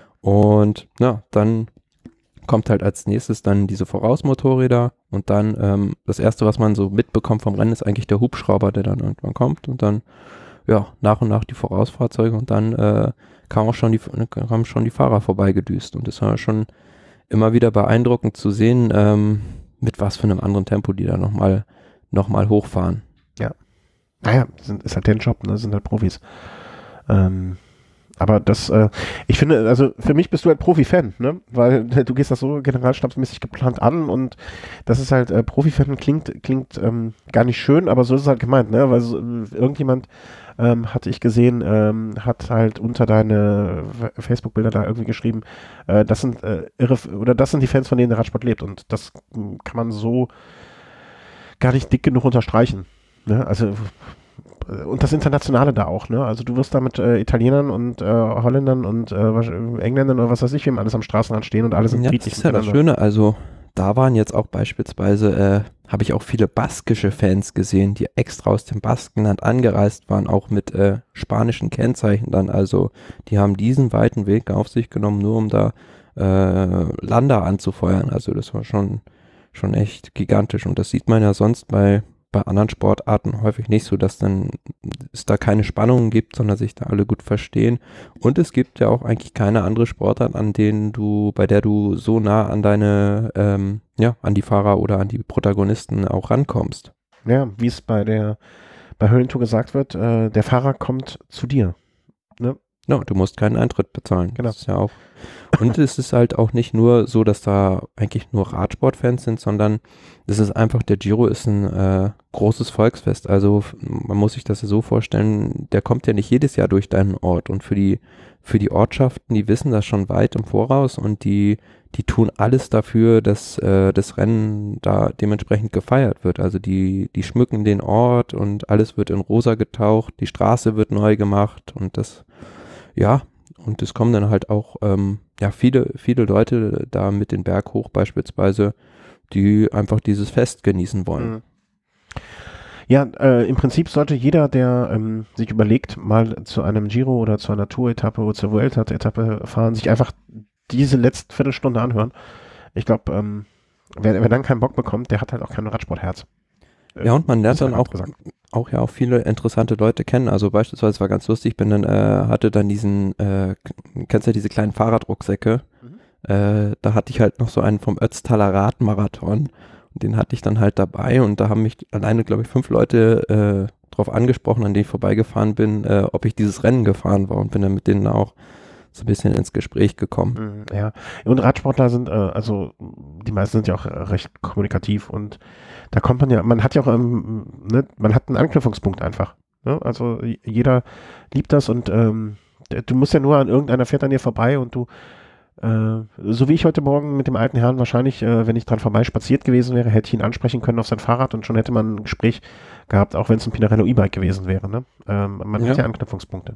Und ja, dann kommt halt als nächstes dann diese Vorausmotorräder und dann ähm, das erste, was man so mitbekommt vom Rennen, ist eigentlich der Hubschrauber, der dann irgendwann kommt und dann ja, nach und nach die Vorausfahrzeuge und dann äh, kam auch schon die, kamen schon die Fahrer vorbeigedüst und das war schon immer wieder beeindruckend zu sehen, ähm, mit was für einem anderen Tempo die da nochmal noch mal hochfahren. Ja, naja, sind, ist halt deren Job, ne, sind halt Profis. Ähm, aber das, äh, ich finde, also für mich bist du halt Profi-Fan, ne, weil du gehst das so generalstabsmäßig geplant an und das ist halt, äh, Profi-Fan klingt, klingt ähm, gar nicht schön, aber so ist es halt gemeint, ne, weil so, irgendjemand Ähm, hatte ich gesehen, ähm, hat halt unter deine Facebook-Bilder da irgendwie geschrieben, äh, das sind äh, irre, oder das sind die Fans, von denen der Radsport lebt und das m, kann man so gar nicht dick genug unterstreichen. Ne? Also und das Internationale da auch, ne? Also du wirst da mit äh, Italienern und äh, Holländern und äh, Engländern oder was weiß ich, wem alles am Straßenrand stehen und alle sind ja, friedlich. Das ist ja das Schöne, also da waren jetzt auch beispielsweise, äh, habe ich auch viele baskische Fans gesehen, die extra aus dem Baskenland angereist waren, auch mit äh, spanischen Kennzeichen dann. Also die haben diesen weiten Weg auf sich genommen, nur um da äh, Lander anzufeuern. Also das war schon, schon echt gigantisch. Und das sieht man ja sonst bei, bei anderen Sportarten häufig nicht so, dass dann es da keine Spannungen gibt, sondern sich da alle gut verstehen. Und es gibt ja auch eigentlich keine andere Sportart, an denen du, bei der du so nah an deine, ähm, ja, an die Fahrer oder an die Protagonisten auch rankommst. Ja, wie es bei der, bei Höhlentour gesagt wird, äh, der Fahrer kommt zu dir. Ne? Ja, du musst keinen Eintritt bezahlen. Genau. Das ist ja auch. Und es ist halt auch nicht nur so, dass da eigentlich nur Radsportfans sind, sondern es ist einfach, der Giro ist ein äh, großes Volksfest. Also man muss sich das ja so vorstellen, der kommt ja nicht jedes Jahr durch deinen Ort. Und für die, für die Ortschaften, die wissen das schon weit im Voraus und die, die tun alles dafür, dass äh, das Rennen da dementsprechend gefeiert wird. Also die, die schmücken den Ort und alles wird in rosa getaucht, die Straße wird neu gemacht und das ja, und es kommen dann halt auch ähm, ja, viele, viele Leute da mit den Berg hoch beispielsweise, die einfach dieses Fest genießen wollen. Ja, äh, im Prinzip sollte jeder, der ähm, sich überlegt, mal zu einem Giro oder zu einer Tour-Etappe oder zur Vuelta-Etappe fahren, sich einfach diese letzte Viertelstunde anhören. Ich glaube, ähm, wer, wer dann keinen Bock bekommt, der hat halt auch kein Radsportherz. Ja, und man lernt dann auch, auch ja auch viele interessante Leute kennen. Also beispielsweise war ganz lustig, bin dann, äh, hatte dann diesen, äh, kennst du ja diese kleinen Fahrradrucksäcke? Mhm. Äh, da hatte ich halt noch so einen vom Ötztaler Radmarathon. Und den hatte ich dann halt dabei und da haben mich alleine, glaube ich, fünf Leute äh, drauf angesprochen, an denen ich vorbeigefahren bin, äh, ob ich dieses Rennen gefahren war und bin dann mit denen auch so ein bisschen ins Gespräch gekommen. Ja, und Radsportler sind, äh, also die meisten sind ja auch recht kommunikativ und da kommt man ja, man hat ja auch, ähm, ne, man hat einen Anknüpfungspunkt einfach. Ne? Also jeder liebt das und ähm, du musst ja nur an irgendeiner fährt an dir vorbei und du, äh, so wie ich heute Morgen mit dem alten Herrn wahrscheinlich, äh, wenn ich dran vorbei spaziert gewesen wäre, hätte ich ihn ansprechen können auf sein Fahrrad und schon hätte man ein Gespräch gehabt, auch wenn es ein Pinarello E-Bike gewesen wäre. Ne? Ähm, man Ja. hat ja Anknüpfungspunkte.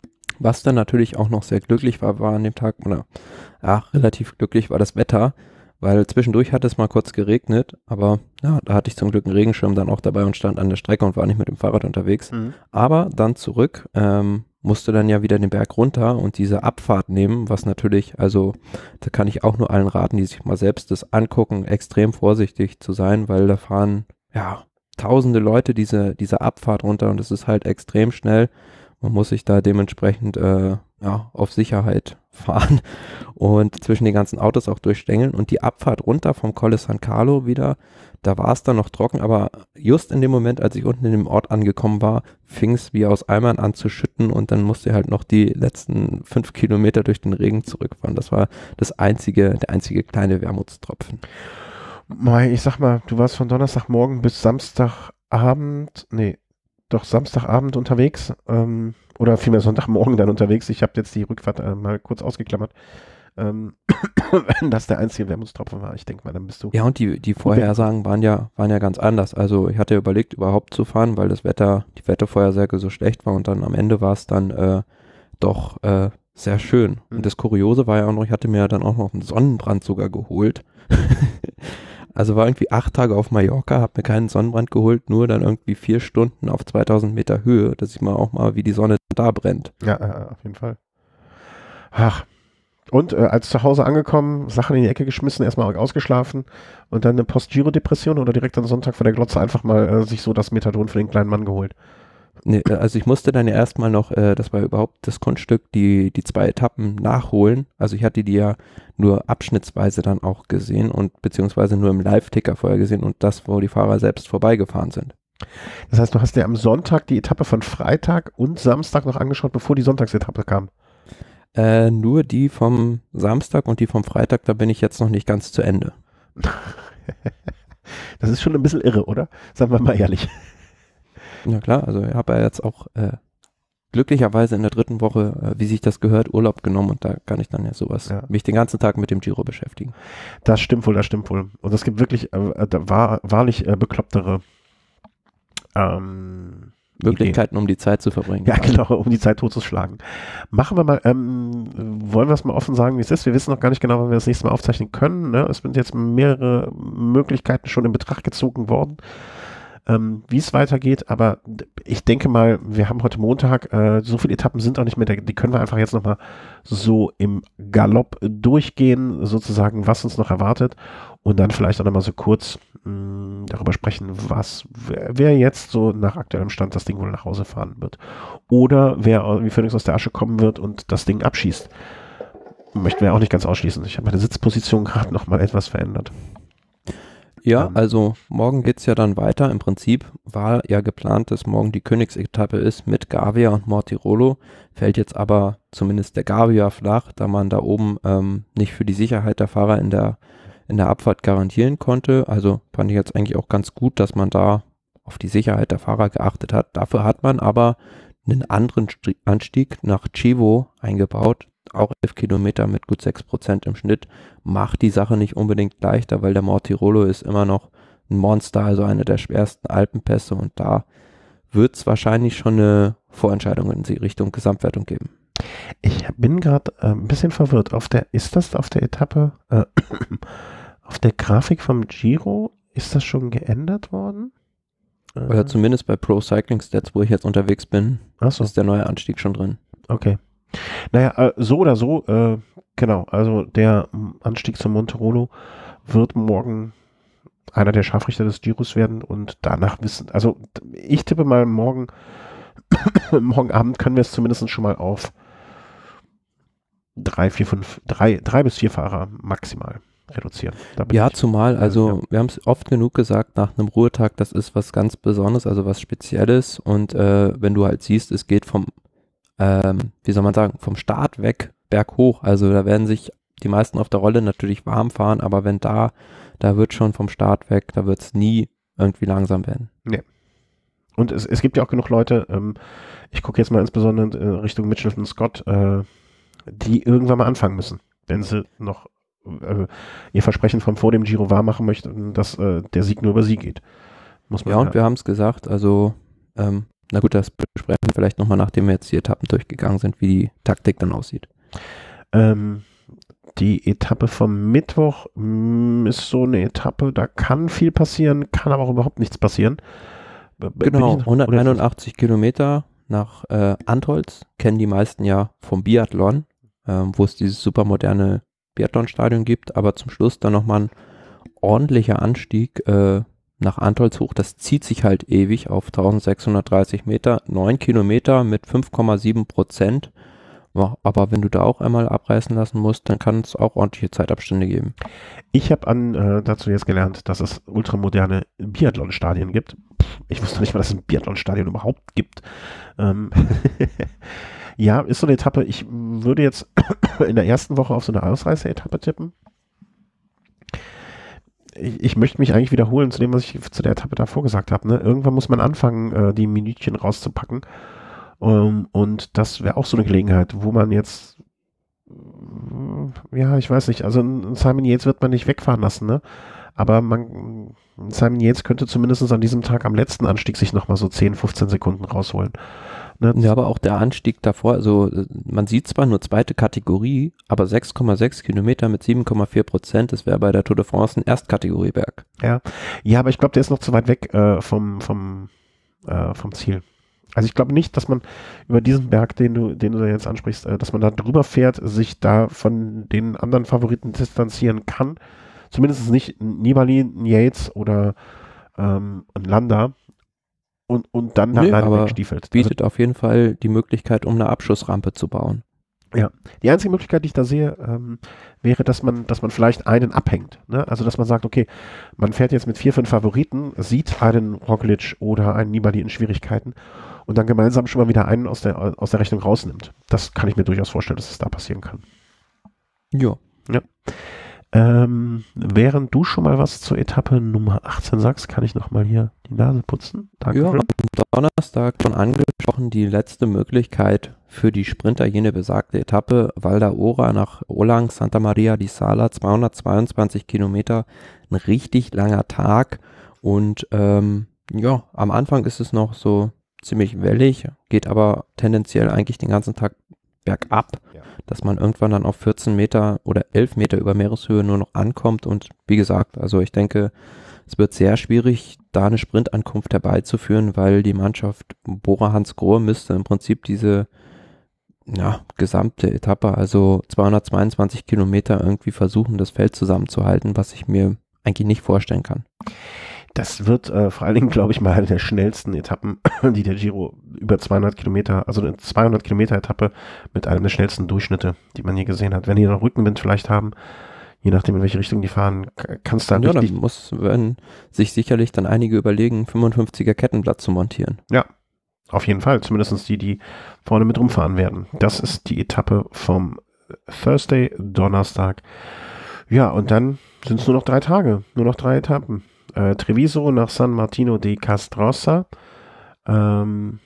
Was dann natürlich auch noch sehr glücklich war, war an dem Tag, oder ja, relativ glücklich war das Wetter, weil zwischendurch hat es mal kurz geregnet, aber ja, da hatte ich zum Glück einen Regenschirm dann auch dabei und stand an der Strecke und war nicht mit dem Fahrrad unterwegs. Mhm. Aber dann zurück, ähm, musste dann ja wieder den Berg runter und diese Abfahrt nehmen, was natürlich, also da kann ich auch nur allen raten, die sich mal selbst das angucken, extrem vorsichtig zu sein, weil da fahren ja tausende Leute diese, diese Abfahrt runter und es ist halt extrem schnell. Man muss sich da dementsprechend äh, ja, auf Sicherheit fahren und zwischen den ganzen Autos auch durchstängeln. Und die Abfahrt runter vom Colle San Carlo wieder, da war es dann noch trocken, aber just in dem Moment, als ich unten in dem Ort angekommen war, fing es wie aus Eimern an zu schütten und dann musste ich halt noch die letzten fünf Kilometer durch den Regen zurückfahren. Das war das einzige, der einzige kleine Wermutstropfen. Mai, ich sag mal, du warst von Donnerstagmorgen bis Samstagabend, nee, doch Samstagabend unterwegs ähm, oder vielmehr Sonntagmorgen dann unterwegs. Ich habe jetzt die Rückfahrt äh, mal kurz ausgeklammert. Ähm, wenn das der einzige Wermutstropfen war, ich denke mal, dann bist du... Ja, und die, die Vorhersagen waren ja, waren ja ganz anders. Also ich hatte überlegt, überhaupt zu fahren, weil das Wetter, die Wettervorhersage so schlecht war und dann am Ende war es dann äh, doch äh, sehr schön. Mhm. Und das Kuriose war ja auch noch, ich hatte mir ja dann auch noch einen Sonnenbrand sogar geholt. Also war irgendwie acht Tage auf Mallorca, habe mir keinen Sonnenbrand geholt, nur dann irgendwie vier Stunden auf zweitausend Meter Höhe, dass ich mal auch mal, wie die Sonne da brennt. Ja, äh, auf jeden Fall. Ach, und äh, als zu Hause angekommen, Sachen in die Ecke geschmissen, erstmal ausgeschlafen und dann eine Post-Giro-Depression oder direkt am Sonntag vor der Glotze einfach mal äh, sich so das Methadon für den kleinen Mann geholt. Nee, also ich musste dann ja erstmal noch, äh, das war überhaupt das Kunststück, die, die zwei Etappen nachholen. Also ich hatte die ja nur abschnittsweise dann auch gesehen und beziehungsweise nur im Live-Ticker vorher gesehen und das, wo die Fahrer selbst vorbeigefahren sind. Das heißt, du hast dir am Sonntag die Etappe von Freitag und Samstag noch angeschaut, bevor die Sonntagsetappe kam? Äh, nur die vom Samstag und die vom Freitag, da bin ich jetzt noch nicht ganz zu Ende. Das ist schon ein bisschen irre, oder? Sagen wir mal ehrlich. Ja klar, also ich habe ja jetzt auch äh, glücklicherweise in der dritten Woche, äh, wie sich das gehört, Urlaub genommen und da kann ich dann ja sowas, ja. mich den ganzen Tag mit dem Giro beschäftigen. Das stimmt wohl, das stimmt wohl. Und es gibt wirklich äh, wahr, wahrlich äh, beklopptere ähm, Möglichkeiten, Ideen. Um die Zeit zu verbringen. Ja, genau, um die Zeit totzuschlagen. Machen wir mal, ähm, wollen wir es mal offen sagen, wie es ist? Wir wissen noch gar nicht genau, wann wir das nächste Mal aufzeichnen können. Ne? Es sind jetzt mehrere Möglichkeiten schon in Betracht gezogen worden. Ähm, wie es weitergeht, aber ich denke mal, wir haben heute Montag, äh, so viele Etappen sind auch nicht mehr, die können wir einfach jetzt nochmal so im Galopp durchgehen, sozusagen, was uns noch erwartet und dann vielleicht auch nochmal so kurz mh, darüber sprechen, was, wer, wer jetzt so nach aktuellem Stand das Ding wohl nach Hause fahren wird oder wer wie Phönix aus der Asche kommen wird und das Ding abschießt. Möchten wir auch nicht ganz ausschließen. Ich habe meine Sitzposition gerade nochmal etwas verändert. Ja, also morgen geht's ja dann weiter. Im Prinzip war ja geplant, dass morgen die Königsetappe ist mit Gavia und Mortirolo. Fällt jetzt aber zumindest der Gavia flach, da man da oben ähm, nicht für die Sicherheit der Fahrer in der, in der Abfahrt garantieren konnte. Also fand ich jetzt eigentlich auch ganz gut, dass man da auf die Sicherheit der Fahrer geachtet hat. Dafür hat man aber einen anderen Anstieg nach Chivo eingebaut. Auch elf Kilometer mit gut sechs Prozent im Schnitt, macht die Sache nicht unbedingt leichter, weil der Mortirolo ist immer noch ein Monster, also eine der schwersten Alpenpässe und da wird es wahrscheinlich schon eine Vorentscheidung in die Richtung Gesamtwertung geben. Ich bin gerade äh, ein bisschen verwirrt. Auf der, ist das auf der Etappe, äh, auf der Grafik vom Giro, ist das schon geändert worden? Äh, Oder zumindest bei Pro Cycling Stats, wo ich jetzt unterwegs bin, Ach so. Ist der neue Anstieg schon drin. Okay. Naja, äh, so oder so, äh, genau, also der Anstieg zum Mortirolo wird morgen einer der Scharfrichter des Giros werden und danach wissen, also ich tippe mal morgen, morgen Abend können wir es zumindest schon mal auf drei, vier, fünf, drei, drei bis vier Fahrer maximal reduzieren. Ja, ich, zumal, also ja. wir haben es oft genug gesagt, nach einem Ruhetag, das ist was ganz Besonderes, also was Spezielles und äh, wenn du halt siehst, es geht vom, ähm, wie soll man sagen, vom Start weg berghoch, also da werden sich die meisten auf der Rolle natürlich warm fahren, aber wenn da, da wird schon vom Start weg, da wird es nie irgendwie langsam werden. Nee. Und es, es gibt ja auch genug Leute, ähm, ich gucke jetzt mal insbesondere in Richtung Mitchelton Scott, äh, die irgendwann mal anfangen müssen, wenn sie noch äh, ihr Versprechen von vor dem Giro wahr machen möchten, dass äh, der Sieg nur über sie geht. Muss man ja, und ja. wir haben es gesagt, also ähm, na gut, das besprechen wir vielleicht nochmal, nachdem wir jetzt die Etappen durchgegangen sind, wie die Taktik dann aussieht. Ähm, die Etappe vom Mittwoch mh, ist so eine Etappe, da kann viel passieren, kann aber auch überhaupt nichts passieren. B Genau, hunderteinundachtzig Kilometer nach äh, Antholz, kennen die meisten ja vom Biathlon, ähm, wo es dieses super moderne Biathlonstadion gibt, aber zum Schluss dann nochmal ein ordentlicher Anstieg äh, nach Antholz hoch. Das zieht sich halt ewig auf eintausendsechshundertdreißig Meter, neun Kilometer mit fünf Komma sieben Prozent. Ja, aber wenn du da auch einmal abreißen lassen musst, dann kann es auch ordentliche Zeitabstände geben. Ich habe an äh, dazu jetzt gelernt, dass es ultramoderne Biathlon-Stadien gibt. Pff, ich wusste nicht mal, dass es ein Biathlon-Stadion überhaupt gibt. Ähm ja, ist so eine Etappe. Ich würde jetzt in der ersten Woche auf so eine Ausreißer-Etappe tippen. Ich, ich möchte mich eigentlich wiederholen zu dem, was ich zu der Etappe davor gesagt habe. Ne? Irgendwann muss man anfangen, äh, die Minütchen rauszupacken. Um, und das wäre auch so eine Gelegenheit, wo man jetzt, ja, ich weiß nicht, also einen Simon Yates wird man nicht wegfahren lassen, ne? Aber man, Simon Yates könnte zumindest an diesem Tag am letzten Anstieg sich nochmal so zehn, fünfzehn Sekunden rausholen. Ne? Ja, aber auch der Anstieg davor, also man sieht zwar nur zweite Kategorie, aber sechs Komma sechs Kilometer mit sieben Komma vier Prozent, das wäre bei der Tour de France ein Erstkategorieberg. Ja, ja, aber ich glaube, der ist noch zu weit weg äh, vom, vom, äh, vom Ziel. Also ich glaube nicht, dass man über diesen Berg, den du, den du jetzt ansprichst, äh, dass man da drüber fährt, sich da von den anderen Favoriten distanzieren kann. Zumindest nicht Nibali, Yates oder ähm, ein Landa und, und dann da nee, rein aber wegstiefelt. bietet also auf jeden Fall die Möglichkeit, um eine Abschussrampe zu bauen. Ja, die einzige Möglichkeit, die ich da sehe, ähm, wäre, dass man, dass man vielleicht einen abhängt. Ne? Also, dass man sagt, okay, man fährt jetzt mit vier, fünf Favoriten, sieht einen Roglic oder einen Nibali in Schwierigkeiten und dann gemeinsam schon mal wieder einen aus der, aus der Rechnung rausnimmt. Das kann ich mir durchaus vorstellen, dass es da passieren kann. Jo. Ja. Ähm, während du schon mal was zur Etappe Nummer achtzehn sagst, kann ich nochmal hier die Nase putzen. Danke. Ja, am Donnerstag schon angesprochen, die letzte Möglichkeit für die Sprinter, jene besagte Etappe, Val d'Aosta nach Olang, Santa Maria di Sala, zweihundertzweiundzwanzig Kilometer, ein richtig langer Tag und ähm, ja, am Anfang ist es noch so ziemlich wellig, geht aber tendenziell eigentlich den ganzen Tag bergab, ja, dass man irgendwann dann auf vierzehn Meter oder elf Meter über Meereshöhe nur noch ankommt und wie gesagt, also ich denke, es wird sehr schwierig, da eine Sprintankunft herbeizuführen, weil die Mannschaft Bora-Hansgrohe müsste im Prinzip diese ja, gesamte Etappe, also zweihundertzweiundzwanzig Kilometer irgendwie versuchen, das Feld zusammenzuhalten, was ich mir eigentlich nicht vorstellen kann. Das wird äh, vor allen Dingen, glaube ich, mal eine der schnellsten Etappen, die der Giro über zweihundert Kilometer, also eine zweihundert Kilometer Etappe mit einem der schnellsten Durchschnitte, die man je gesehen hat. Wenn die noch Rückenwind vielleicht haben, je nachdem in welche Richtung die fahren, kannst du da ja, richtig... dann muss werden sich sicherlich dann einige überlegen, fünfundfünfziger Kettenblatt zu montieren. Ja, auf jeden Fall. Zumindest die, die vorne mit rumfahren werden. Das ist die Etappe vom Thursday, Donnerstag. Ja, und dann sind es nur noch drei Tage, nur noch drei Etappen. Äh, Treviso nach San Martino di Castrosa. Ähm,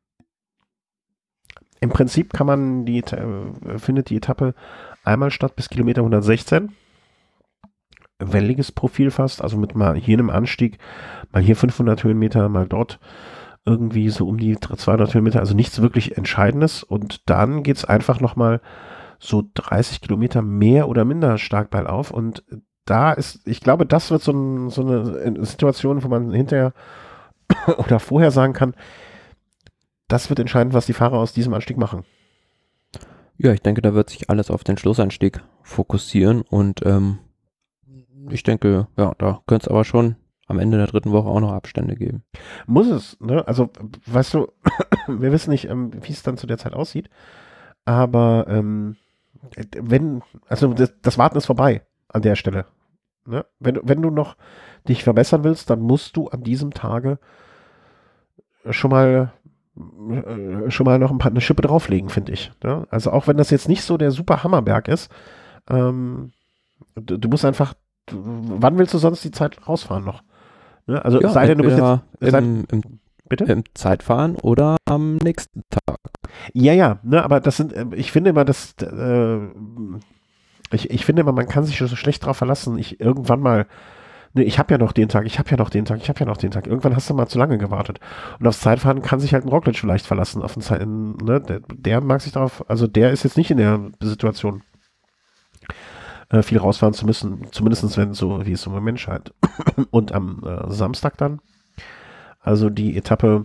Im Prinzip kann man die, äh, findet die Etappe einmal statt bis Kilometer hundertsechzehn. Welliges Profil fast, also mit mal hier einem Anstieg, mal hier fünfhundert Höhenmeter, mal dort irgendwie so um die zweihundert Höhenmeter, also nichts wirklich Entscheidendes. Und dann geht es einfach nochmal so dreißig Kilometer mehr oder minder stark bergauf und da ist, ich glaube, das wird so, ein, so eine Situation, wo man hinterher oder vorher sagen kann, das wird entscheidend, was die Fahrer aus diesem Anstieg machen. Ja, ich denke, da wird sich alles auf den Schlussanstieg fokussieren und ähm, Ich denke, ja, da könnte es aber schon am Ende der dritten Woche auch noch Abstände geben. Muss es, ne? Also, weißt du, wir wissen nicht, ähm, wie es dann zu der Zeit aussieht, aber ähm, wenn, also das, das Warten ist vorbei an der Stelle. Ne? Wenn, du- wenn du noch dich verbessern willst, dann musst du an diesem Tage schon mal äh, schon mal noch ein paar, eine Schippe drauflegen, finde ich. Ne? Also auch wenn das jetzt nicht so der super Hammerberg ist, ähm, du, du musst einfach, du, wann willst du sonst die Zeit rausfahren noch? Ne? Also Ja, sei denn, du bist jetzt, entweder sei, im, im, bitte? im Zeitfahren oder am nächsten Tag. Ja, ja, ne, aber das sind, äh, ich finde immer, dass, äh, ich, ich finde immer, man kann sich so schlecht drauf verlassen. Ich irgendwann mal, ne, ich habe ja noch den Tag, ich habe ja noch den Tag, ich habe ja noch den Tag. Irgendwann hast du mal zu lange gewartet. Und aufs Zeitfahren kann sich halt ein Roglic vielleicht verlassen. Auf den Zeit, ne, der, der mag sich darauf, also der ist jetzt nicht in der Situation, äh, viel rausfahren zu müssen. Zumindest wenn so, wie es im Moment scheint. Und am äh, Samstag dann, also die Etappe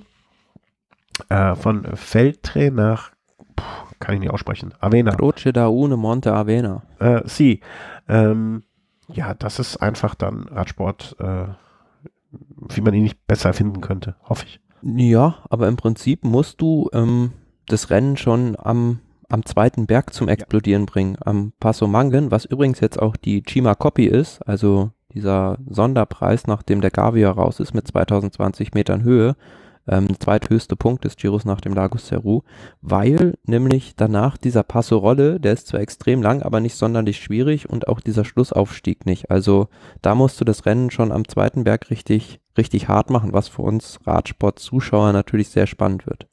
äh, von Veltre nach, puh, kann ich nicht aussprechen, Avena. Croce da Une Monte Avena. Äh, sie. Ähm, ja, das ist einfach dann Radsport, äh, wie man ihn nicht besser finden könnte, hoffe ich. Ja, aber im Prinzip musst du ähm, das Rennen schon am, am zweiten Berg zum Explodieren bringen, am Passo Mangen, was übrigens jetzt auch die Cima Coppi ist, also dieser Sonderpreis, nachdem der Gavia raus ist mit zweitausendzwanzig Metern Höhe, ähm, der zweithöchste Punkt des Giros nach dem Lago Seru, weil nämlich danach dieser Passo Rolle, der ist zwar extrem lang, aber nicht sonderlich schwierig und auch dieser Schlussaufstieg nicht. Also da musst du das Rennen schon am zweiten Berg richtig, richtig hart machen, was für uns Radsport-Zuschauer natürlich sehr spannend wird.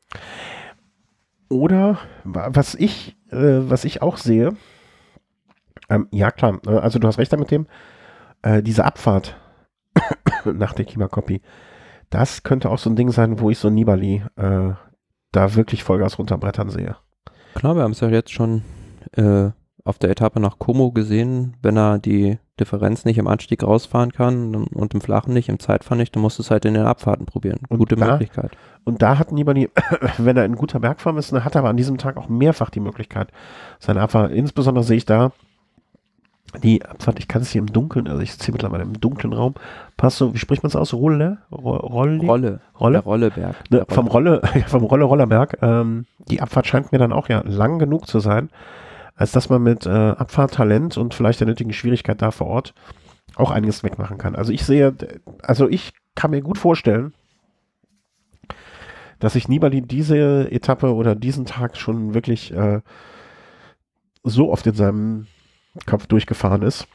Oder wa- was ich, äh, was ich auch sehe, ähm, ja klar, äh, also du hast recht damit dem, äh, diese Abfahrt nach der Cima Coppi, das könnte auch so ein Ding sein, wo ich so Nibali äh, da wirklich Vollgas runterbrettern sehe. Klar, wir haben es ja jetzt schon äh, auf der Etappe nach Como gesehen, wenn er die Differenz nicht im Anstieg rausfahren kann und, und im Flachen nicht, im Zeitfahren nicht, dann musst du es halt in den Abfahrten probieren. Und Gute da- Möglichkeit. Und da hat Nibali, wenn er in guter Bergform ist, ne, hat er aber an diesem Tag auch mehrfach die Möglichkeit, seine Abfahrt, insbesondere sehe ich da die Abfahrt, ich kann es hier im Dunkeln, also ich ziehe mittlerweile im dunklen Raum, Passo, wie spricht man es aus? Rolle? Ro Rolli? Rolle. Rolle? Der Rolleberg. Ne, Der vom Rolle, ja, vom Rolle Rollerberg, ähm, die Abfahrt scheint mir dann auch ja lang genug zu sein, als dass man mit äh, Abfahrttalent und vielleicht der nötigen Schwierigkeit da vor Ort auch einiges wegmachen kann. Also ich sehe, also ich kann mir gut vorstellen, dass sich Nibali diese Etappe oder diesen Tag schon wirklich äh, so oft in seinem Kopf durchgefahren ist.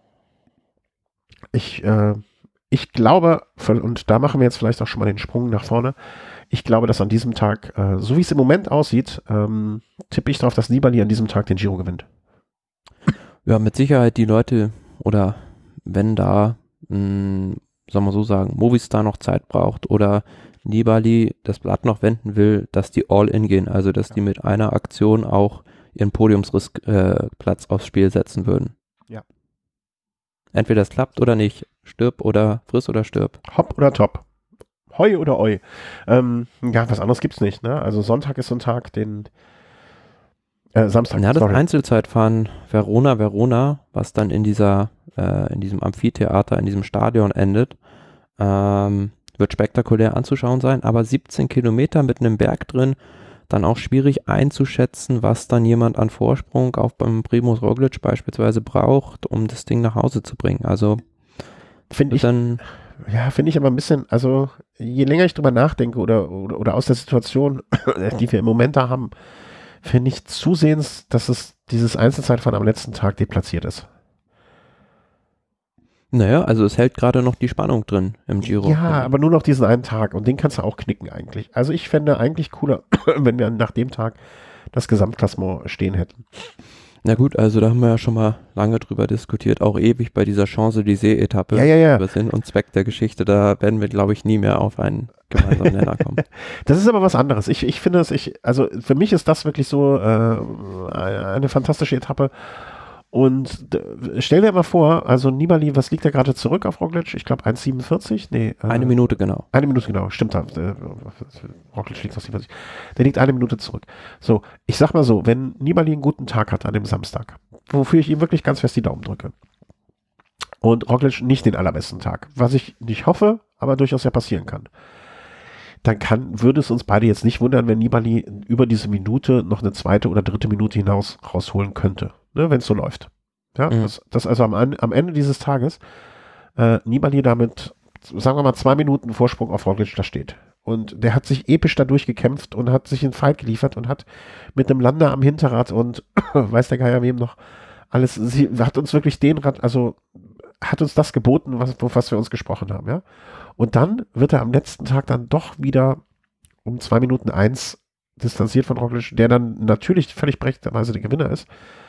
Ich, äh, ich glaube, und da machen wir jetzt vielleicht auch schon mal den Sprung nach vorne, ich glaube, dass an diesem Tag, äh, so wie es im Moment aussieht, ähm, tippe ich darauf, dass Nibali an diesem Tag den Giro gewinnt. Ja, mit Sicherheit die Leute oder wenn da, mh, sagen wir so sagen, Movistar noch Zeit braucht oder Nibali das Blatt noch wenden will, dass die All-In gehen, also dass die mit einer Aktion auch ihren Podiumsplatz äh, Platz aufs Spiel setzen würden. Ja. Entweder es klappt oder nicht. Stirb oder friss oder stirb. Hopp oder top. Heu oder Oi. Ähm, ja, was anderes gibt's nicht, ne? Also Sonntag ist so ein Tag, den äh, Samstag, Ja, das sorry. Einzelzeitfahren Verona, Verona, was dann in dieser, äh, in diesem Amphitheater, in diesem Stadion endet, ähm, wird spektakulär anzuschauen sein, aber siebzehn Kilometer mit einem Berg drin, dann auch schwierig einzuschätzen, was dann jemand an Vorsprung auch beim Primož Roglič beispielsweise braucht, um das Ding nach Hause zu bringen. Also Finde ich, dann, ja, finde ich aber ein bisschen, also je länger ich drüber nachdenke oder, oder, oder aus der Situation, die wir im Moment da haben, finde ich zusehends, dass es dieses Einzelzeitfahren am letzten Tag deplatziert ist. naja, also es hält gerade noch die Spannung drin im Giro. Ja, aber nur noch diesen einen Tag und den kannst du auch knicken eigentlich. Also ich fände eigentlich cooler, wenn wir nach dem Tag das Gesamtklassement stehen hätten. Na gut, also da haben wir ja schon mal lange drüber diskutiert, auch ewig bei dieser Champs-Élysées-Etappe. Ja, ja, ja. Über Sinn und Zweck der Geschichte, da werden wir, glaube ich, nie mehr auf einen gemeinsamen Nenner kommen. Das ist aber was anderes. Ich, ich finde es, ich, also für mich ist das wirklich so äh, eine fantastische Etappe. Und d- stell dir mal vor, also Nibali, was liegt da gerade zurück auf Roglic? Ich glaube eins siebenundvierzig? Nee. Äh, Eine Minute genau. Eine Minute, genau. Stimmt. Äh, Roglic liegt auf siebenundvierzig. Der liegt eine Minute zurück. So, ich sag mal so, wenn Nibali einen guten Tag hat an dem Samstag, wofür ich ihm wirklich ganz fest die Daumen drücke, und Roglic nicht den allerbesten Tag, was ich nicht hoffe, aber durchaus ja passieren kann, dann kann, würde es uns beide jetzt nicht wundern, wenn Nibali über diese Minute noch eine zweite oder dritte Minute hinaus rausholen könnte, ne, wenn es so läuft. Ja, mhm. das, das also am, am Ende dieses Tages äh, Nibali damit, sagen wir mal, zwei Minuten Vorsprung auf Roglic da steht. Und der hat sich episch dadurch gekämpft und hat sich einen Fight geliefert und hat mit dem Lander am Hinterrad und weiß der Geier wem noch alles, sie hat uns wirklich den Rad, also hat uns das geboten, was, was wir uns gesprochen haben, ja. Und dann wird er am letzten Tag dann doch wieder um zwei Minuten eins distanziert von Roglic, der dann natürlich völlig berechtigterweise der Gewinner ist.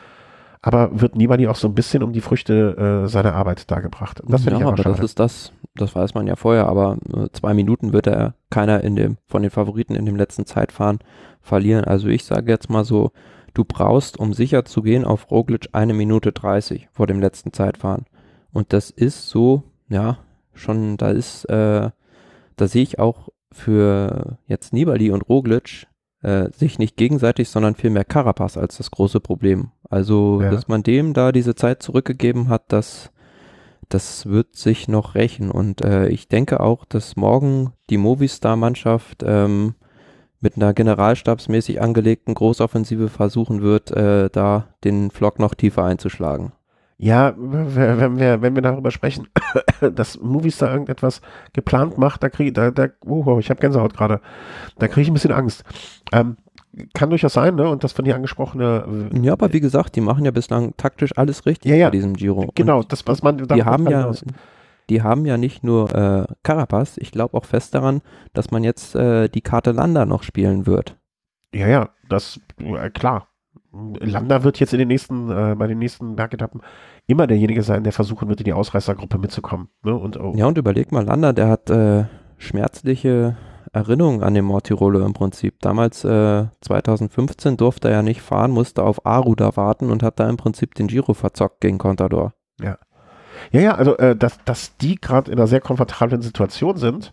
Aber wird Nibali auch so ein bisschen um die Früchte äh, seiner Arbeit dargebracht. Das finde ja, ich aber schade. Das ist das, das weiß man ja vorher, aber äh, zwei Minuten wird er keiner in dem, von den Favoriten in dem letzten Zeitfahren verlieren. Also ich sage jetzt mal so, du brauchst, um sicher zu gehen, auf Roglic eine Minute dreißig vor dem letzten Zeitfahren. Und das ist so, ja, schon, da ist, äh, da sehe ich auch für jetzt Nibali und Roglic äh, sich nicht gegenseitig, sondern vielmehr Carapaz als das große Problem. Also, ja. dass man dem da diese Zeit zurückgegeben hat, das, das wird sich noch rächen. Und äh, ich denke auch, dass morgen die Movistar-Mannschaft ähm, mit einer generalstabsmäßig angelegten Großoffensive versuchen wird, äh, da den Flock noch tiefer einzuschlagen. Ja, wenn wir, wenn wir darüber sprechen, dass Movistar irgendetwas geplant macht, da kriege da, da, oh, ich habe Gänsehaut gerade, da kriege ich ein bisschen Angst. Ähm, kann durchaus sein, ne? Und das von dir angesprochene. Ja, aber wie gesagt, die machen ja bislang taktisch alles richtig ja, ja. bei diesem Giro. Genau, und das, was man. Die haben ja, aus. die haben ja nicht nur äh, Carapaz, ich glaube auch fest daran, dass man jetzt äh, die Karte Landa noch spielen wird. Ja, ja, das, äh, klar. Landa wird jetzt in den nächsten, äh, bei den nächsten Bergetappen immer derjenige sein, der versuchen wird, in die Ausreißergruppe mitzukommen. Ne? Und, oh. Ja, und überleg mal, Landa, der hat äh, schmerzliche Erinnerungen an den Mortirolo im Prinzip. Damals, äh, zweitausendfünfzehn, durfte er ja nicht fahren, musste auf Aru da warten und hat da im Prinzip den Giro verzockt gegen Contador. Ja, ja, ja, also, äh, dass, dass die gerade in einer sehr komfortablen Situation sind,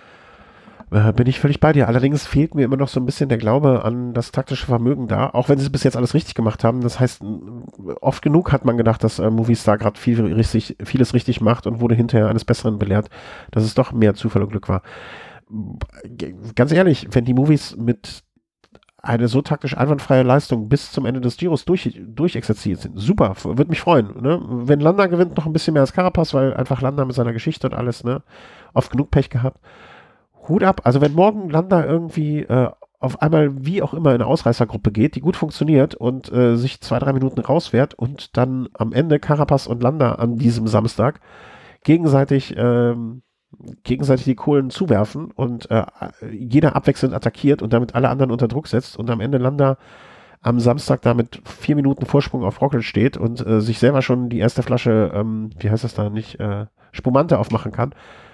Äh, bin ich völlig bei dir. Allerdings fehlt mir immer noch so ein bisschen der Glaube an das taktische Vermögen da, auch wenn sie bis jetzt alles richtig gemacht haben. Das heißt, oft genug hat man gedacht, dass äh, Movistar gerade viel richtig, vieles richtig macht und wurde hinterher eines Besseren belehrt, dass es doch mehr Zufall und Glück war. Ganz ehrlich, wenn die Movies mit eine so taktisch einwandfreie Leistung bis zum Ende des Giros durch, durchexerziert sind, super, würde mich freuen. Ne? Wenn Landa gewinnt, noch ein bisschen mehr als Carapaz, weil einfach Landa mit seiner Geschichte und alles, ne, oft genug Pech gehabt. Hut ab, also wenn morgen Landa irgendwie äh, auf einmal wie auch immer in eine Ausreißergruppe geht, die gut funktioniert und äh, sich zwei, drei Minuten rausfährt und dann am Ende Carapaz und Landa an diesem Samstag gegenseitig ähm, gegenseitig die Kohlen zuwerfen und äh, jeder abwechselnd attackiert und damit alle anderen unter Druck setzt und am Ende Landa am Samstag da mit vier Minuten Vorsprung auf Roglic steht und äh, sich selber schon die erste Flasche, ähm, wie heißt das da, nicht, äh, Spumante aufmachen kann,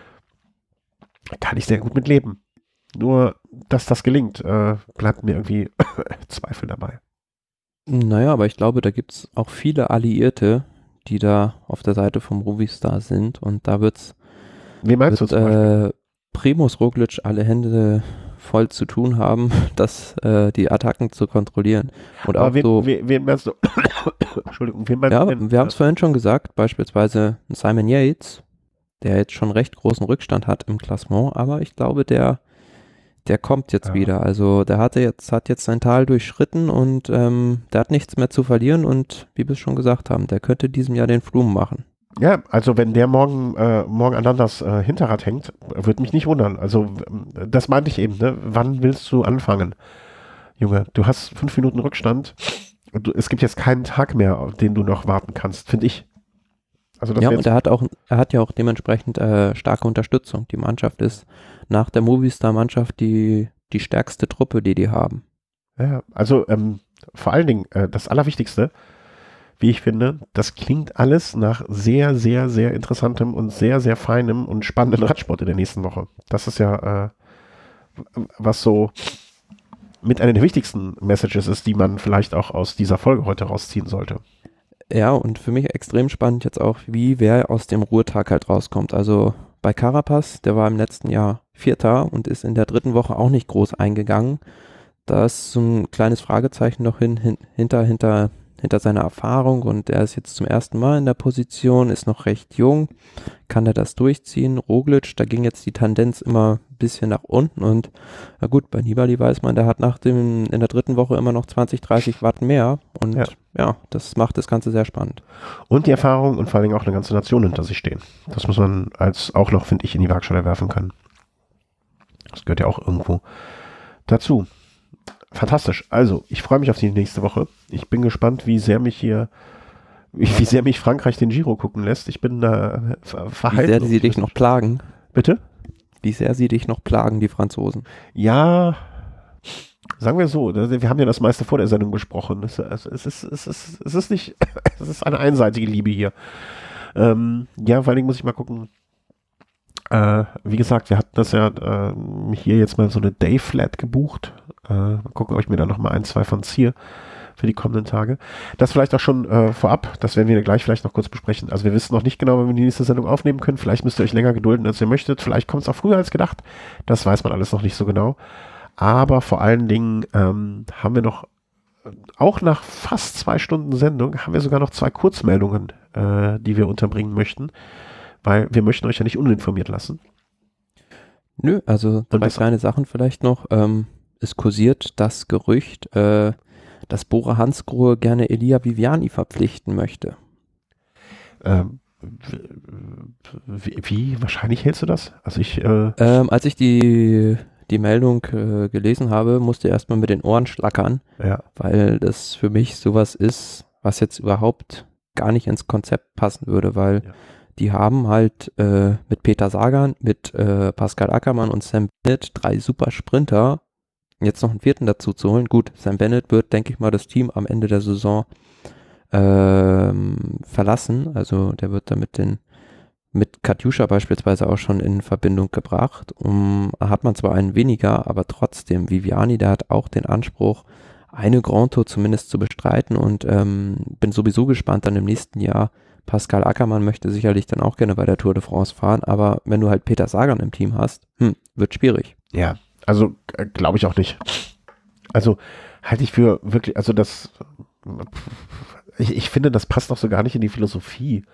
kann ich sehr gut mit leben. Nur, dass das gelingt, äh, bleibt mir irgendwie Zweifel dabei. Naja, aber ich glaube, da gibt es auch viele Alliierte, die da auf der Seite vom Movistar sind und da wird's Wie meinst wird, du zum Beispiel? Äh, Primož Roglic alle Hände voll zu tun haben, das, äh, die Attacken zu kontrollieren. Und aber auch wen, so, wen, wen meinst du? Entschuldigung, wen meinst ja, du denn? wir haben es vorhin schon gesagt, beispielsweise Simon Yates, der jetzt schon recht großen Rückstand hat im Klassement, aber ich glaube, der, der kommt jetzt ja. wieder. Also der hatte jetzt, hat jetzt sein Tal durchschritten und ähm, der hat nichts mehr zu verlieren und wie wir es schon gesagt haben, der könnte diesem Jahr den Flum machen. Ja, also wenn der morgen, äh, morgen an Landas äh, Hinterrad hängt, würde mich nicht wundern. Also das meinte ich eben, ne? Wann willst du anfangen? Junge, du hast fünf Minuten Rückstand. Du, es gibt jetzt keinen Tag mehr, auf den du noch warten kannst, finde ich. Also das ja, und er hat auch, er hat ja auch dementsprechend äh, starke Unterstützung. Die Mannschaft ist nach der Movistar-Mannschaft die, die stärkste Truppe, die die haben. Ja, also ähm, vor allen Dingen äh, das Allerwichtigste, wie ich finde, das klingt alles nach sehr, sehr, sehr interessantem und sehr, sehr feinem und spannenden Radsport in der nächsten Woche. Das ist ja, äh, was so mit einer der wichtigsten Messages ist, die man vielleicht auch aus dieser Folge heute rausziehen sollte. Ja, und für mich extrem spannend jetzt auch, wie wer aus dem Ruhetag halt rauskommt. Also bei Carapaz, der war im letzten Jahr Vierter und ist in der dritten Woche auch nicht groß eingegangen. Da ist so ein kleines Fragezeichen noch hin, hin, hinter, hinter hinter seiner Erfahrung und er ist jetzt zum ersten Mal in der Position, ist noch recht jung, kann er das durchziehen. Roglic, da ging jetzt die Tendenz immer ein bisschen nach unten und na gut, bei Nibali weiß man, der hat nach dem, in der dritten Woche immer noch zwanzig, dreißig Watt mehr und ja. ja, das macht das Ganze sehr spannend. Und die Erfahrung und vor allen Dingen auch eine ganze Nation hinter sich stehen. Das muss man als auch noch, finde ich, in die Waagschale werfen können. Das gehört ja auch irgendwo dazu. Fantastisch. Also, ich freue mich auf die nächste Woche. Ich bin gespannt, wie sehr mich hier, wie, wie sehr mich Frankreich den Giro gucken lässt. Ich bin da ver verhalten. Wie sehr sie dich noch plagen. Bitte? Wie sehr sie dich noch plagen, die Franzosen. Ja, sagen wir so, wir haben ja das meiste vor der Sendung besprochen. Es, es, es, ist, es, ist, es ist nicht, es ist eine einseitige Liebe hier. Ähm, ja, vor allen Dingen muss ich mal gucken. Äh, wie gesagt, wir hatten das ja äh, hier jetzt mal so eine Day-Flat gebucht. Äh, mal gucken, ob ich mir da nochmal ein, zwei von ziehe für die kommenden Tage. Das vielleicht auch schon äh, vorab, das werden wir gleich vielleicht noch kurz besprechen. Also wir wissen noch nicht genau, wann wir die nächste Sendung aufnehmen können. Vielleicht müsst ihr euch länger gedulden, als ihr möchtet. Vielleicht kommt es auch früher als gedacht. Das weiß man alles noch nicht so genau. Aber vor allen Dingen ähm, haben wir noch, auch nach fast zwei Stunden Sendung, haben wir sogar noch zwei Kurzmeldungen, äh, die wir unterbringen möchten. Weil wir möchten euch ja nicht uninformiert lassen. Nö, also zwei kleine Sachen vielleicht noch. Ähm, es kursiert das Gerücht, äh, dass Bora Hansgrohe gerne Elia Viviani verpflichten möchte. Ähm, wie, wie wahrscheinlich hältst du das? Also ich, äh ähm, als ich die, die Meldung äh, gelesen habe, musste ich erstmal mit den Ohren schlackern, ja. weil das für mich sowas ist, was jetzt überhaupt gar nicht ins Konzept passen würde, weil ja. Die haben halt äh, mit Peter Sagan, mit äh, Pascal Ackermann und Sam Bennett drei super Sprinter. Jetzt noch einen vierten dazu zu holen. Gut, Sam Bennett wird, denke ich mal, das Team am Ende der Saison ähm, verlassen. Also der wird da mit den mit Katjuscha beispielsweise auch schon in Verbindung gebracht. Um, hat man zwar einen weniger, aber trotzdem, Viviani, der hat auch den Anspruch, eine Grand Tour zumindest zu bestreiten und ähm, bin sowieso gespannt dann im nächsten Jahr. Pascal Ackermann möchte sicherlich dann auch gerne bei der Tour de France fahren, aber wenn du halt Peter Sagan im Team hast, hm, wird schwierig. Ja, also äh, glaube ich auch nicht. Also halte ich für wirklich, also das, ich, ich finde, das passt doch so gar nicht in die Philosophie,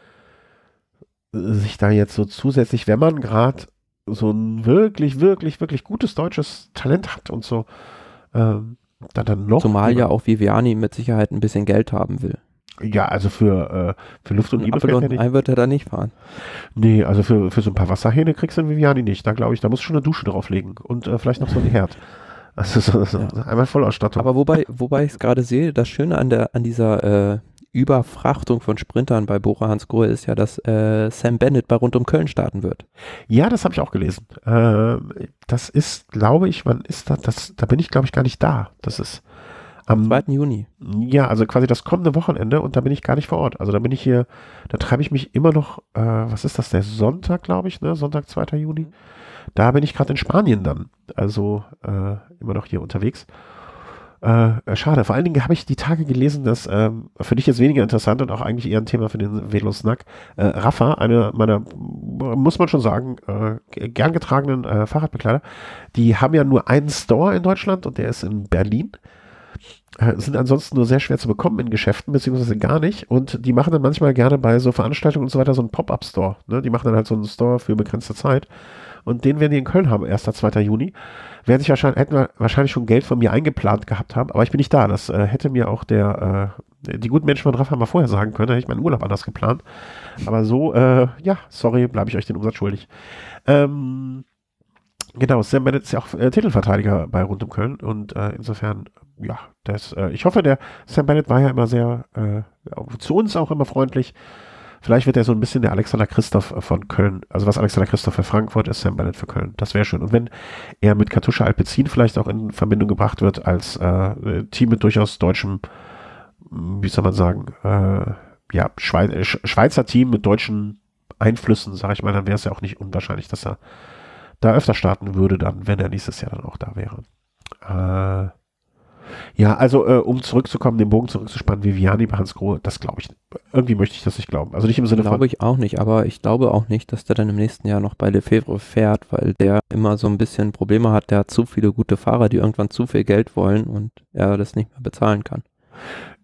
sich da jetzt so zusätzlich, wenn man gerade so ein wirklich, wirklich, wirklich gutes deutsches Talent hat und so, ähm, dann, dann noch. Zumal ja auch Viviani mit Sicherheit ein bisschen Geld haben will. Ja, also für, äh, für Luft und Liebe fällt er nicht. Ein wird er da nicht fahren. Nee, also für, für so ein paar Wasserhähne kriegst du in Viviani nicht. Da glaube ich, da musst du schon eine Dusche drauflegen und äh, vielleicht noch so ein Herd. Also so, so, ja. Einmal Vollausstattung. Aber wobei, wobei ich es gerade sehe, das Schöne an der an dieser äh, Überfrachtung von Sprintern bei Bora Hansgrohe ist ja, dass äh, Sam Bennett bei Rund um Köln starten wird. Ja, das habe ich auch gelesen. Äh, das ist, glaube ich, wann ist das? das da bin ich, glaube ich, gar nicht da. Das ist am zweiten Juni. Ja, also quasi das kommende Wochenende und da bin ich gar nicht vor Ort. Also da bin ich hier, da treibe ich mich immer noch, äh, was ist das, der Sonntag, glaube ich, ne? Sonntag, zweiter Juni. Da bin ich gerade in Spanien dann. Also äh, immer noch hier unterwegs. Äh, schade. Vor allen Dingen habe ich die Tage gelesen, dass, ähm, für dich jetzt weniger interessant und auch eigentlich eher ein Thema für den Velo-Snack, äh, Rafa, eine meiner, muss man schon sagen, äh, gern getragenen äh, Fahrradbekleider, die haben ja nur einen Store in Deutschland und der ist in Berlin. Sind ansonsten nur sehr schwer zu bekommen in Geschäften, beziehungsweise gar nicht. Und die machen dann manchmal gerne bei so Veranstaltungen und so weiter so einen Pop-Up-Store. Ne? Die machen dann halt so einen Store für begrenzte Zeit. Und den werden die in Köln haben, erster, zweiter Juni. Werden sich wahrscheinlich, hätten wir wahrscheinlich schon Geld von mir eingeplant gehabt haben, aber ich bin nicht da. Das äh, hätte mir auch der, äh, die guten Menschen von Rafa mal vorher sagen können, da hätte ich meinen Urlaub anders geplant. Aber so, äh, ja, sorry, bleibe ich euch den Umsatz schuldig. Ähm, Genau, Sam Bennett ist ja auch äh, Titelverteidiger bei Rund um Köln und äh, insofern, ja, das, äh, ich hoffe, der Sam Bennett war ja immer sehr, äh, zu uns auch immer freundlich. Vielleicht wird er so ein bisschen der Alexander Christoph von Köln, also was Alexander Christoph für Frankfurt ist, Sam Bennett für Köln. Das wäre schön. Und wenn er mit Katusha Alpecin vielleicht auch in Verbindung gebracht wird als äh, Team mit durchaus deutschem, wie soll man sagen, äh, ja, Schweiz, Schweizer Team mit deutschen Einflüssen, sage ich mal, dann wäre es ja auch nicht unwahrscheinlich, dass er da öfter starten würde dann, wenn er nächstes Jahr dann auch da wäre. Äh, ja, also äh, um zurückzukommen, den Bogen zurückzuspannen, Viviani bei Hansgrohe, das glaube ich, irgendwie möchte ich das nicht glauben. Also nicht im Sinne glaube von... Glaube ich auch nicht, aber ich glaube auch nicht, dass der dann im nächsten Jahr noch bei Lefebvre fährt, weil der immer so ein bisschen Probleme hat, der hat zu viele gute Fahrer, die irgendwann zu viel Geld wollen und er das nicht mehr bezahlen kann.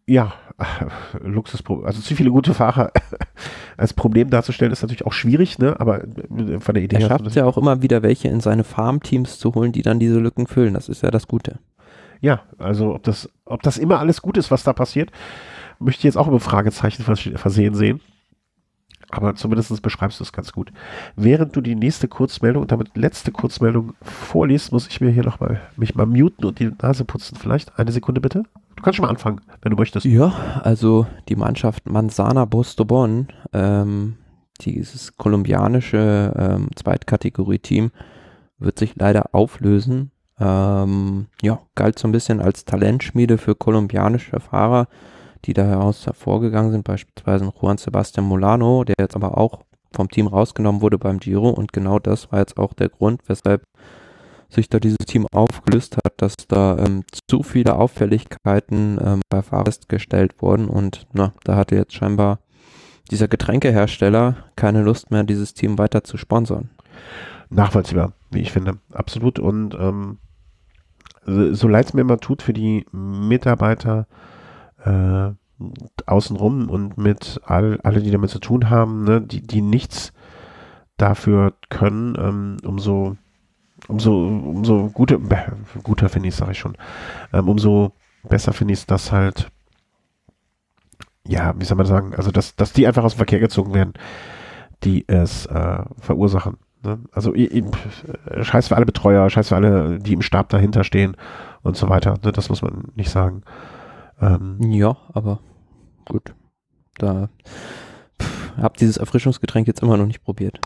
Ja, Luxusproblem. Also zu viele gute Fahrer als Problem darzustellen, ist natürlich auch schwierig, ne? Aber von der Idee Er her. schafft es ja auch immer wieder welche in seine Farmteams zu holen, die dann diese Lücken füllen. Das ist ja das Gute. Ja, also ob das, ob das immer alles gut ist, was da passiert, möchte ich jetzt auch über Fragezeichen vers- versehen sehen. Aber zumindest beschreibst du es ganz gut. Während du die nächste Kurzmeldung und damit letzte Kurzmeldung vorliest, muss ich mir hier nochmal mich mal muten und die Nase putzen. Vielleicht eine Sekunde bitte. Du kannst schon mal anfangen, wenn du möchtest. Ja, also die Mannschaft Manzana Bostobon, ähm, dieses kolumbianische ähm, Zweitkategorie-Team, wird sich leider auflösen. Ähm, ja, galt so ein bisschen als Talentschmiede für kolumbianische Fahrer, die da heraus hervorgegangen sind, beispielsweise Juan Sebastian Molano, der jetzt aber auch vom Team rausgenommen wurde beim Giro, und genau das war jetzt auch der Grund, weshalb sich da dieses Team aufgelöst hat, dass da ähm, zu viele Auffälligkeiten ähm, bei Fahrern festgestellt wurden, und na, da hatte jetzt scheinbar dieser Getränkehersteller keine Lust mehr, dieses Team weiter zu sponsern. Nachvollziehbar, wie ich finde. Absolut. Und ähm, so, so leid es mir immer tut für die Mitarbeiter äh, außenrum und mit all, alle, die damit zu tun haben, ne, die, die nichts dafür können, ähm, umso umso, umso guter, guter finde ich es, sage ich schon, ähm, umso besser finde ich es, dass halt, ja, wie soll man sagen, also dass, dass die einfach aus dem Verkehr gezogen werden, die es äh, verursachen. Ne? Also ich, ich, scheiß für alle Betreuer, scheiß für alle, die im Stab dahinter stehen und so weiter. Ne? Das muss man nicht sagen. Ähm, Ja, aber gut. Da pff, hab dieses Erfrischungsgetränk jetzt immer noch nicht probiert.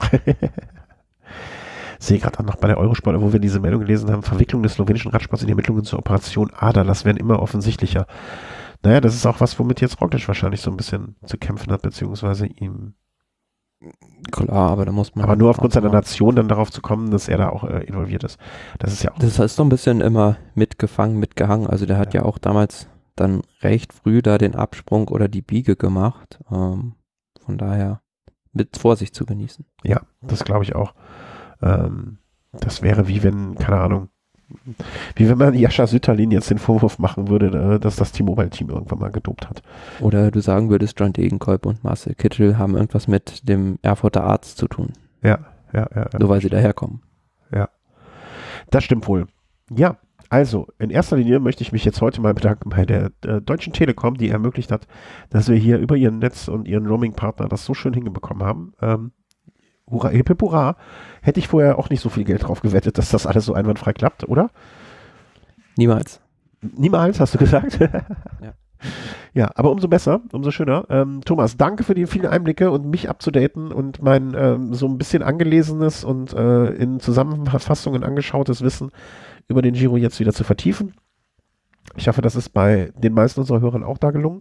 Sehe gerade noch bei der Eurosport, wo wir diese Meldung gelesen haben, Verwicklung des slowenischen Radsports in die Ermittlungen zur Operation Ader, das werden immer offensichtlicher. Naja, das ist auch was, womit jetzt Roglic wahrscheinlich so ein bisschen zu kämpfen hat, beziehungsweise ihm. Klar, aber da muss man. Aber nur aufgrund seiner Nation dann darauf zu kommen, dass er da auch äh, involviert ist. Das ist ja auch. Das ist so ein bisschen immer mitgefangen, mitgehangen. Also der hat ja, ja auch damals dann recht früh da den Absprung oder die Biege gemacht. Ähm, von daher mit Vorsicht zu genießen. Ja, das glaube ich auch. Ähm, das wäre wie wenn, keine Ahnung, wie wenn man Jascha Sütterlin jetzt den Vorwurf machen würde, dass das T-Mobile-Team irgendwann mal gedopt hat. Oder du sagen würdest, John Degenkolb und Marcel Kittel haben irgendwas mit dem Erfurter Arzt zu tun. Ja, ja, ja. Nur weil sie daherkommen. Ja, das stimmt wohl. Ja, also in erster Linie möchte ich mich jetzt heute mal bedanken bei der äh, Deutschen Telekom, die ermöglicht hat, dass wir hier über ihren Netz und ihren Roaming-Partner das so schön hingebekommen haben. Ähm, Hurra, hip, hip, hurra. Hätte ich vorher auch nicht so viel Geld drauf gewettet, dass das alles so einwandfrei klappt, oder? Niemals. Niemals, hast du gesagt? Ja. Ja, aber umso besser, umso schöner. Ähm, Thomas, danke für die vielen Einblicke und mich abzudaten und mein ähm, so ein bisschen angelesenes und äh, in Zusammenfassungen angeschautes Wissen über den Giro jetzt wieder zu vertiefen. Ich hoffe, das ist bei den meisten unserer Hörern auch da gelungen.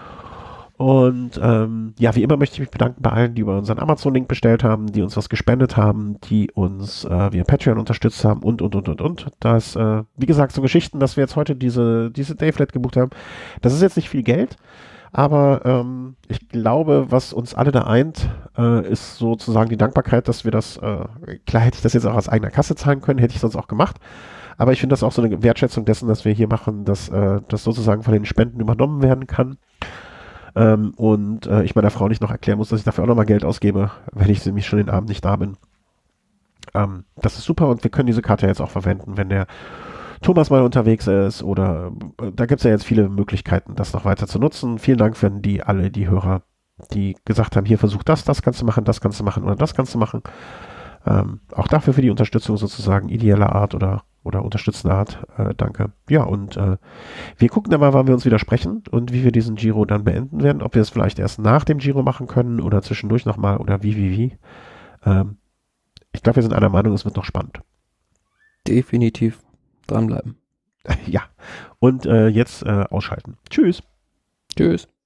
Und ähm, ja, wie immer möchte ich mich bedanken bei allen, die über unseren Amazon-Link bestellt haben, die uns was gespendet haben, die uns äh, via Patreon unterstützt haben und, und, und, und, und. Das, äh, wie gesagt, so Geschichten, dass wir jetzt heute diese, diese Dayflat gebucht haben, das ist jetzt nicht viel Geld, aber ähm, ich glaube, was uns alle da eint, äh, ist sozusagen die Dankbarkeit, dass wir das, äh, klar hätte ich das jetzt auch aus eigener Kasse zahlen können, hätte ich sonst auch gemacht, aber ich finde das auch so eine Wertschätzung dessen, dass wir hier machen, dass äh, das sozusagen von den Spenden übernommen werden kann. Ähm, und äh, ich meiner Frau nicht noch erklären muss, dass ich dafür auch nochmal Geld ausgebe, wenn ich nämlich schon den Abend nicht da bin. Ähm, das ist super und wir können diese Karte jetzt auch verwenden, wenn der Thomas mal unterwegs ist oder äh, da gibt es ja jetzt viele Möglichkeiten, das noch weiter zu nutzen. Vielen Dank für die alle, die Hörer, die gesagt haben, hier versuch das, das kannst du machen, das kannst du machen oder das kannst du machen. Ähm, auch dafür für die Unterstützung sozusagen ideeller Art oder oder unterstützende Art. Äh, danke. Ja, und äh, wir gucken dann mal, wann wir uns wieder sprechen und wie wir diesen Giro dann beenden werden. Ob wir es vielleicht erst nach dem Giro machen können oder zwischendurch nochmal oder wie, wie, wie. Ähm, ich glaube, wir sind einer Meinung, es wird noch spannend. Definitiv dranbleiben. Ja, und äh, jetzt äh, ausschalten. Tschüss. Tschüss.